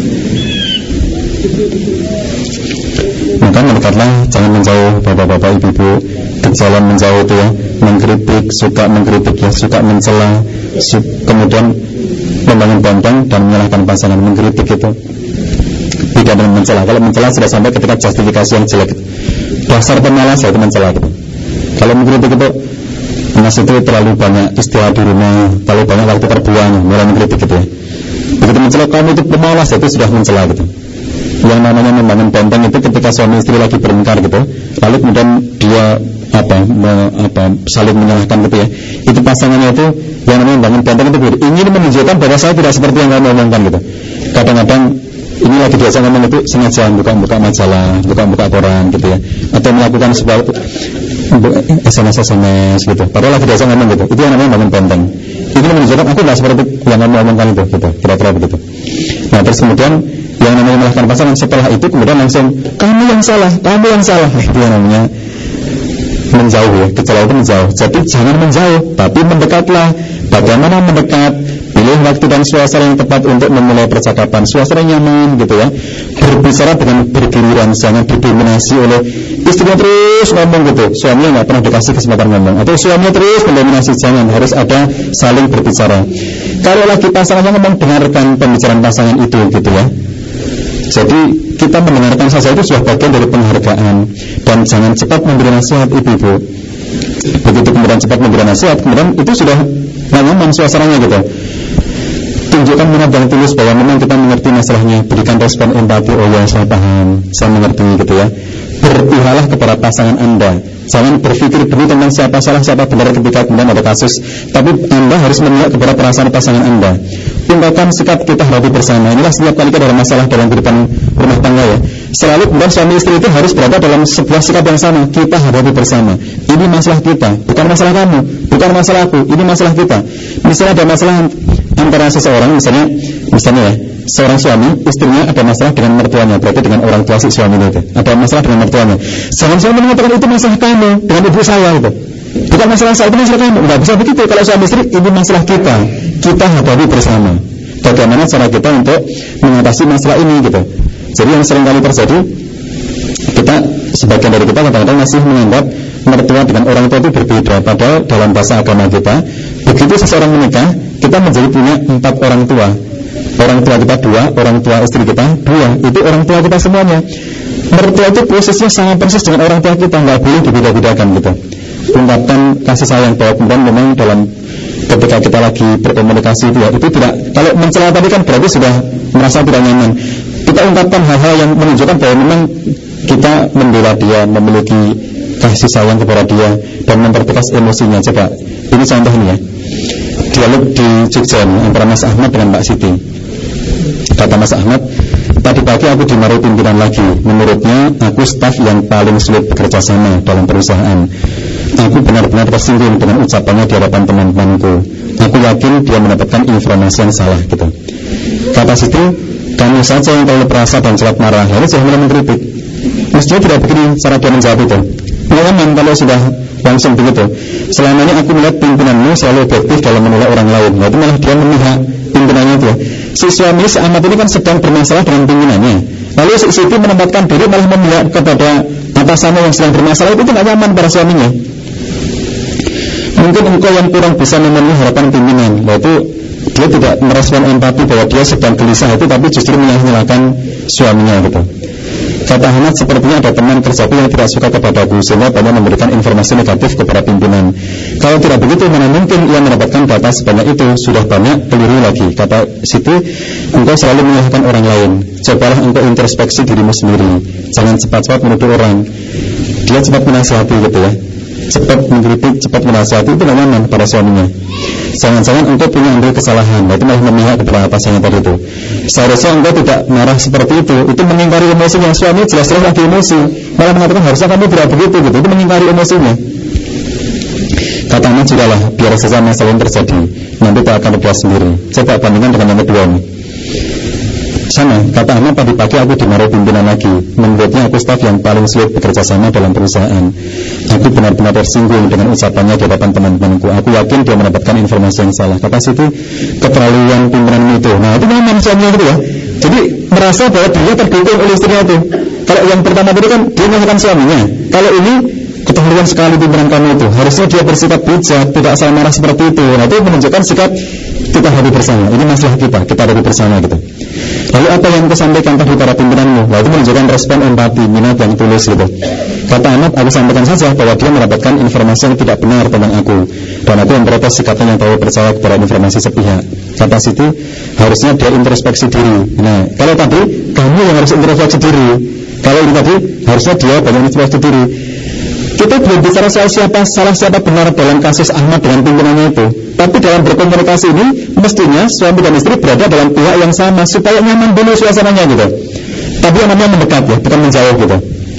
Maka mendekatlah, jangan menjauh bapak-bapak ibu-ibu, jalan menjauh itu ya, mengkritik, suka mengkritik ya, suka mencela, kemudian membangun benteng dan menyalahkan pasangan. Mengkritik itu tidak dengan mencela. Kalau mencela sudah sampai ketika justifikasi yang jelek, dasar pemalas itu mencela gitu. Kalau mengkritik itu, Mas itu terlalu banyak istirahat di rumah, terlalu banyak waktu terbuang, mulai mengkritik gitu ya. Begitu mencela, kamu itu pemalas, itu sudah mencela gitu. Yang namanya membangun benteng itu ketika suami istri lagi bertengkar gitu, lalu kemudian dia saling menyalahkan gitu ya. Itu pasangannya itu yang namanya membangun benteng itu ingin menunjukkan bahwa saya tidak seperti yang kamu omongkan gitu. Kadang-kadang ini lagi biasa ngomong itu sengaja buka majalah, buka koran gitu ya, atau melakukan sebuah SMS gitu. Padahal lagi biasa ngomong gitu. Itu yang namanya membangun benteng. Itu menunjukkan aku tidak seperti yang kamu omongkan itu gitu. Kira-kira begitu. Nah terus kemudian yang namanya menyalahkan pasangan, setelah itu kemudian langsung kamu yang salah. Itu yang namanya menjauh ya, gejala itu menjauh. Jadi jangan menjauh, tapi mendekatlah. Bagaimana mendekat? Pilih waktu dan suasana yang tepat untuk memulai percakapan, suasana yang nyaman gitu ya. Berbicara dengan bergiliran, jangan didominasi oleh istrinya terus ngomong gitu, suaminya nggak pernah dikasih kesempatan ngomong, atau suaminya terus mendominasi. Jangan, harus ada saling berbicara. Kalau lagi pasangannya ngomong, dengarkan pembicaraan pasangan itu gitu ya. Jadi kita mendengarkan saja itu sudah bagian dari penghargaan. Dan jangan cepat memberi nasihat ibu-ibu. Begitu kemudian cepat memberi nasihat, kemudian itu sudah nyaman suasananya gitu. Tunjukkan minat dan tulus bahwa memang kita mengerti masalahnya. Berikan respon empati, oh ya saya paham, saya mengerti gitu ya. Berpihaklah kepada pasangan Anda. Jangan berpikir dulu tentang siapa salah siapa benar ketika kemudian ada kasus, tapi Anda harus memihak kepada perasaan pasangan Anda. Ungkapkan sikap kita hadapi bersama. Inilah setiap kali kita ada masalah dalam kehidupan rumah tangga ya, selalu kemudian suami istri itu harus berada dalam sebuah sikap yang sama. Kita hadapi bersama. Ini masalah kita, bukan masalah kamu, bukan masalah aku. Ini masalah kita. Misalnya ada masalah antara seseorang, misalnya ya, seorang suami, istrinya ada masalah dengan mertuanya, berarti dengan orang tua si suami itu ada masalah dengan mertuanya. Jangan suami mengatakan itu masalah kamu dengan ibu saya itu, bukan masalah saya, itu masalah kamu. Nggak bisa begitu. Kalau suami istri, ini masalah kita hadapi bersama. Bagaimana cara kita untuk mengatasi masalah ini gitu. Jadi yang sering kali terjadi, kita sebagian dari kita kadang-kadang masih menganggap mertua dengan orang tua itu berbeda. Padahal dalam bahasa agama kita, begitu seseorang menikah, kita menjadi punya 4 orang tua. Orang tua kita 2, orang tua istri kita 2. Itu orang tua kita semuanya. Mertua itu posisinya sama persis dengan orang tua kita, nggak boleh dibeda-bedakan gitu. Ungkapan kasih sayang bahwa kemudian memang dalam ketika kita lagi berkomunikasi itu tidak, kalau mencela tadi kan berarti sudah merasa tidak nyaman. Kita ungkapkan hal-hal yang menunjukkan bahwa memang kita membela dia, memiliki kasih sayang kepada dia dan mempertegas emosinya. Coba ini contohnya ya, dialog di Jogja antara Mas Ahmad dengan Mbak Siti. Kata Mas Ahmad, tadi pagi aku dimarahi pimpinan lagi. Menurutnya aku staf yang paling sulit bekerja sama dalam perusahaan. Aku benar-benar tersinggung dengan ucapannya di hadapan teman-temanku. Aku yakin dia mendapatkan informasi yang salah gitu. Kata Siti, kamu saja yang terlalu perasa dan cepat marah. Lalu saya mulai mengkritik. Mestinya tidak begini cara dia menjawab itu. Memang kalau sudah langsung begitu. Selama ini aku melihat pimpinanmu selalu objektif dalam menilai orang lain. Lalu malah dia memihak pimpinannya itu. Si suami, si Ahmad ini kan sedang bermasalah dengan pimpinannya. Lalu si Siti menempatkan diri malah memihak kepada atasannya yang sedang bermasalah. Itu tidak nyaman para suaminya. Mungkin engkau yang kurang bisa memenuhi harapan pimpinan. Yaitu dia tidak merespon empati bahwa dia sedang gelisah itu, tapi justru menyalahkan suaminya gitu. Kata Ahmad, sepertinya ada teman kerjaku yang tidak suka kepadaku sehingga banyak memberikan informasi negatif kepada pimpinan. Kalau tidak begitu, mana mungkin ia mendapatkan data sebanyak itu? Sudah banyak keliru lagi. Kata Siti, engkau selalu menyalahkan orang lain. Cobalah engkau introspeksi dirimu sendiri. Jangan cepat-cepat menuduh orang. Dia cepat menasihati gitu ya, cepat mengkritik, cepat menasihati, itu tidak nyaman pada suaminya. Jangan-jangan engkau punya andil kesalahan, itu malah memihak kepada atasannya tadi itu. Seharusnya engkau tidak marah seperti itu mengingkari emosinya. Suami jelas-jelas lagi emosi, malah mengatakan harusnya kamu tidak begitu gitu. Itu mengingkari emosinya. Katanya juga lah, biar saja masalah yang terjadi, nanti tak akan berbuat sendiri. Coba bandingkan dengan yang kedua ini. Sama, kata Ahmad, pagi-pagi aku dimarahi pimpinan lagi. Menurutnya aku staf yang paling sulit bekerja sama dalam perusahaan. Aku benar-benar tersinggung dengan ucapannya di hadapan teman-temanku. Aku yakin dia mendapatkan informasi yang salah. Kata Siti, keterlaluan pimpinanmu itu. Nah, itu memang suaminya gitu ya. Jadi merasa bahwa dia terdukung oleh istrinya itu. Kalau yang pertama tadi kan dia menyalahkan suaminya. Kalau ini keterlaluan sekali pimpinan kamu itu. Harusnya dia bersikap bijak, tidak asal marah seperti itu. Nah, itu menunjukkan sikap kita hadapi bersama. Ini masalah kita hadapi bersama gitu. Lalu apa yang kita sampaikan tadi para pimpinanmu? Itu menunjukkan respon empati, minat yang tulus gitu. Kata Ahmad, aku sampaikan saja bahwa dia mendapatkan informasi yang tidak benar tentang aku, dan aku memprotes sikapnya yang terlalu percaya kepada informasi sepihak. Kata Siti, harusnya dia introspeksi diri. Nah, kalau tadi kamu yang harus introspeksi diri, kalau ini tadi harusnya dia banyak introspeksi diri. Kita belum bicara soal salah siapa benar dalam kasus Ahmad dengan pimpinannya itu. Tapi dalam berkomunikasi ini mestinya suami dan istri berada dalam pihak yang sama supaya nyaman dulu suasananya gitu. Tapi yang namanya mendekat ya, bukan menjauh gitu.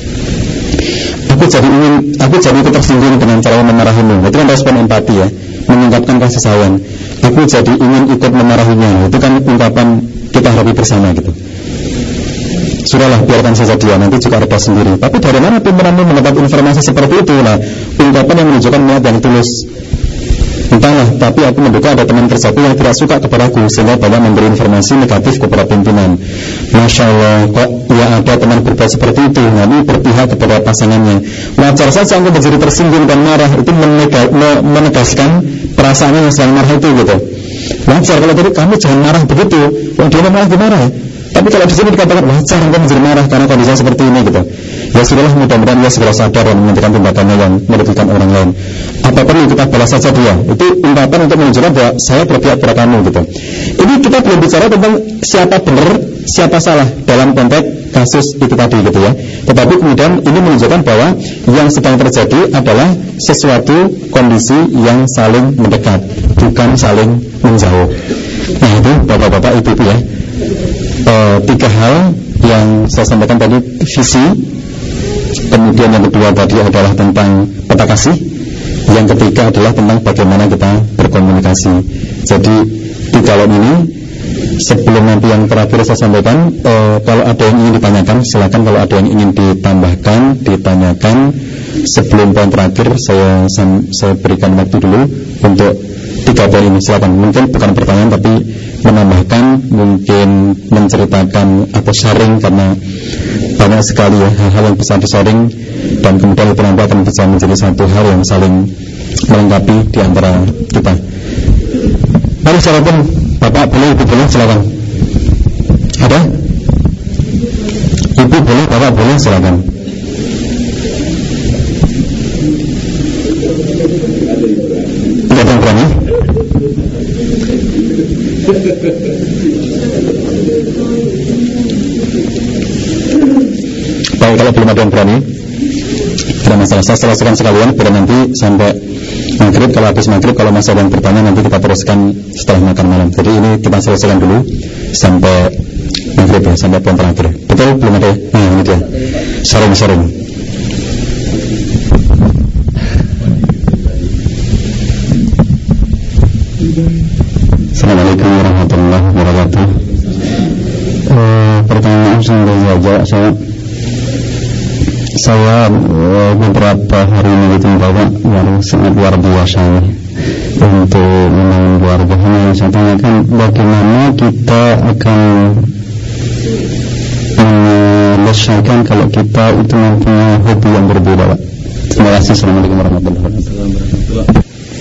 Aku jadi ikut tersinggung dengan cara memarahimu. Itu kan respon empati ya, mengungkapkan kasih sayang. Aku jadi ingin ikut memarahinya. Itu kan ungkapan kita hadapi bersama gitu. Sudahlah, biarkan saja dia, nanti juga reda sendiri. Tapi dari mana pimpinanmu mendapat informasi seperti itu? Nah, ungkapan yang menunjukkan niat yang tulus. Entahlah, tapi aku menduga ada teman kerjaku yang tidak suka kepadaku sehingga banyak memberi informasi negatif kepada pimpinan. Masya Allah, kok ya ada teman berbuat seperti itu, ini berpihak kepada pasangannya. Wajar saja aku menjadi tersinggung dan marah. Itu menegaskan perasaannya yang sedang marah itu gitu. Wajar kalau tadi kamu jangan marah begitu, dia malah dimarah. Tapi kalau di sini dikatakan wajar engkau menjadi marah karena kondisinya seperti ini gitu. Ya sudahlah, mudah-mudahan dia segera sadar dan menghentikan tindakannya yang merugikan orang lain. Apa perlu kita balas saja dia? Itu ungkapan untuk menunjukkan bahwa saya berpihak pada kamu gitu. Ini kita belum bicara tentang siapa benar, siapa salah dalam konteks kasus itu tadi gitu ya. Tetapi kemudian ini menunjukkan bahwa yang sedang terjadi adalah sesuatu kondisi yang saling mendekat, bukan saling menjauh. Nah itu bapak-bapak ibu-ibu ya. 3 hal yang saya sampaikan tadi, visi. Kemudian yang kedua tadi adalah tentang peta kasih. Yang ketiga adalah tentang bagaimana kita berkomunikasi. Jadi di kolom ini. Sebelum nanti yang terakhir saya sampaikan, kalau ada yang ingin ditanyakan silakan, kalau ada yang ingin ditambahkan, ditanyakan sebelum poin terakhir saya berikan waktu dulu untuk 3 poin ini. Silakan, mungkin bukan pertanyaan tapi menambahkan, mungkin menceritakan atau sharing, karena banyak sekali ya hal-hal yang bisa di-sharing dan kemudian itu nanti akan bisa menjadi satu hal yang saling melengkapi di antara kita. Mari silakan, Bapak boleh, Ibu boleh, silakan. Ada? Ibu boleh, Bapak boleh, silakan. Tidak ada yang berani? Baik, kalau belum ada yang berani, tidak masalah, saya selesaikan sekalian biar nanti sampai maghrib. Kalau habis maghrib, kalau masih ada yang bertanya nanti kita teruskan setelah makan malam. Jadi ini kita selesaikan dulu sampai maghrib ya, sampai poin terakhir. Betul? Belum ada? Nah ini dia, sharing. Assalamualaikum warahmatullahi wabarakatuh. Pertanyaan saya jawab saya beberapa hari ini gitu Bapak, yang sangat luar biasa nih untuk membangun keluarga. Yang saya tanyakan, bagaimana kita akan menyelesaikan kalau kita itu mempunyai hobi yang berbeda, Pak? Terima kasih. Assalamualaikum warahmatullahi wabarakatuh.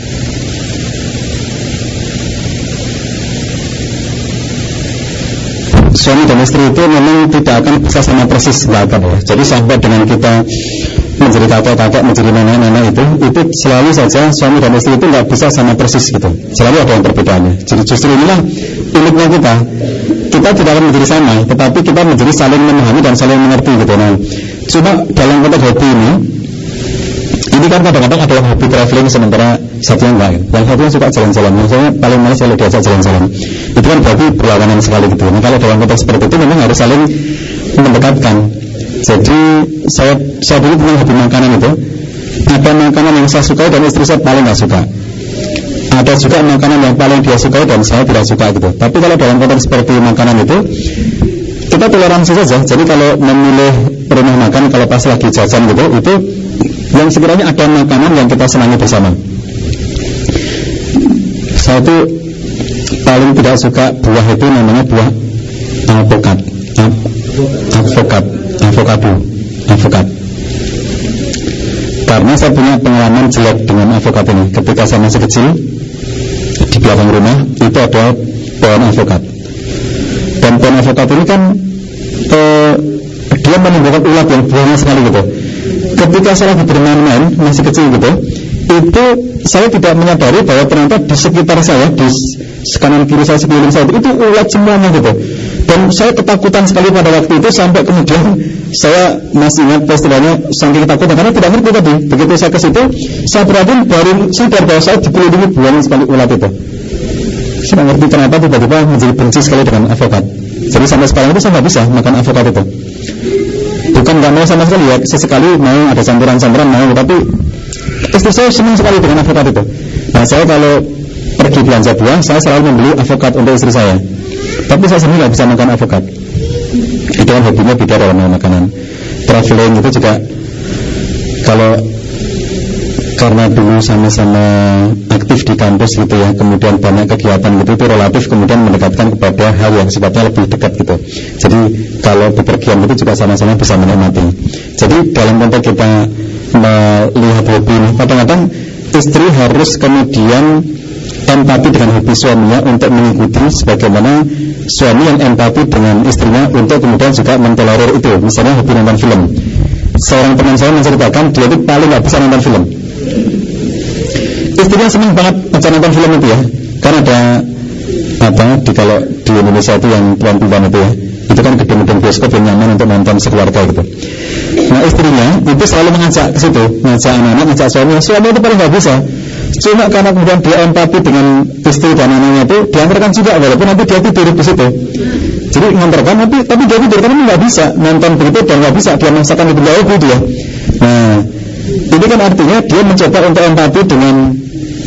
Suami dan istri itu memang tidak akan bisa sama persis sepakat ya. Jadi sampai dengan kita menjadi kakek-kakek, menjadi nenek-nenek itu selalu saja suami dan istri itu nggak bisa sama persis gitu. Selalu ada yang perbedaannya. Jadi justru inilah uniknya kita. Kita tidak akan menjadi sama, tetapi kita menjadi saling memahami dan saling mengerti gitu. Nah, cuma dalam konteks hobi ini kan kadang-kadang ada yang hobi traveling sementara satu yang enggak. Yang satu yang suka jalan-jalan, misalnya paling malas kalau diajak jalan-jalan. Itu kan berarti berlawanan sekali gitu. Nah, kalau dalam konteks seperti itu memang harus saling mendekatkan. Jadi saya dulu punya hobi makanan itu. Ada makanan yang saya sukai dan istri saya paling nggak suka. Ada juga makanan yang paling dia sukai dan saya tidak suka gitu. Tapi kalau dalam konteks seperti makanan itu, kita toleransi saja. Jadi kalau memilih rumah makan, kalau pas lagi jajan gitu, itu yang sekiranya ada makanan yang kita senangi bersama. Saya itu paling tidak suka buah itu namanya buah avokat. Karena saya punya pengalaman jelek dengan avokat ini. Ketika saya masih kecil, di belakang rumah itu ada pohon avokat. Dan pohon avokat ini kan dia menimbulkan ulat yang banyak sekali gitu. Ketika saya lagi bermain-main masih kecil gitu, itu saya tidak menyadari bahwa ternyata di sekitar saya, di kanan kiri saya, sekeliling saya itu ulat semuanya gitu. Dan saya ketakutan sekali pada waktu itu, sampai kemudian saya masih ingat istilahnya saking ketakutan karena tidak ngerti tadi. Begitu saya ke situ, saya perhatiin baru sadar bahwa saya dikelilingi banyak sekali ulat itu. Saya tidak ngerti kenapa tiba-tiba menjadi benci sekali dengan avokat. Jadi sampai sekarang itu saya nggak bisa makan avokat itu. Bukan nggak mau sama sekali ya, sesekali mau ada campuran-campuran mau, tapi istri saya senang sekali dengan avokat itu. Nah, saya kalau pergi belanja buah, saya selalu membeli avokat untuk istri saya. Tapi saya sendiri nggak bisa makan avokat. Itu kan hobinya beda dalam makanan. Traveling itu juga, kalau karena dulu sama-sama aktif di kampus gitu ya, kemudian banyak kegiatan gitu, itu relatif kemudian mendekatkan kepada hal yang sifatnya lebih dekat gitu. Jadi kalau bepergian itu juga sama-sama bisa menikmati. Jadi dalam konteks kita melihat hobi ini, kadang-kadang istri harus kemudian empati dengan hobi suaminya untuk mengikuti sebagaimana suami yang empati dengan istrinya untuk kemudian juga mentolerir itu. Misalnya hobi nonton film. Seorang teman saya menceritakan dia itu paling nggak bisa nonton film. Istrinya senang banget baca nonton film itu ya, karena ada kalau di Indonesia itu yang tuan-tuan itu ya, itu kan gedung-gedung bioskop yang nyaman untuk nonton sekeluarga gitu. Nah, istrinya itu selalu mengajak ke situ, ngajak anak-anak, ngajak suami itu paling nggak bisa. Cuma karena kemudian dia empati dengan istri dan anaknya itu, diantarkan juga walaupun nanti dia tidur di situ. Jadi ngantarkan tapi dia tidur karena nggak bisa nonton begitu dan nggak bisa dia masakan itu jauh gitu ya. Nah, ini kan artinya dia mencoba untuk empati dengan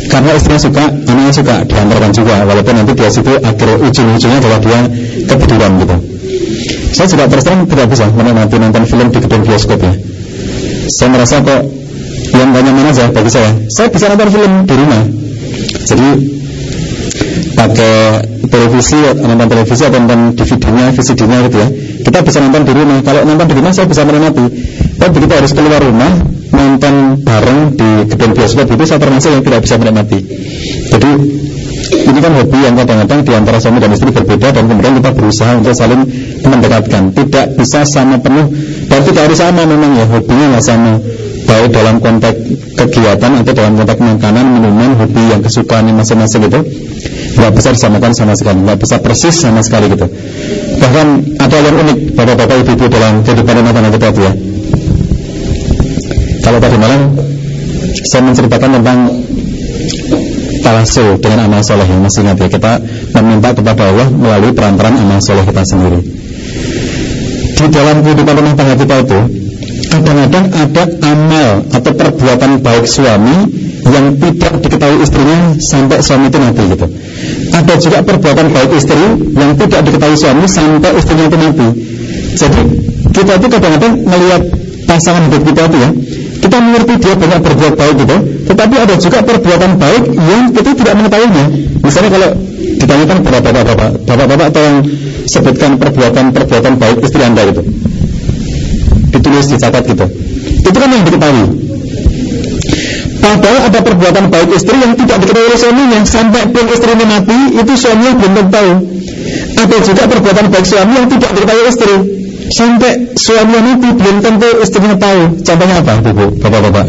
karena istrinya suka, anaknya suka, diantarkan juga, walaupun nanti dia situ akhir ujung-ujungnya adalah dia ketiduran gitu. Saya juga terus terang tidak bisa menikmati nonton film di gedung bioskop ya. Saya merasa kok yang nyaman aja bagi saya. Saya bisa nonton film di rumah. Jadi pakai televisi, nonton televisi atau nonton DVD-nya, VCD-nya gitu ya. Kita bisa nonton di rumah. Kalau nonton di rumah saya bisa menikmati. Tapi begitu harus keluar rumah nonton bareng di gedung bioskop itu saya termasuk yang tidak bisa menikmati. Jadi ini kan hobi yang kadang-kadang di antara suami dan istri berbeda, dan kemudian kita berusaha untuk saling mendekatkan. Tidak bisa sama penuh dan tidak harus sama memang ya, hobinya nggak sama, baik dalam konteks kegiatan atau dalam konteks makanan, minuman, hobi yang kesukaan masing-masing itu nggak bisa disamakan sama sekali, nggak bisa persis sama sekali gitu. Bahkan ada yang unik bapak-bapak ibu-ibu dalam kehidupan rumah tangga kita ya. Kalau tadi malam saya menceritakan tentang tawasul dengan amal soleh, yang masih ingat ya, kita meminta kepada Allah melalui perantaran amal soleh kita sendiri. Di dalam kehidupan rumah tangga kita itu kadang-kadang ada amal atau perbuatan baik suami yang tidak diketahui istrinya sampai suami itu mati gitu. Ada juga perbuatan baik istri yang tidak diketahui suami sampai istrinya itu mati. Jadi kita itu kadang-kadang melihat pasangan hidup kita itu ya, kita mengerti dia banyak berbuat baik gitu, tetapi ada juga perbuatan baik yang kita tidak mengetahuinya. Misalnya kalau ditanyakan kepada bapak-bapak tolong sebutkan perbuatan baik istri Anda gitu, ditulis, dicatat gitu, itu kan yang diketahui. Padahal ada perbuatan baik istri yang tidak diketahui oleh suaminya, sampai pun istrinya mati itu suaminya belum tahu. Ada juga perbuatan baik suami yang tidak diketahui istri, sampai suaminya mati belum tentu istrinya tahu. Contohnya apa, ibu, bapak-bapak?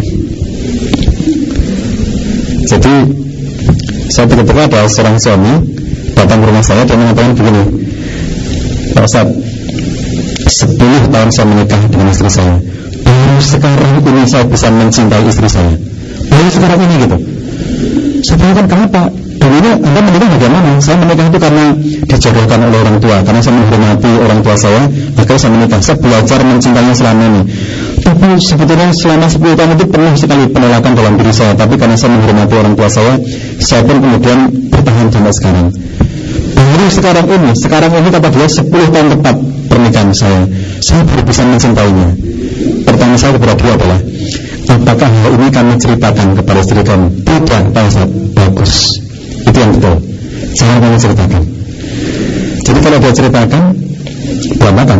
Jadi saya tiba-tiba ada seorang suami datang ke rumah saya dan mengatakan begini, Pak Ustaz, 10 tahun saya menikah dengan istri saya, baru sekarang ini saya bisa mencintai istri saya, baru sekarang ini gitu. Saya tanyakan kenapa? Dulunya Anda menikah bagaimana? Saya menikah itu karena dijodohkan oleh orang tua, karena saya menghormati orang tua saya, akhirnya saya menikah. Saya belajar mencintainya selama ini. Tapi sebetulnya selama 10 tahun itu penuh sekali penolakan dalam diri saya, tapi karena saya menghormati orang tua saya pun kemudian bertahan sampai sekarang. Baru sekarang ini kata dia 10 tahun tepat pernikahan saya baru bisa mencintainya. Pertanyaan saya kepada dia adalah, apakah hal ini kami ceritakan kepada istri kamu? Tidak, Pak Ustaz. Bagus, itu yang betul, jangan kamu ceritakan. Jadi kalau dia ceritakan, berantakan.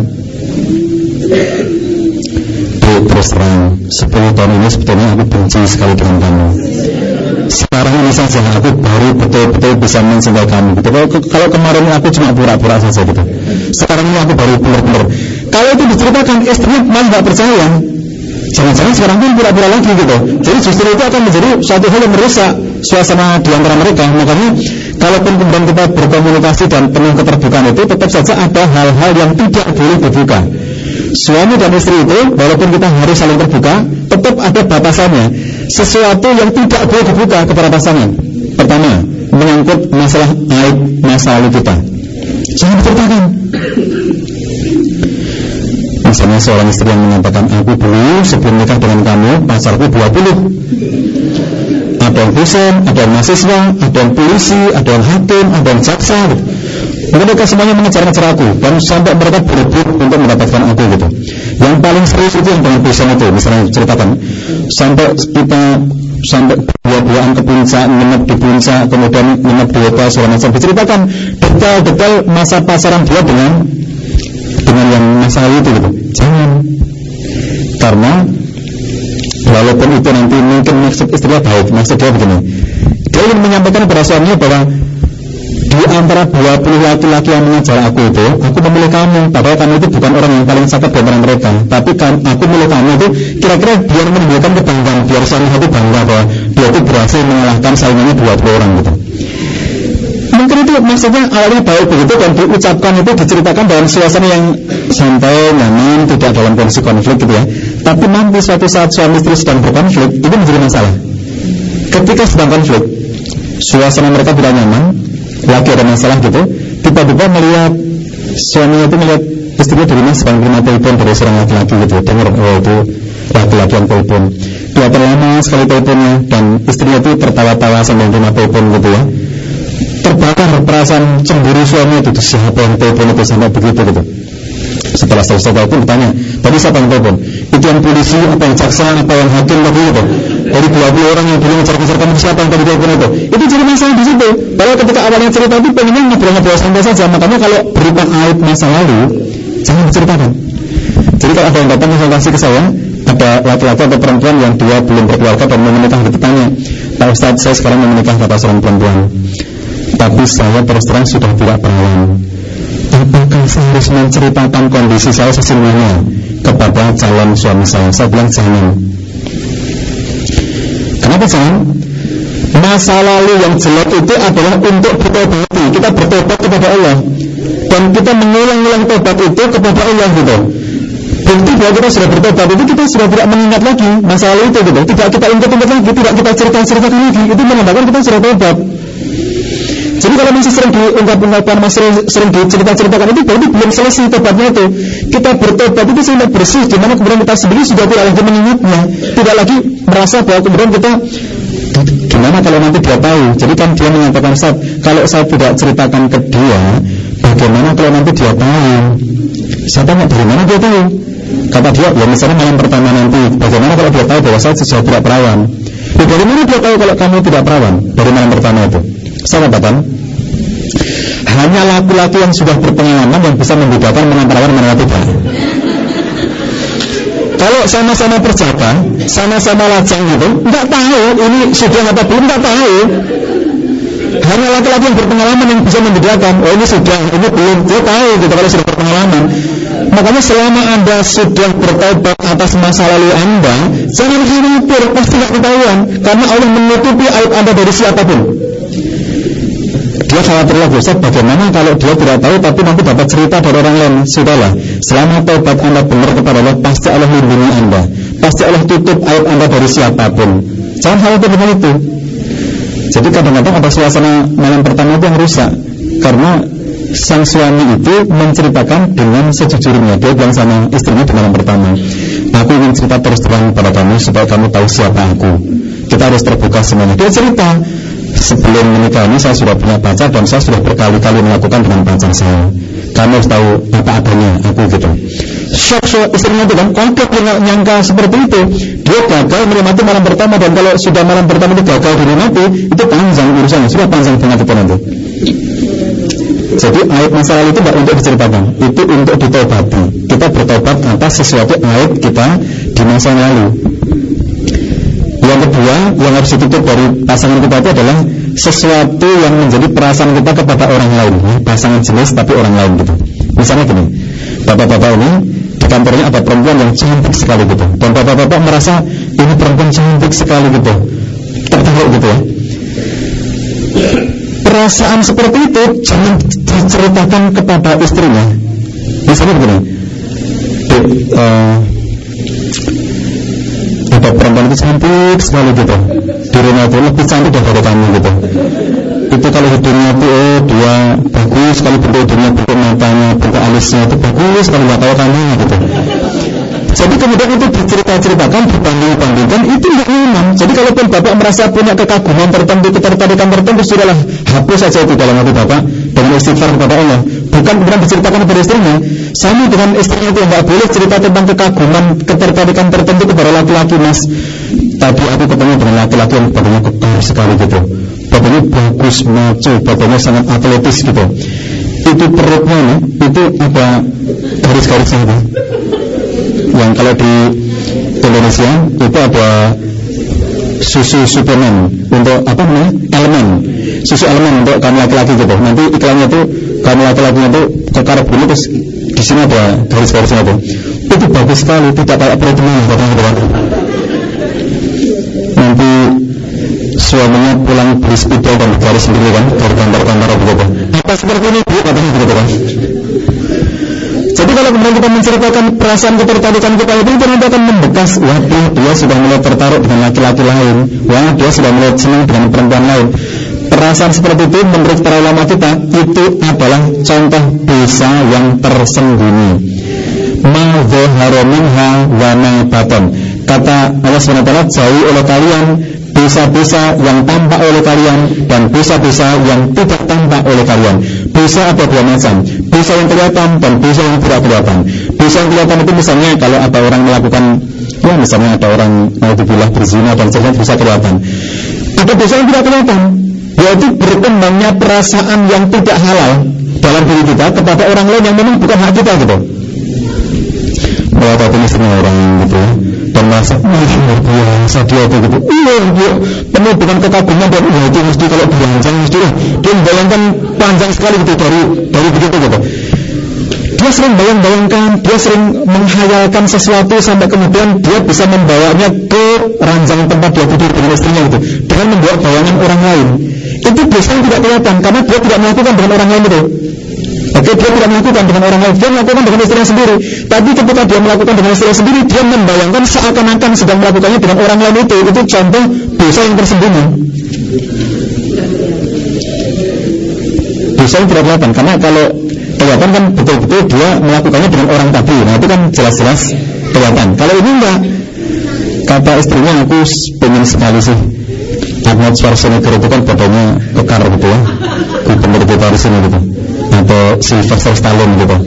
Terus terang, 10 tahun ini sebetulnya aku benci sekali dengan kamu. Sekarang ini saja aku baru betul-betul bisa mencintai kamu gitu. Kalau kemarin aku cuma pura-pura saja gitu, sekarang ini aku baru benar-benar. Kalau itu diceritakan, istrinya malah gak percaya. Jangan-jangan sekarang pun pura-pura lagi gitu. Jadi justru itu akan menjadi suatu hal yang merusak suasana di antara mereka. Makanya kalaupun kemudian kita berkomunikasi dan penuh keterbukaan itu, tetap saja ada hal-hal yang tidak boleh dibuka. Suami dan istri itu walaupun kita harus saling terbuka, tetap ada batasannya. Sesuatu yang tidak boleh dibuka kepada pasangan. Pertama, menyangkut masalah aib masa lalu kita, jangan diceritakan. Misalnya seorang istri yang mengatakan, aku dulu sebelum nikah dengan kamu pacarku 20. Ada yang dosen, ada yang mahasiswa, ada yang polisi, ada yang hakim, ada yang jaksa gitu. Mereka semuanya mengejar-ngejar aku dan sampai mereka berebut untuk mendapatkan aku gitu. Yang paling serius itu yang dengan dosen itu, misalnya ceritakan sampai kita dua-duaan ke puncak, nginep di puncak, kemudian nginep di hotel, segala macam, diceritakan detail-detail masa pasaran dia dengan yang masa lalu itu gitu. Jangan, karena walaupun itu nanti mungkin maksud istrinya baik, maksud dia begini, dia ingin menyampaikan kepada suaminya bahwa di antara 20 laki-laki yang mengajar aku itu, aku memilih kamu. Padahal kamu itu bukan orang yang paling cakep di antara mereka, tapi aku milih kamu itu kira-kira biar menimbulkan kebanggaan, biar suami itu bangga bahwa dia itu berhasil mengalahkan saingannya 20 orang gitu. Mungkin itu maksudnya awalnya baik begitu, dan diucapkan itu, diceritakan dalam suasana yang santai, nyaman, tidak dalam kondisi konflik gitu ya. Tapi nanti suatu saat suami istri sedang berkonflik, itu menjadi masalah. Ketika sedang konflik, suasana mereka tidak nyaman, lagi ada masalah gitu, tiba-tiba melihat suaminya itu melihat istrinya dari mana sedang terima telepon dari seorang laki-laki gitu, dengar, oh itu laki-laki yang telepon. Dia lama sekali teleponnya, dan istrinya itu tertawa-tawa sambil terima telepon gitu ya. Terbakar perasaan cemburu suami itu, siapa yang telepon itu sampai begitu gitu. Setelah selesai telepon ditanya, tadi siapa yang telepon? Itu yang polisi, apa yang jaksa, apa yang hakim tadi gitu. Dari 20 orang yang dulu ngejar-ngejar kamu, siapa yang tadi telepon itu? Itu jadi masalah di situ. Kalau ketika awalnya cerita itu pengennya ngobrol-ngobrol santai saja, makanya kalau berupa aib masa lalu jangan diceritakan. Jadi kalau ada yang datang konsultasi ke saya, ada laki-laki atau perempuan yang dia belum berkeluarga dan mau menikah, ditanya, Pak Ustadz, saya sekarang mau menikah kata seorang perempuan, tapi saya terus terang sudah tidak perawan. Apakah saya harus menceritakan kondisi saya sesungguhnya kepada calon suami saya? Saya bilang jangan. Kenapa jangan? Masa lalu yang jelek itu adalah untuk bertobati. Kita bertobat kepada Allah, dan kita mengulang-ulang tobat itu kepada Allah gitu. Bukti bahwa kita sudah bertobat itu kita sudah tidak mengingat lagi masa lalu itu gitu. Tidak kita ingat-ingat lagi, tidak kita cerita-ceritakan lagi. Itu menandakan kita sudah tobat. Jadi kalau masih sering diungkap-ungkapkan, masih sering dicerita-ceritakan, itu berarti belum selesai tobatnya itu. Kita bertobat itu sampai bersih, dimana kemudian kita sendiri sudah tidak lagi mengingatnya, tidak lagi merasa bahwa kemudian kita gimana kalau nanti dia tahu. Jadi kan dia mengatakan, Ustaz, kalau saya tidak ceritakan ke dia, bagaimana kalau nanti dia tahu? Saya tanya, dari mana dia tahu? Kata dia, ya misalnya malam pertama nanti, bagaimana kalau dia tahu bahwa saya sudah tidak perawan? Ya, dari mana dia tahu kalau kamu tidak perawan? Dari malam pertama itu. Saya katakan, hanya laki-laki yang sudah berpengalaman yang bisa membedakan mana perawan mana tidak. Kalau sama-sama perjaka, sama-sama lajang gitu, nggak tahu ini sudah atau belum, nggak tahu. Hanya laki-laki yang berpengalaman yang bisa membedakan, oh ini sudah, ini belum. Dia tahu gitu kalau sudah berpengalaman. Makanya selama Anda sudah bertobat atas masa lalu Anda, jangan khawatir, pasti tidak ketahuan, karena Allah menutupi aib Anda dari siapapun. Dia khawatir lagi, Ustaz, bagaimana kalau dia tidak tahu tapi nanti dapat cerita dari orang lain? Sudahlah, selama tobat Anda benar kepada Allah, pasti Allah lindungi Anda, pasti Allah tutup aib Anda dari siapapun. Jangan khawatir dengan itu. Jadi kadang-kadang ada suasana malam pertama itu yang rusak, karena sang suami itu menceritakan dengan sejujurnya. Dia bilang sama istrinya di malam pertama, aku ingin cerita terus terang pada kamu supaya kamu tahu siapa aku. Kita harus terbuka semuanya. Dia cerita, sebelum menikah ini saya sudah punya pacar dan saya sudah berkali-kali melakukan dengan pacar saya. Kamu harus tahu apa adanya aku gitu. Shock istrinya itu kan kaget, dia nyangka seperti itu. Dia gagal menikmati malam pertama, dan kalau sudah malam pertama itu gagal dinikmati, itu panjang urusannya, sudah panjang banget itu nanti. Jadi aib masa lalu itu tidak untuk diceritakan, itu untuk ditobati. Kita bertobat atas sesuatu aib kita di masa lalu. Yang kedua yang harus ditutup dari pasangan kita itu adalah sesuatu yang menjadi perasaan kita kepada orang lain, pasangan jenis tapi orang lain gitu. Misalnya gini, bapak-bapak ini di kantornya ada perempuan yang cantik sekali gitu, dan bapak-bapak merasa ini perempuan cantik sekali gitu, tertarik gitu ya. Perasaan seperti itu jangan diceritakan kepada istrinya. Misalnya begini, ada perempuan itu cantik sekali gitu, di rumah itu lebih cantik daripada kamu gitu. Itu kalau hidungnya itu dia bagus sekali, bentuk hidungnya, bentuk matanya, bentuk alisnya itu bagus sekali, nggak tahu kamu gitu. Jadi kemudian itu diceritakan, dibanding-bandingkan, itu tidak nyaman. Jadi kalaupun bapak merasa punya kekaguman tertentu, ketertarikan tertentu, sudahlah hapus saja itu dalam hati bapak dengan istighfar kepada Allah. Bukan kemudian diceritakan kepada istrinya. Sama dengan istrinya itu nggak boleh cerita tentang kekaguman, ketertarikan tertentu kepada laki-laki. Mas, tadi aku ketemu dengan laki-laki yang badannya kekar sekali gitu, badannya bagus, maco, badannya sangat atletis gitu. Itu perutnya nih, itu ada garis-garisnya gitu. Yang kalau di Indonesia itu ada susu suplemen untuk apa namanya, elemen, susu elemen untuk kamu laki-laki gitu. Nanti iklannya itu kamu laki-lakinya itu kekar bulu, terus di sini ada garis-garisnya itu. Itu bagus sekali, tidak kayak protein gitu. Nanti suaminya pulang beli spidol dan garis sendiri kan dari kantor-kantor begitu. Apa seperti ini bu, katanya begitu kan. Jadi kalau kemudian kita menceritakan perasaan ketertarikan kita itu nanti akan membekas. Wah, dia sudah mulai tertarik dengan laki-laki lain. Wah, dia sudah mulai senang dengan perempuan lain. Perasaan seperti itu menurut para ulama kita itu adalah contoh dosa yang tersembunyi. Ma dzahara minha wa ma batan. Kata Allah SWT, jauhi oleh kalian dosa-dosa yang tampak oleh kalian dan dosa-dosa yang tidak tampak oleh kalian. Dosa ada dua macam, dosa yang kelihatan dan dosa yang tidak kelihatan. Dosa yang kelihatan itu misalnya kalau ada orang melakukan, ya misalnya ada orang naudzubillah berzina dan sebagainya, dosa kelihatan. Ada dosa yang tidak kelihatan, yaitu berkembangnya perasaan yang tidak halal dalam diri kita kepada orang lain yang memang bukan hak kita gitu. Melihat istrinya orang gitu dan merasa luar biasa dia itu gitu, dia penuh dengan kekaguman dan itu mesti kalau beranjang mesti dia membayangkan panjang sekali gitu dari begitu gitu. Dia sering bayang-bayangkan, dia sering menghayalkan sesuatu sampai kemudian dia bisa membawanya ke ranjang tempat dia tidur dengan istrinya gitu, dengan membawa bayangan orang lain. Itu dosa yang tidak kelihatan karena dia tidak melakukan dengan orang lain itu. Oke, dia tidak melakukan dengan orang lain, dia melakukan dengan istrinya sendiri. Tapi ketika dia melakukan dengan istrinya sendiri, dia membayangkan seakan-akan sedang melakukannya dengan orang lain itu contoh dosa yang tersembunyi. Dosa yang tidak kelihatan, karena kalau kelihatan kan betul-betul dia melakukannya dengan orang tadi. Nah itu kan jelas-jelas kelihatan. Kalau ini enggak, kata istrinya, aku pengen sekali sih Arnold Schwarzenegger itu kan badannya kekar gitu ya, gubernur kita di sini gitu, atau Sylvester Stallone gitu.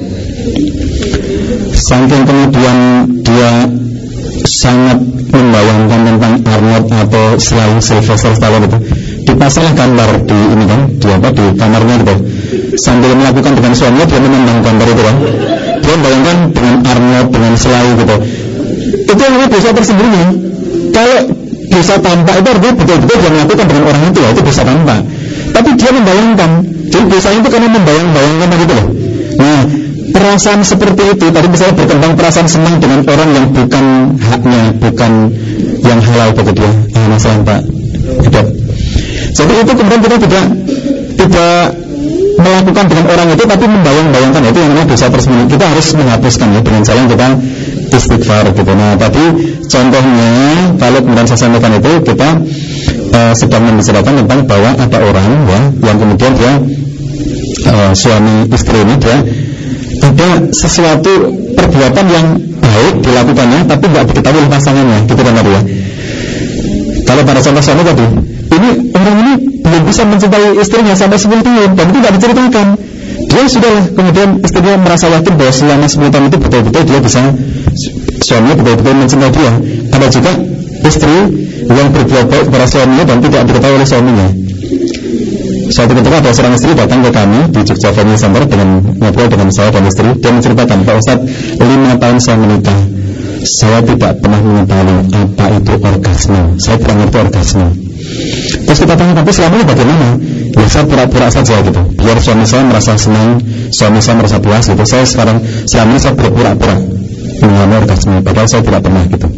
Saking kemudian dia sangat membayangkan tentang Arnold atau selain Sylvester Stallone itu, dipasanglah gambar di ini kan, di kamarnya gitu. Sambil melakukan dengan suaminya, dia memandang gambar itu kan, dia membayangkan dengan Arnold, dengan Sly gitu. Itu yang namanya dosa tersembunyi. Kalau dosa tampak itu artinya betul-betul dia melakukan dengan orang itu ya, itu dosa tampak. Tapi dia membayangkan, jadi dosa itu karena membayang-bayangkan gitu loh. Nah, perasaan seperti itu tadi misalnya berkembang perasaan senang dengan orang yang bukan haknya, bukan yang halal bagi dia. Masalah Pak hidup. Jadi itu kemudian kita tidak melakukan dengan orang itu, tapi membayang-bayangkan, itu yang namanya dosa tersembunyi. Kita harus menghapuskan ya dengan cara kita istighfar gitu. Nah tadi contohnya kalau kemudian saya sampaikan itu kita sedang membicarakan tentang bahwa ada orang ya yang kemudian dia suami istri ini dia ada sesuatu perbuatan yang baik dilakukannya tapi tidak diketahui oleh pasangannya gitu kan tadi ya. Kalau pada contoh suami tadi, ini orang ini belum bisa mencintai istrinya sampai 10 tahun dan itu tidak diceritakan. Dia sudahlah kemudian istrinya merasa yakin bahwa selama 10 tahun itu betul-betul dia bisa, suaminya betul-betul mencintai dia. Ada juga istri yang berbuat baik kepada suaminya dan tidak diketahui oleh suaminya. Suatu ketika ada seorang istri datang ke kami di Jogja Family Center dengan ngobrol dengan saya dan istri. Dia menceritakan, Pak Ustadz, 5 tahun saya menikah, saya tidak pernah mengetahui apa itu orgasme. Saya tidak ngerti orgasme. Terus kita tanya, tapi selama ini bagaimana? Ya saya pura-pura saja gitu, biar suami saya merasa senang, suami saya merasa puas gitu. Saya sekarang selama ini saya berpura-pura mengalami orgasme, padahal saya tidak pernah gitu.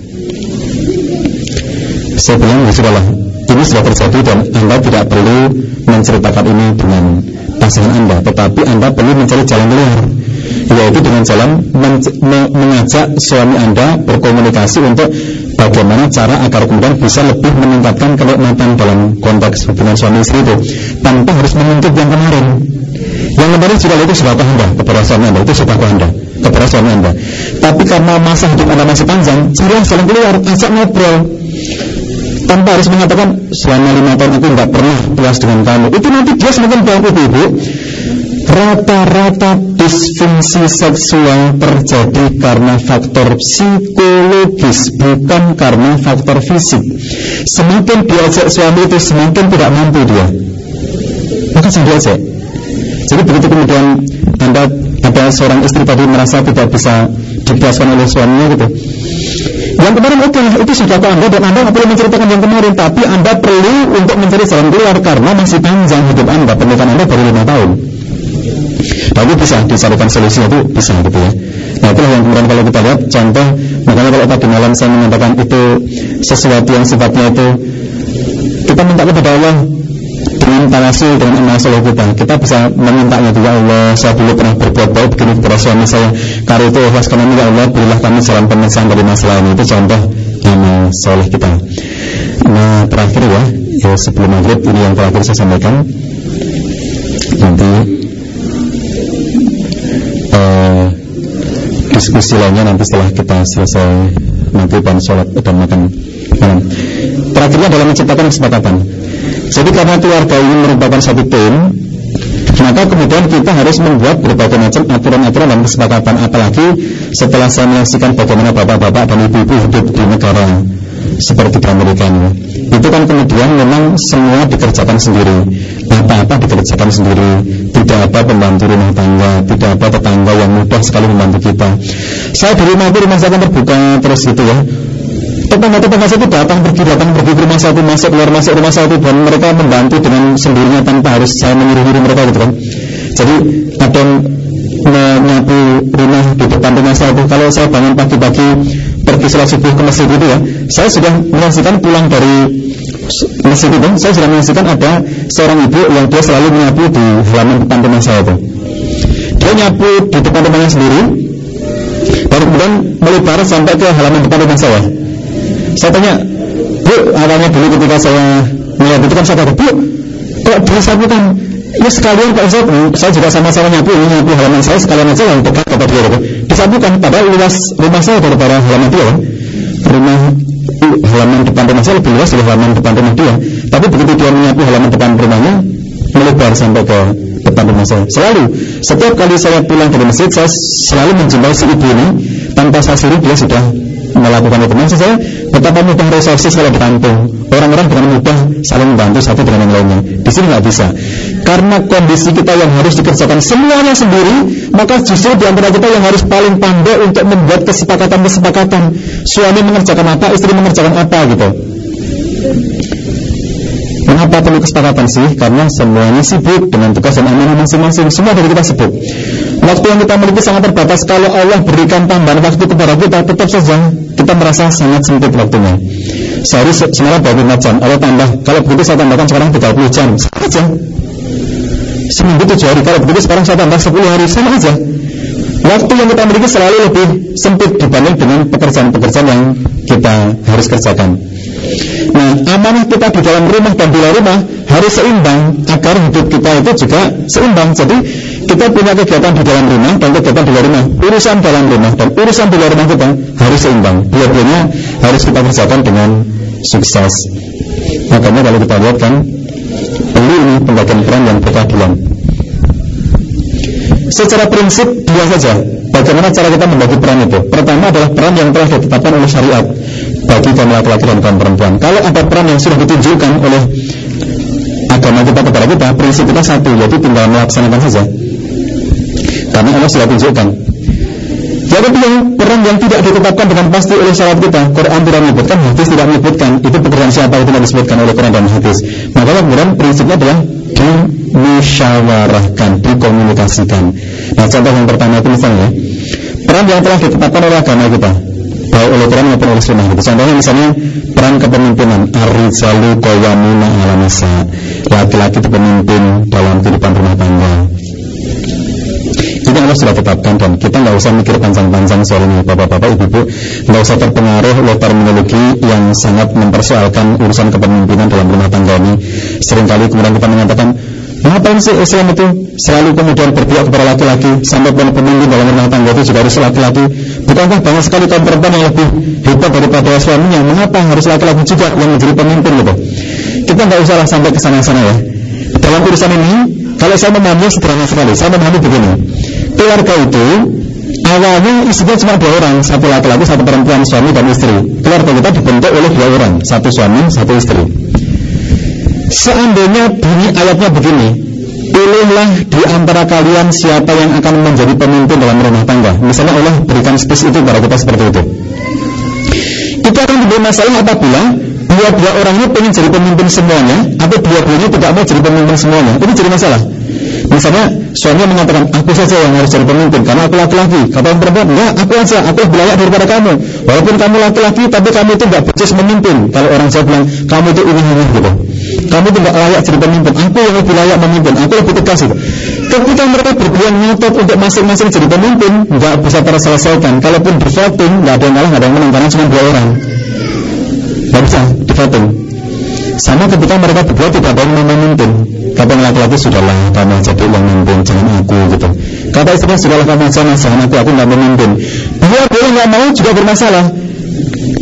Saya bilang, ya sudahlah, ini sudah terjadi dan Anda tidak perlu menceritakan ini dengan pasangan Anda, tetapi Anda perlu mencari jalan keluar, yaitu dengan jalan mengajak suami Anda berkomunikasi untuk bagaimana cara agar kemudian bisa lebih meningkatkan kenikmatan dalam konteks hubungan suami istri itu, tanpa harus mengungkit yang kemarin. Yang kemarin sudah itu sedekah Anda kepada suami Anda, itu sedekah Anda kepada suami Anda. Tapi karena masa hidup Anda masih panjang, carilah jalan keluar, ajak ngobrol, tanpa harus mengatakan selama 5 tahun aku tidak pernah puas dengan kamu. Itu nanti dia semakin baik. Ibu, rata-rata disfungsi seksual terjadi karena faktor psikologis, bukan karena faktor fisik. Semakin diajak suami itu semakin tidak mampu dia, maka jangan diajak. Jadi begitu kemudian Anda ada seorang istri tadi merasa tidak bisa dipuaskan oleh suaminya gitu, yang kemarin oke lah, itu sudah Anda dan Anda tidak perlu menceritakan yang kemarin, tapi Anda perlu untuk mencari jalan keluar karena masih panjang hidup Anda, pernikahan Anda baru 5 tahun. Tapi bisa dicarikan solusinya, itu bisa gitu ya. Nah itulah yang kemudian kalau kita lihat contoh. Makanya kalau tadi malam saya mengatakan itu sesuatu yang sifatnya itu kita minta kepada Allah dengan tawasul, dengan amal soleh kita bisa memintanya, ya Allah, saya dulu pernah berbuat baik begini kepada suami saya, karena itu ikhlaskan kami, ya Allah, berilah kami jalan penyelesaian dari masalah ini. Itu contoh amal soleh kita. Nah terakhir ya sebelum maghrib ini yang terakhir saya sampaikan. Nanti diskusi lainnya nanti setelah kita selesai maghrib dan sholat dan makan malam. Terakhirnya adalah menciptakan kesepakatan. Jadi karena keluarga ini merupakan satu tim, maka kemudian kita harus membuat berbagai macam aturan-aturan dan kesepakatan. Apalagi setelah saya menyaksikan bagaimana bapak-bapak dan ibu-ibu hidup di negara seperti di Amerika ini, itu kan kemudian memang semua dikerjakan sendiri, apa-apa dikerjakan sendiri, tidak ada pembantu rumah tangga, tidak ada tetangga yang mudah sekali membantu kita. Saya di rumah itu, rumah saya kan terbuka terus gitu ya, tetangga-tetangga saya itu datang pergi ke rumah saya itu, masuk keluar masuk rumah saya itu, dan mereka membantu dengan sendirinya tanpa harus saya menyuruh mereka gitu kan. Jadi ada yang menyapu rumah di depan rumah saya itu. Kalau saya bangun pagi-pagi pergi sholat subuh ke masjid itu ya, saya sudah menyaksikan pulang dari masjid itu, saya sudah menyaksikan ada seorang ibu yang dia selalu menyapu di halaman depan rumah saya itu. Dia nyapu di depan rumahnya sendiri, baru kemudian melebar sampai ke halaman depan rumah saya. Saya tanya, Bu, awalnya dulu ketika saya melihat itu kan saya kata, Bu, kok disapukan? Ya sekalian Pak Ustaz, saya juga sama-sama nyapu halaman saya sekalian aja yang dekat kata dia gitu. Disapukan, padahal luas rumah saya daripada halaman dia kan. Halaman depan rumah saya lebih luas dari halaman depan rumah dia. Tapi begitu dia menyapu halaman depan rumahnya, melebar sampai ke depan rumah saya. Selalu, setiap kali saya pulang dari masjid, saya selalu menjumpai si ibu ini. Tanpa saya suruh, dia sudah melakukan itu. Maksud saya, betapa mudah resources kalau di kampung. Orang-orang dengan mudah saling membantu satu dengan yang lainnya. Di sini nggak bisa, karena kondisi kita yang harus dikerjakan semuanya sendiri. Maka justru di antara kita yang harus paling pandai untuk membuat kesepakatan. Suami mengerjakan apa, istri mengerjakan apa gitu. Mengapa perlu kesepakatan sih? Karena semuanya sibuk dengan tugas dan amanah masing-masing. Semua dari kita sibuk. Waktu yang kita miliki sangat terbatas. Kalau Allah berikan tambahan waktu kepada kita, tetap saja kita merasa sangat sempit waktunya. Sehari semalam 25 jam, Allah tambah. Kalau begitu saya tambahkan sekarang 30 jam, sama aja. Seminggu 7 hari, kalau begitu sekarang saya tambah 10 hari, sama aja. Waktu yang kita miliki selalu lebih sempit dibanding dengan pekerjaan-pekerjaan yang kita harus kerjakan. Nah, amanah kita di dalam rumah dan di luar rumah harus seimbang agar hidup kita itu juga seimbang. Jadi kita punya kegiatan di dalam rumah dan kegiatan di luar rumah. Urusan dalam rumah dan urusan di luar rumah kita harus seimbang. Dua-duanya harus kita kerjakan dengan sukses. Makanya kalau kita lihat kan, perlu ini pembagian peran yang berkeadilan. Secara prinsip dua saja. Bagaimana cara kita membagi peran itu? Pertama adalah peran yang telah ditetapkan oleh syariat bagi kaum laki-laki dan kaum perempuan. Kalau ada peran yang sudah ditunjukkan oleh agama kita kepada kita, prinsip kita satu, yaitu tinggal melaksanakan saja, karena Allah sudah tunjukkan. Yang kedua, peran yang tidak ditetapkan dengan pasti oleh syariat kita, Quran tidak menyebutkan, hadis tidak menyebutkan, itu pekerjaan siapa itu tidak disebutkan oleh Quran dan hadis. Maka kemudian prinsipnya adalah dimusyawarahkan, dikomunikasikan. Nah, contoh yang pertama itu misalnya peran yang telah ditetapkan oleh agama kita, baik oleh Quran maupun oleh Sunnah gitu. Contohnya misalnya peran kepemimpinan, ar-rijalu qawwamuna 'alan nisa, laki-laki itu pemimpin dalam kehidupan rumah tangga. Itu Allah sudah tetapkan dan kita nggak usah mikir panjang-panjang soal ini, bapak-bapak, ibu-ibu, nggak usah terpengaruh oleh terminologi yang sangat mempersoalkan urusan kepemimpinan dalam rumah tangga ini. Seringkali kemudian kita mengatakan, ngapain sih Islam itu selalu kemudian berpihak kepada laki-laki, sampai pemimpin dalam rumah tangga itu juga harus laki-laki? Bukankah banyak sekali kaum perempuan yang lebih hebat daripada suaminya? Mengapa harus laki-laki juga yang menjadi pemimpin gitu? Kita nggak usah sampai ke sana-sana ya. Dalam urusan ini, kalau saya memahami sederhana sekali, saya memahami begini. Keluarga itu awalnya isinya cuma 2 orang, satu laki-laki, satu perempuan, suami dan istri. Keluarga kita dibentuk oleh 2 orang, satu suami, satu istri. Seandainya bunyi ayatnya begini, pilihlah di antara kalian siapa yang akan menjadi pemimpin dalam rumah tangga. Misalnya Allah berikan space itu kepada kita seperti itu. Itu akan menjadi masalah apabila dua orang ini pengen jadi pemimpin semuanya, atau dua-duanya tidak mau jadi pemimpin semuanya. Itu jadi masalah. Misalnya suami mengatakan, aku saja yang harus jadi pemimpin karena aku laki-laki. Kata yang perempuan, enggak, aku aja, aku lebih layak daripada kamu. Walaupun kamu laki-laki, tapi kamu itu enggak becus memimpin. Kalau orang Jawa bilang, kamu itu ini gitu, kamu itu enggak layak jadi pemimpin. Aku yang lebih layak memimpin, aku lebih tegas gitu. Ketika mereka berdua ngotot untuk masing-masing jadi pemimpin, enggak bisa terselesaikan. Kalaupun di voting, enggak ada yang kalah, enggak ada yang menang, karena cuma 2 orang. Enggak bisa di voting. Sama ketika mereka berdua tidak ada yang memimpin. Kata yang laki-laki, sudahlah kamu aja dulu yang memimpin, jangan aku gitu. Kata istrinya, sudahlah kamu aja, jangan aku enggak memimpin. Dua-dua enggak mau juga bermasalah.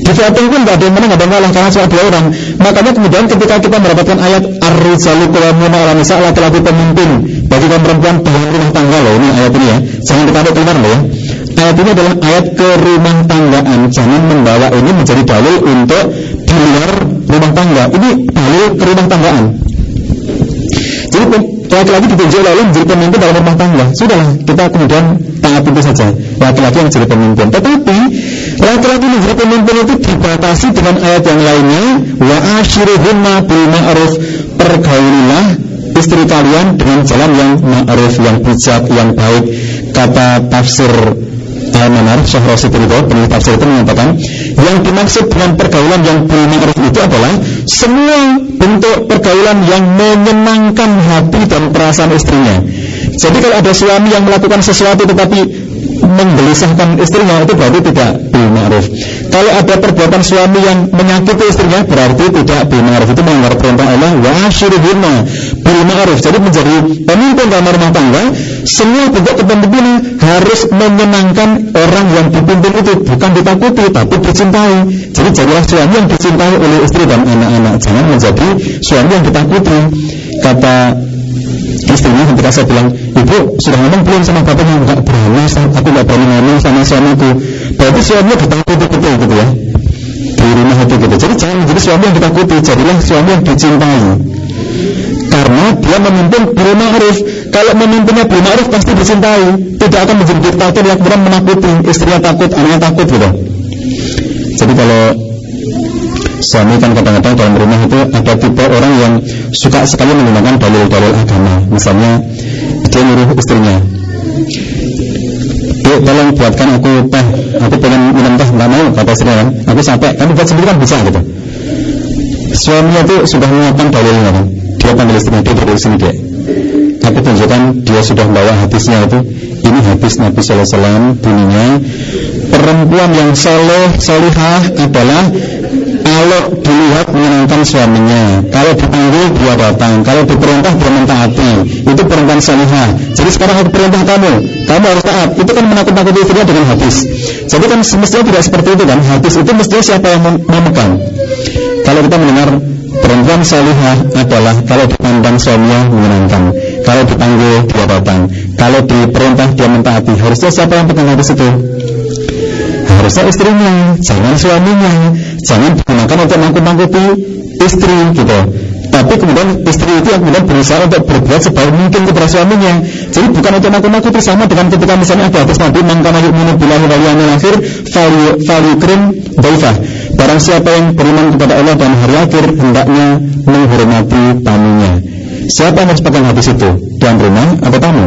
Di Fatih pun nggak ada yang menang, nggak ada yang kalah, karena cuma 2 orang. Makanya kemudian ketika kita mendapatkan ayat ar-rijalu qawwamuna 'alan nisa, laki-laki pemimpin bagi kaum perempuan dalam rumah tangga loh, ini ayat ini ya. Jangan ditarik keluar loh ya. Ayat ini adalah ayat kerumah tanggaan. Jangan membawa ini menjadi dalil untuk di luar rumah tangga. Ini dalil kerumah tanggaan. Jadi laki-laki ditunjuk oleh Allah menjadi pemimpin dalam rumah tangga. Sudahlah, kita kemudian taat itu saja, laki-laki yang jadi pemimpin. Tetapi laki-laki menjadi pemimpin itu dibatasi dengan ayat yang lainnya, wa ashiruhunna bil ma'ruf, pergaulilah istri kalian dengan jalan yang ma'ruf, yang bijak, yang baik. Kata tafsir Al-Manar Syekh Rasid Ridho, penulis tafsir itu mengatakan, yang dimaksud dengan pergaulan yang bil ma'ruf itu adalah semua bentuk pergaulan yang menyenangkan hati dan perasaan istrinya. Jadi kalau ada suami yang melakukan sesuatu tetapi menggelisahkan istrinya, itu berarti tidak bil ma'ruf. Kalau ada perbuatan suami yang menyakiti istrinya, berarti tidak bil ma'ruf, itu melanggar perintah Allah, wa ashiruhunna bil ma'ruf. Jadi menjadi pemimpin dalam rumah tangga, semua bentuk kepemimpinan harus menyenangkan orang yang dipimpin itu, bukan ditakuti tapi dicintai. Jadi jadilah suami yang dicintai oleh istri dan anak-anak, jangan menjadi suami yang ditakuti. Kata istrinya ketika saya bilang, ibu sudah ngomong belum sama bapaknya? Enggak berani, aku enggak berani ngomong sama suamiku. Berarti suaminya ditakuti betul gitu ya, di rumah itu gitu. Jadi jangan menjadi suami yang ditakuti, jadilah suami yang dicintai, karena dia memimpin bil ma'ruf. Kalau memimpinnya bil ma'ruf pasti dicintai, tidak akan menjadi diktator yang kemudian menakuti, istrinya takut, anaknya takut gitu. Jadi kalau suami kan kadang-kadang dalam rumah itu ada tipe orang yang suka sekali menggunakan dalil-dalil agama. Misalnya dia nyuruh istrinya, "Dek, tolong buatkan aku teh, aku pengen minum teh." Nggak mau, kata istrinya kan, "Aku sampai, kamu buat sendiri kan bisa," gitu. Suaminya itu sudah menyiapkan dalilnya kan. Dia panggil istrinya, "Dek, dari sini dek, aku tunjukkan." Dia sudah bawa hadisnya itu. Ini hadis Nabi Sallallahu Alaihi Wasallam, bunyinya, perempuan yang solihah adalah kalau dilihat menyenangkan suaminya, kalau dipanggil dia datang, kalau diperintah dia mentaati. Itu perempuan solihah. Jadi sekarang aku perintah kamu harus taat. Itu kan menakut-nakuti istrinya dengan hadis. Jadi kan semestinya tidak seperti itu kan. Hadis itu mestinya siapa yang memegang. Kalau kita mendengar perempuan solihah adalah kalau dipandang suaminya menyenangkan, kalau dipanggil dia datang, kalau diperintah dia mentaati. Harusnya siapa yang pegang hadis itu? Harusnya istrinya, jangan suaminya. Jangan digunakan untuk mangkuk-mangkuti istri gitu. Tapi kemudian istri itu yang kemudian berusaha untuk berbuat sebaik mungkin kepada suaminya. Jadi bukan untuk mangkuk-mangkuti, sama dengan ketika misalnya ada hadis Nabi, "Man kana yu'minu billahi wal yawmil akhir falyukrim dhaifah." Barang siapa yang beriman kepada Allah dan hari akhir, hendaknya menghormati tamunya. Siapa yang harus pegang hadis itu? Tuan rumah atau tamu?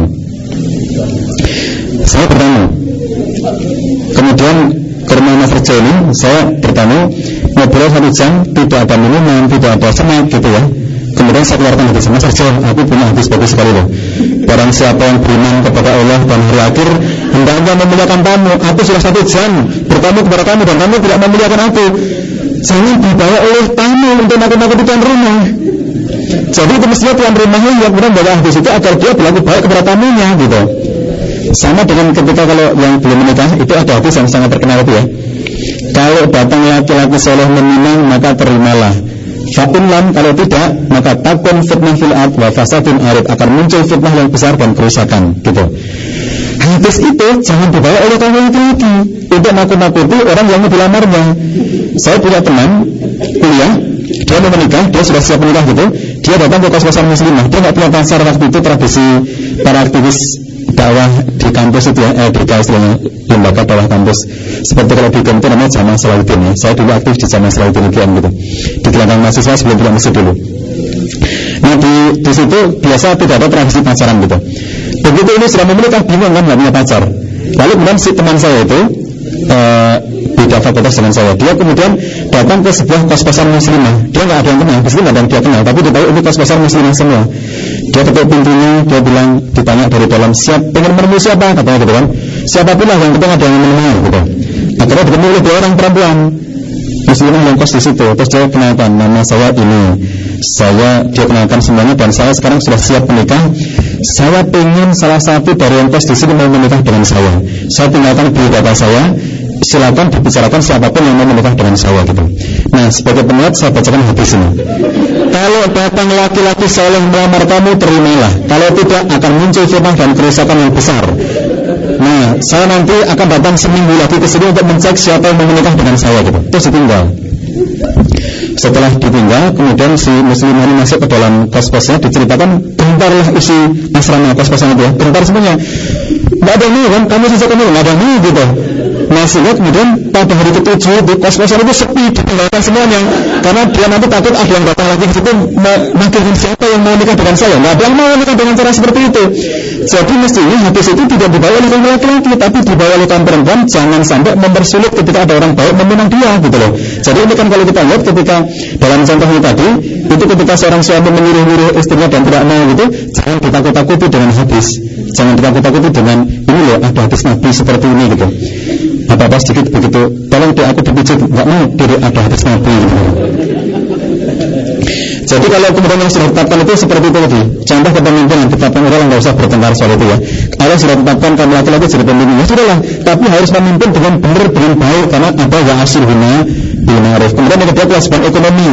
Saya bertamu. Kemudian ke rumah Mas Rejo ini, saya bertamu, ngobrol 1 jam, tidak ada minuman, tidak ada snack gitu ya. Kemudian saya keluarkan hadis, "Mas Rejo, aku punya hadis bagus sekali loh. Barang siapa yang beriman kepada Allah dan hari akhir, hendaknya memuliakan tamu. Aku sudah 1 jam bertamu kepada kamu dan kamu tidak memuliakan aku. Jangan dibawa oleh tamu untuk nakut-nakuti tuan rumah." Jadi itu mestinya tuan rumahnya yang kemudian bawa hadis itu agar dia berlaku baik kepada tamunya gitu. Sama dengan ketika kalau yang belum menikah, itu ada hadis yang sangat terkenal itu ya, kalau datang laki-laki soleh meminang maka terimalah, fa'in lam, kalau tidak maka takun fitnah fil ard wa fasadun arid, akan muncul fitnah yang besar dan kerusakan gitu. Hadis itu jangan dibawa oleh kaum laki-laki untuk nakut-nakuti orang yang mau dilamarnya. Saya punya teman kuliah, dia mau menikah, dia sudah siap menikah gitu. Dia datang ke kos-kosan muslimah, dia nggak punya pacar waktu itu. Tradisi para aktivis dakwah di kampus itu ya, di istilahnya lembaga dakwah kampus. Seperti kalau di UGM itu namanya Jamaah Salahuddin ya. Saya dulu aktif di Jamaah Salahuddin UGM gitu, di gelanggang mahasiswa sebelum pindah masjid dulu. Nah di situ biasa tidak ada tradisi pacaran gitu. Begitu ini sudah menikah, bingung kan nggak punya pacar. Lalu kemudian si teman saya itu beda fakultas dengan saya, dia kemudian datang ke sebuah kos-kosan muslimah. Dia nggak ada yang kenal, di situ nggak ada yang dia kenal, tapi dia tahu ini kos-kosan muslimah semua. Dia ketuk pintunya, dia bilang, ditanya dari dalam, pengen menemui siapa, katanya gitu kan. Siapapun lah, yang penting ada yang menemui gitu. Akhirnya ketemu oleh 2 orang perempuan muslimah yang kos di situ. Terus dia kenalkan, nama saya ini, dia kenalkan semuanya, dan saya sekarang sudah siap menikah. Saya pengen salah satu dari yang kos di sini mau menikah dengan saya. Saya tinggalkan biodata saya, silakan dibicarakan siapapun yang mau menikah dengan saya gitu. Nah, sebagai penutup saya bacakan hadis ini. Kalau datang laki-laki soleh melamar kamu, terimalah. Kalau tidak, akan muncul fitnah dan kerusakan yang besar. Nah, saya nanti akan datang seminggu lagi ke sini untuk mencek siapa yang mau menikah dengan saya gitu. Terus ditinggal. Setelah ditinggal, kemudian si muslim ini masuk ke dalam kos-kosnya, diceritakan bentarlah isi asrama kos-kosan itu ya, bentar semuanya. Nggak ada nih kan, kamu sisa kamu nggak ada nih gitu. Nah, sehingga kemudian pada hari ke-7 di kos-kosan itu sepi, ditinggalkan semuanya, karena dia nanti takut ada yang datang lagi ke situ mengakhirkan siapa yang mau nikah dengan saya. Nggak ada yang mau nikah dengan cara seperti itu. Jadi mestinya hadis itu tidak dibawa oleh kaum laki-laki, tapi dibawa oleh kaum perempuan. Jangan sampai mempersulit ketika ada orang baik meminang dia gitu loh. Jadi ini kan kalau kita lihat ketika dalam contohnya tadi, itu ketika seorang suami menyuruh-nyuruh istrinya dan tidak mau gitu, jangan ditakut-takuti dengan hadis. Jangan ditakut-takuti dengan ini loh, ada hadis Nabi seperti ini gitu. Apa-apa sedikit begitu, tolong aku dipijit, nggak mau, ada hadis Nabi gitu. Jadi kalau kemudian yang sudah ditetapkan itu seperti itu tadi, contoh kepemimpinan, ditetapkan orang nggak usah bertengkar soal itu ya. Kalau sudah ditetapkan kamu laki-laki jadi pemimpin, ya sudahlah, tapi harus memimpin dengan benar, dengan baik, karena ada yang asyirhuna bil ma'ruf. Kemudian yang kedua kewajiban ekonomi,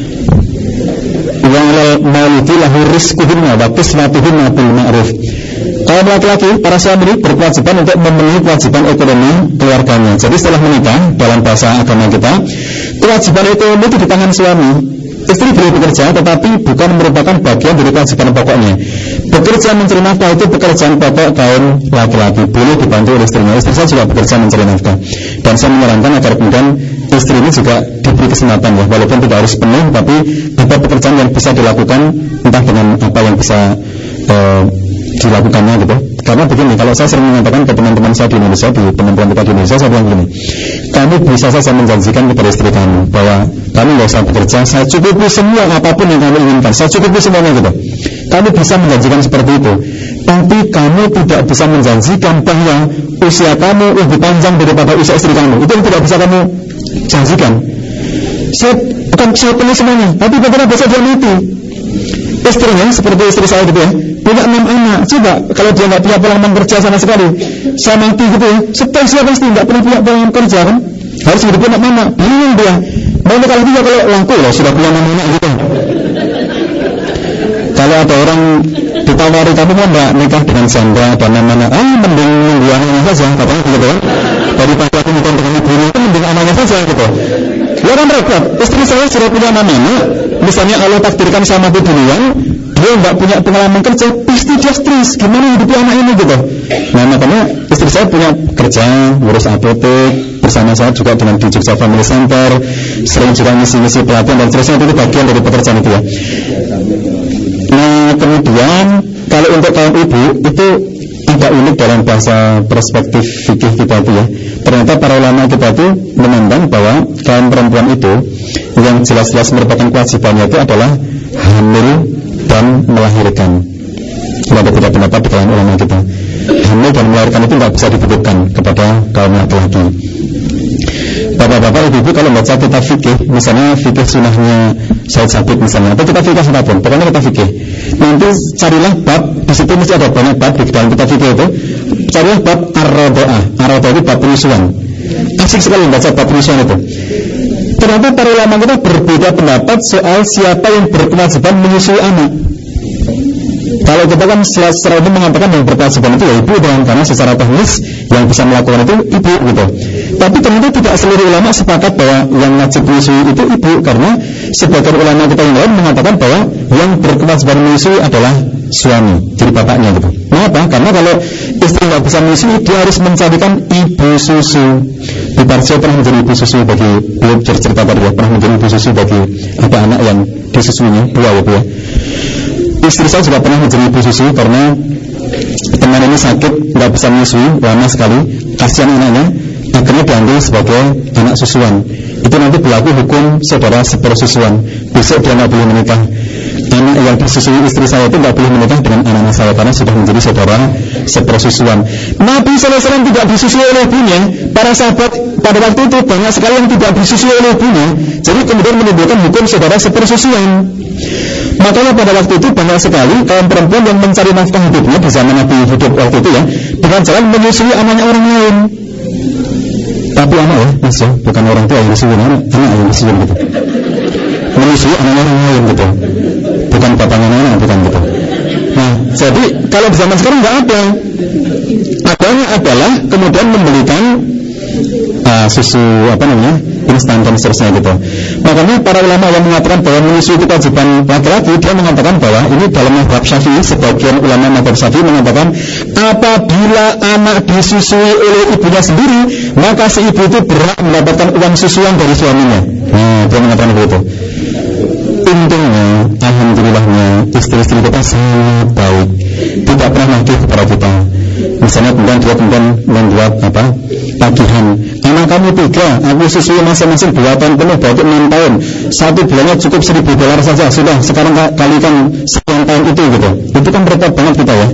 yang maulidi lahu rizquhunna wa qismatuhunna bil ma'ruf. Kaum laki-laki, para suami berkewajiban untuk memenuhi kewajiban ekonomi keluarganya. Jadi setelah menikah, dalam bahasa agama kita, kewajiban ekonomi itu di tangan suami. Istri boleh bekerja, tetapi bukan merupakan bagian dari kewajiban pokoknya. Bekerja mencari nafkah itu pekerjaan pokok kaum laki-laki, boleh dibantu oleh istrinya. Istri saya juga bekerja mencari nafkah, dan saya menyarankan agar kemudian istri ini juga diberi kesempatan ya, walaupun tidak harus penuh, tapi ada pekerjaan yang bisa dilakukan, entah dengan apa yang bisa dilakukannya gitu. Karena begini, kalau saya sering mengatakan ke teman-teman saya di Indonesia, di teman-teman kita di Indonesia, saya bilang gini, kamu bisa saja menjanjikan kepada istri kamu bahwa kamu nggak usah bekerja, saya cukupi semua apapun yang kamu inginkan, saya cukupi semuanya gitu. Kamu bisa menjanjikan seperti itu, tapi kamu tidak bisa menjanjikan bahwa usia kamu lebih panjang daripada usia istri kamu. Itu yang tidak bisa kamu janjikan. Saya penuh semuanya, tapi bagaimana bisa dia mati? Istrinya seperti istri saya gitu ya, punya 6 anak. Coba kalau dia nggak punya pengalaman kerja sama sekali, saya mati gitu ya, stres dia pasti nggak pernah punya pengalaman kerja kan, harus hidup anak mama, bingung dia. Mau nikah lagi kalau laku loh, sudah punya anak gitu. Kalau ada orang ditawari, kamu mau nggak nikah dengan janda dan anak-anak, mending nunggu anaknya saja, katanya gitu kan, daripada aku nikah dengan ibunya, itu mending anaknya saja gitu. Ya kan repot. Istri saya sudah punya anak-anak, misalnya Allah takdirkan sama di duluan, dia nggak punya pengalaman kerja, pasti dia stres. Gimana hidupi anak ini gitu. Nah makanya istri saya punya kerja, ngurus apotek, bersama saya juga dengan di Jogja Family Center, sering juga ngisi-ngisi pelatihan dan seterusnya. Itu bagian dari pekerjaan itu ya. Nah kemudian kalau untuk kaum ibu itu agak unik dalam bahasa perspektif fikih kita itu ya. Ternyata para ulama kita itu memandang bahwa kaum perempuan itu yang jelas-jelas merupakan kewajibannya itu adalah hamil dan melahirkan. Ada tidak pendapat di kalangan ulama kita, hamil dan melahirkan itu tidak bisa dititipkan kepada kaum laki-laki. Bapak-bapak, ibu-ibu kalau baca kitab fikih, misalnya fikih sunnahnya Said Sabit misalnya, atau kitab fikih apapun, pokoknya kitab fikih, nanti carilah bab, di situ mesti ada banyak bab di dalam kitab fikih itu. Carilah bab ar-radha'ah. Ar-radha'ah itu bab penyusuan. Asik sekali membaca bab penyusuan itu. Ternyata para ulama kita berbeda pendapat soal siapa yang berkewajiban menyusui anak. Kalau kita kan secara umum mengatakan yang berkewajiban itu ya ibu, dan karena secara teknis yang bisa melakukan itu ibu gitu. Tapi ternyata tidak seluruh ulama sepakat bahwa yang wajib menyusui itu ibu, karena sebagian ulama kita yang lain mengatakan bahwa yang berkewajiban menyusui adalah suami, jadi bapaknya gitu. Kenapa? Karena kalau istri nggak bisa menyusui, dia harus mencarikan ibu susu. Di Parjo pernah menjadi ibu susu bagi, belum cerita tadi ya, pernah menjadi ibu susu bagi ada anak yang disusuinya, dua ya bu ya. Istri saya juga pernah menjadi ibu susu karena teman ini sakit, nggak bisa menyusui lama sekali, kasihan anaknya, akhirnya diambil sebagai anak susuan. Itu nanti berlaku hukum saudara sepersusuan. Besok dia nggak boleh menikah. Anak yang disusui istri saya itu nggak boleh menikah dengan anak saya karena sudah menjadi saudara sepersusuan. Nabi SAW tidak disusui oleh ibunya. Para sahabat pada waktu itu banyak sekali yang tidak disusui oleh ibunya. Jadi kemudian menimbulkan hukum saudara sepersusuan. Makanya pada waktu itu banyak sekali kaum perempuan yang mencari nafkah hidupnya di zaman Nabi hidup waktu itu ya, dengan jalan menyusui anaknya orang lain. Tapi anak ya Mas ya, bukan orang tua yang disuruh, anak yang disuruh gitu. Menyusui anak orang lain gitu, bukan bapaknya anak, bukan gitu. Nah, jadi kalau di zaman sekarang nggak ada. Adanya adalah kemudian membelikan susu instan dan seterusnya gitu. Makanya para ulama yang mengatakan bahwa menyusui itu kewajiban laki-laki, dia mengatakan bahwa ini dalam mazhab Syafi'i, sebagian ulama mazhab Syafi'i mengatakan apabila anak disusui oleh ibunya sendiri, maka si ibu itu berhak mendapatkan uang susuan dari suaminya. Nah, dia mengatakan begitu. Untungnya, alhamdulillahnya, istri-istri kita sangat baik, tidak pernah nagih kepada kita. Misalnya kemudian membuat tagihan, anak kamu 3, aku susui masing-masing 2 tahun penuh, berarti 6 tahun, 1 bulannya cukup $1.000 saja, sudah, sekarang kalikan sekian tahun itu gitu. Itu kan repot banget kita ya.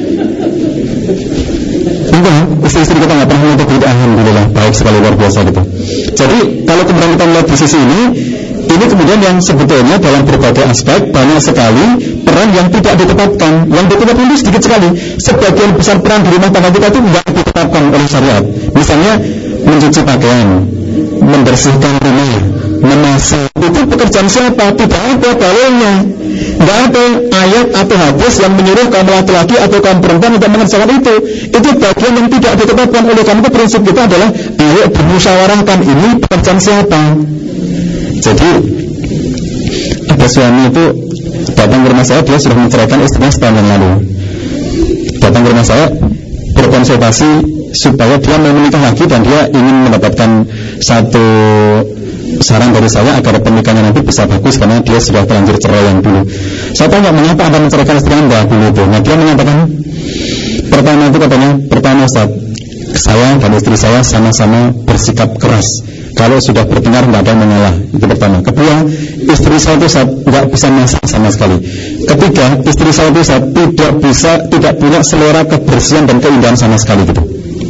Enggak, istri-istri kita nggak pernah untuk duit, alhamdulillah, baik sekali, luar biasa gitu. Jadi kalau kemudian kita melihat di sisi ini kemudian yang sebetulnya dalam berbagai aspek banyak sekali peran yang tidak ditetapkan. Yang ditetapkan itu sedikit sekali. Sebagian besar peran di rumah tangga kita itu tidak ditetapkan oleh syariat. Misalnya mencuci pakaian, membersihkan rumah, memasak, itu pekerjaan siapa? Tidak ada dalilnya. Tidak ada ayat atau hadis yang menyuruh kaum laki-laki atau kaum perempuan untuk mengerjakan itu. Itu bagian yang tidak ditetapkan. Oleh karena itu prinsip kita adalah ayo bermusyawarahkan, ini pekerjaan siapa. Jadi ada suami itu datang ke rumah saya, dia sudah menceraikan istrinya setahun yang lalu. Datang ke rumah saya berkonsultasi supaya dia mau menikah lagi, dan dia ingin mendapatkan satu saran dari saya agar pernikahannya nanti bisa bagus, karena dia sudah terlanjur cerai yang dulu. Saya tanya, mengapa Anda menceraikan istri Anda dulu itu? Nah, dia mengatakan pertama Ustaz, saya dan istri saya sama-sama bersikap keras. Kalau sudah bertengkar tidak ada yang mengalah, itu pertama. Kedua, istri saya itu tidak bisa masak sama sekali. Ketiga, istri saya itu tidak punya selera kebersihan dan keindahan sama sekali gitu.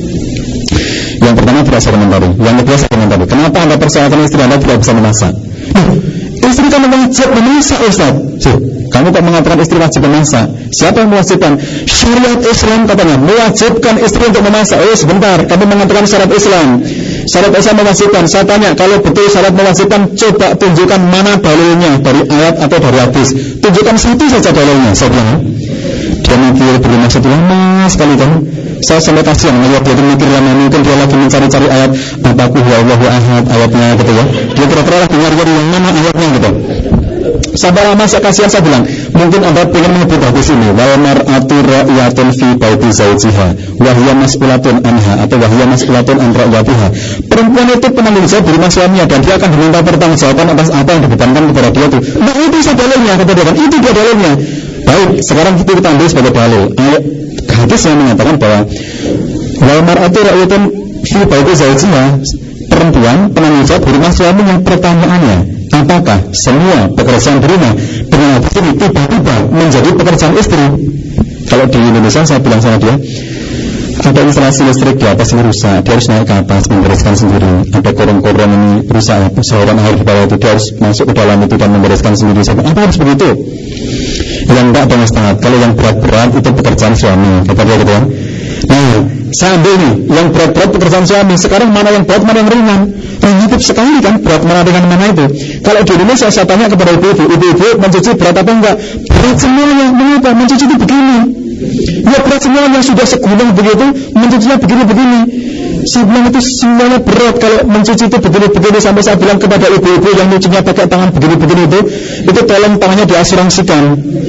Yang pertama tidak saya komentari. Yang kedua saya komentari, kenapa Anda persoalkan istri Anda tidak bisa memasak? Istri kamu wajib memasak, Ustaz. Kamu kok mengatakan istri wajib memasak? Siapa yang mewajibkan? Syariat Islam katanya mewajibkan istri untuk memasak. Sebentar, kamu mengatakan syarat Islam. Syarat Islam mewajibkan. Saya tanya, kalau betul syarat mewajibkan, coba tunjukkan mana dalilnya, dari ayat atau dari hadis. Tunjukkan situ saja dalilnya. Saya bilang, dia mikir bermaksud lama sekali kan. Saya sampai kasihan melihat dia mikir lama, mungkin dia lagi mencari-cari ayat Apaku ya Allahu ahad, ayatnya gitu ya. Dia kira-kira lagi nyari-nyari yang mana ayatnya gitu. Sampai lama saya kasihan, saya bilang, mungkin Anda ingin menyebut hadis ini, wal mar'atu ra'iyatun fi baiti zawjiha wa hiya mas'ulatun anha, atau wa hiya mas'ulatun an ra'iyatiha. Perempuan itu penanggung jawab di rumah suaminya, dan dia akan diminta pertanggungjawaban atas apa yang dibebankan kepada dia itu. Nah, itu dalilnya, kata dia kan, itu dia dalilnya. Baik, sekarang kita ambil sebagai dalil. Hadis yang mengatakan bahwa wal mar'atu ra'iyatun fi baiti zawjiha, perempuan penanggung jawab di rumah suaminya. Pertanyaannya, apakah semua pekerjaan di rumah dengan hadis ini tiba-tiba menjadi pekerjaan istri? Kalau di Indonesia, saya bilang sama dia, ada instalasi listrik di atas ini rusak, dia harus naik ke atas membereskan sendiri. Ada korong-korong ini rusak, saluran air di bawah itu, dia harus masuk ke dalam itu dan membereskan sendiri. Apa harus begitu? Yang enggak ada Ustaz, kalau yang berat-berat itu pekerjaan suami, kata dia gitu ya. Nah, saya ambil nih, yang berat-berat pekerjaan suami. Sekarang mana yang berat, mana yang ringan? Relatif sekali kan, berat mana dengan mana itu. Kalau di Indonesia saya tanya kepada ibu-ibu mencuci berat apa enggak? Berat semuanya. Mengapa? Mencuci itu begini. Ya berat semuanya, sudah segunung begitu, mencucinya begini-begini. Saya bilang itu semuanya berat kalau mencuci itu begini-begini. Sampai saya bilang kepada ibu-ibu yang nyucinya pakai tangan begini-begini itu tolong tangannya diasuransikan.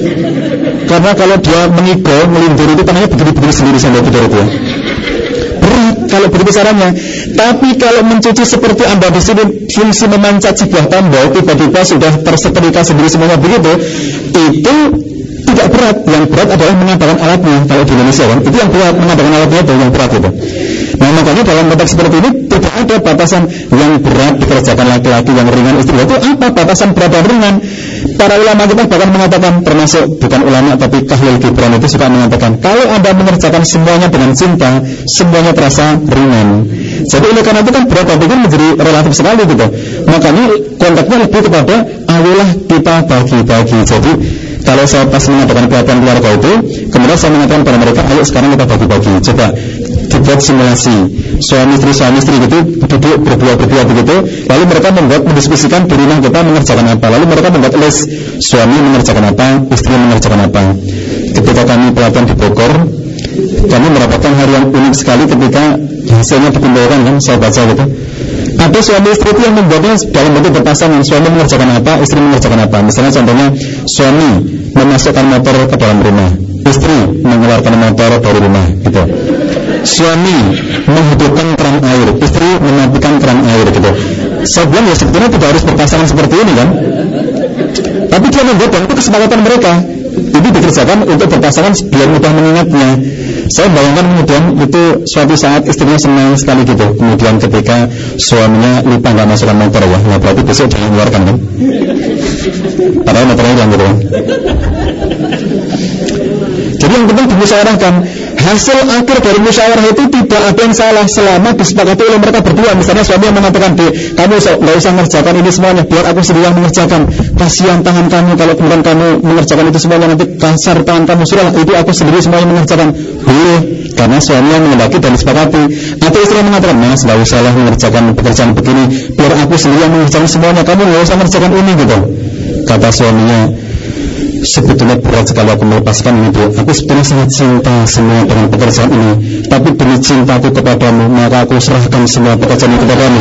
Karena kalau dia mengigau, melindur itu tangannya begini-begini sendiri sampai tidur itu ya. Berat kalau begitu caranya. Tapi kalau mencuci seperti Anda di sini, fungsi memancat sebuah tombol, tiba-tiba sudah tersetrika sendiri semuanya begitu, itu tidak berat. Yang berat adalah mengadakan alatnya. Kalau di Indonesia kan, itu yang berat, mengadakan alatnya itu yang berat itu. Nah, makanya dalam konteks seperti ini tidak ada batasan yang berat dikerjakan laki-laki, yang ringan istri. Itu apa batasan berat dan ringan? Para ulama kita bahkan mengatakan, termasuk bukan ulama tapi Khalil Gibran itu suka mengatakan, kalau Anda mengerjakan semuanya dengan cinta, semuanya terasa ringan. Jadi oleh karena itu kan berat dan ringan menjadi relatif sekali gitu. Makanya konteksnya lebih kepada ayolah kita bagi-bagi. Jadi kalau saya pas mengadakan pelatihan keluarga itu, kemudian saya mengatakan kepada mereka, ayo sekarang kita bagi-bagi. Coba di dibuat simulasi suami istri gitu duduk berdua begitu, lalu mereka mendiskusikan di rumah kita mengerjakan apa, lalu mereka membuat list suami mengerjakan apa, istri mengerjakan apa. Ketika kami pelatihan di Bogor, kami mendapatkan hal yang unik sekali ketika hasilnya dikumpulkan, kan saya baca gitu. Ada suami istri itu yang membuatnya dalam bentuk berpasangan, suami mengerjakan apa, istri mengerjakan apa. Misalnya contohnya suami memasukkan motor ke dalam rumah, istri mengeluarkan motor dari rumah gitu. Suami menghidupkan keran air, istri mematikan keran air gitu. Saya bilang ya sebetulnya tidak harus berpasangan seperti ini kan, tapi dia membuat dan itu kesepakatan mereka. Ini dikerjakan untuk berpasangan biar mudah mengingatnya. Saya bayangkan kemudian itu suatu saat istrinya senang sekali gitu. Kemudian ketika suaminya lupa nggak masukkan motor ya, nah berarti besok dia mengeluarkan kan. Padahal motornya yang gitu kan. Jadi yang penting dimusyawarahkan. Hasil akhir dari musyawarah itu tidak ada yang salah selama disepakati oleh mereka berdua. Misalnya suami yang mengatakan, kamu nggak usah mengerjakan ini semuanya, biar aku sendiri yang mengerjakan. Kasihan tangan kamu kalau kemudian kamu mengerjakan itu semuanya, nanti kasar tangan kamu, sudah itu aku sendiri semuanya mengerjakan. Boleh, karena suami yang menghendaki dan disepakati. Atau istri yang mengatakan, mas nggak usah lah mengerjakan pekerjaan begini, biar aku sendiri yang mengerjakan semuanya, kamu nggak usah mengerjakan ini gitu. Kata suaminya, sebetulnya berat sekali aku melepaskan ini, aku sebetulnya sangat cinta semua dengan pekerjaan ini, tapi demi cintaku kepadamu maka aku serahkan semua pekerjaan ini kepadamu.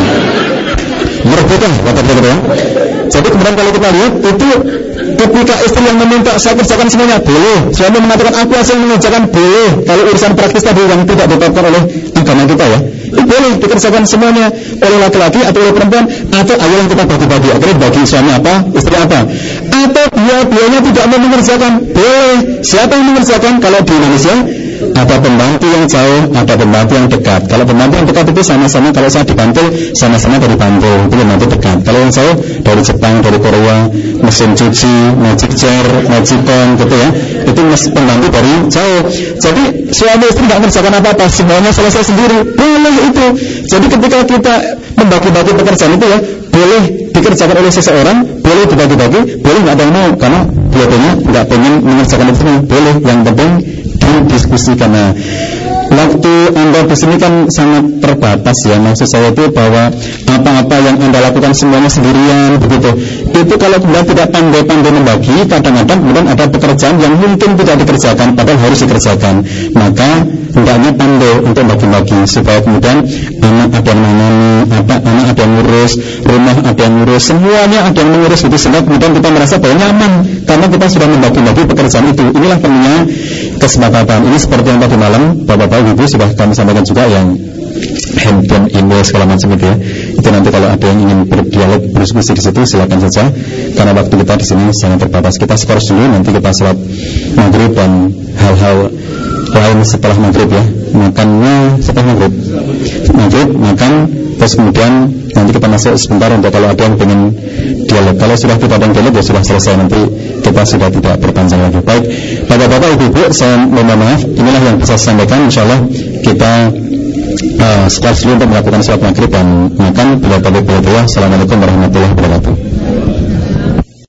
Merdeka kata dia. Jadi kemudian kalau kita lihat itu ketika istri yang meminta saya kerjakan semuanya boleh, suami mengatakan aku asal mengerjakan boleh. Kalau urusan praktis tadi yang tidak ditetapkan oleh agama kita ya, itu boleh dikerjakan semuanya oleh laki-laki atau oleh perempuan, atau ayo yang kita bagi-bagi, akhirnya bagi suami apa, istri apa, atau dia-dianya tidak mau mengerjakan, boleh. Siapa yang mengerjakan? Kalau di Indonesia ada pembantu yang jauh, ada pembantu yang dekat. Kalau pembantu yang dekat itu sama-sama, kalau saya dibantu sama-sama dari Bantul, itu pembantu dekat. Kalau yang jauh dari Jepang, dari Korea, mesin cuci, magic chair, magicon gitu ya, itu pembantu dari jauh. Jadi suami istri tidak mengerjakan apa-apa, semuanya selesai sendiri, boleh itu. Jadi ketika kita membagi-bagi pekerjaan itu ya, boleh dikerjakan oleh seseorang, boleh dibagi-bagi, boleh nggak ada yang mau, karena dua-duanya nggak pengen mengerjakan itu semua, boleh. Yang penting didiskusikan. Nah, waktu Anda di sini kan sangat terbatas ya. Maksud saya itu bahwa apa-apa yang Anda lakukan semuanya sendirian begitu. Itu kalau kemudian tidak pandai-pandai membagi, kadang-kadang kemudian ada pekerjaan yang mungkin tidak dikerjakan padahal harus dikerjakan. Maka hendaknya pandai untuk bagi-bagi supaya kemudian anak ada yang menangani, anak ada yang ngurus, rumah ada yang ngurus, semuanya ada yang mengurus itu, sehingga kemudian kita merasa bahwa nyaman karena kita sudah membagi-bagi pekerjaan itu. Inilah pentingnya kesepakatan. Ini seperti yang tadi malam Bapak-bapak Ibu sudah kami sampaikan juga, yang handphone, email segala macam itu ya. Itu nanti kalau ada yang ingin berdialog, berdiskusi di situ silakan saja. Karena waktu kita di sini sangat terbatas. Kita skor dulu, nanti kita sholat maghrib dan hal-hal lain setelah maghrib ya. Makannya setelah maghrib, makan, terus kemudian nanti kita masuk sebentar untuk kalau ada yang ingin dialog. Kalau sudah tidak ada yang dialog ya sudah selesai, nanti kita sudah tidak berpanjang lagi. Baik, bapak-bapak, ibu-ibu, saya mohon maaf. Inilah yang bisa saya sampaikan. InsyaAllah kita setelah dulu untuk melakukan sholat maghrib dan makan. Bila-bila. Assalamualaikum warahmatullahi wabarakatuh.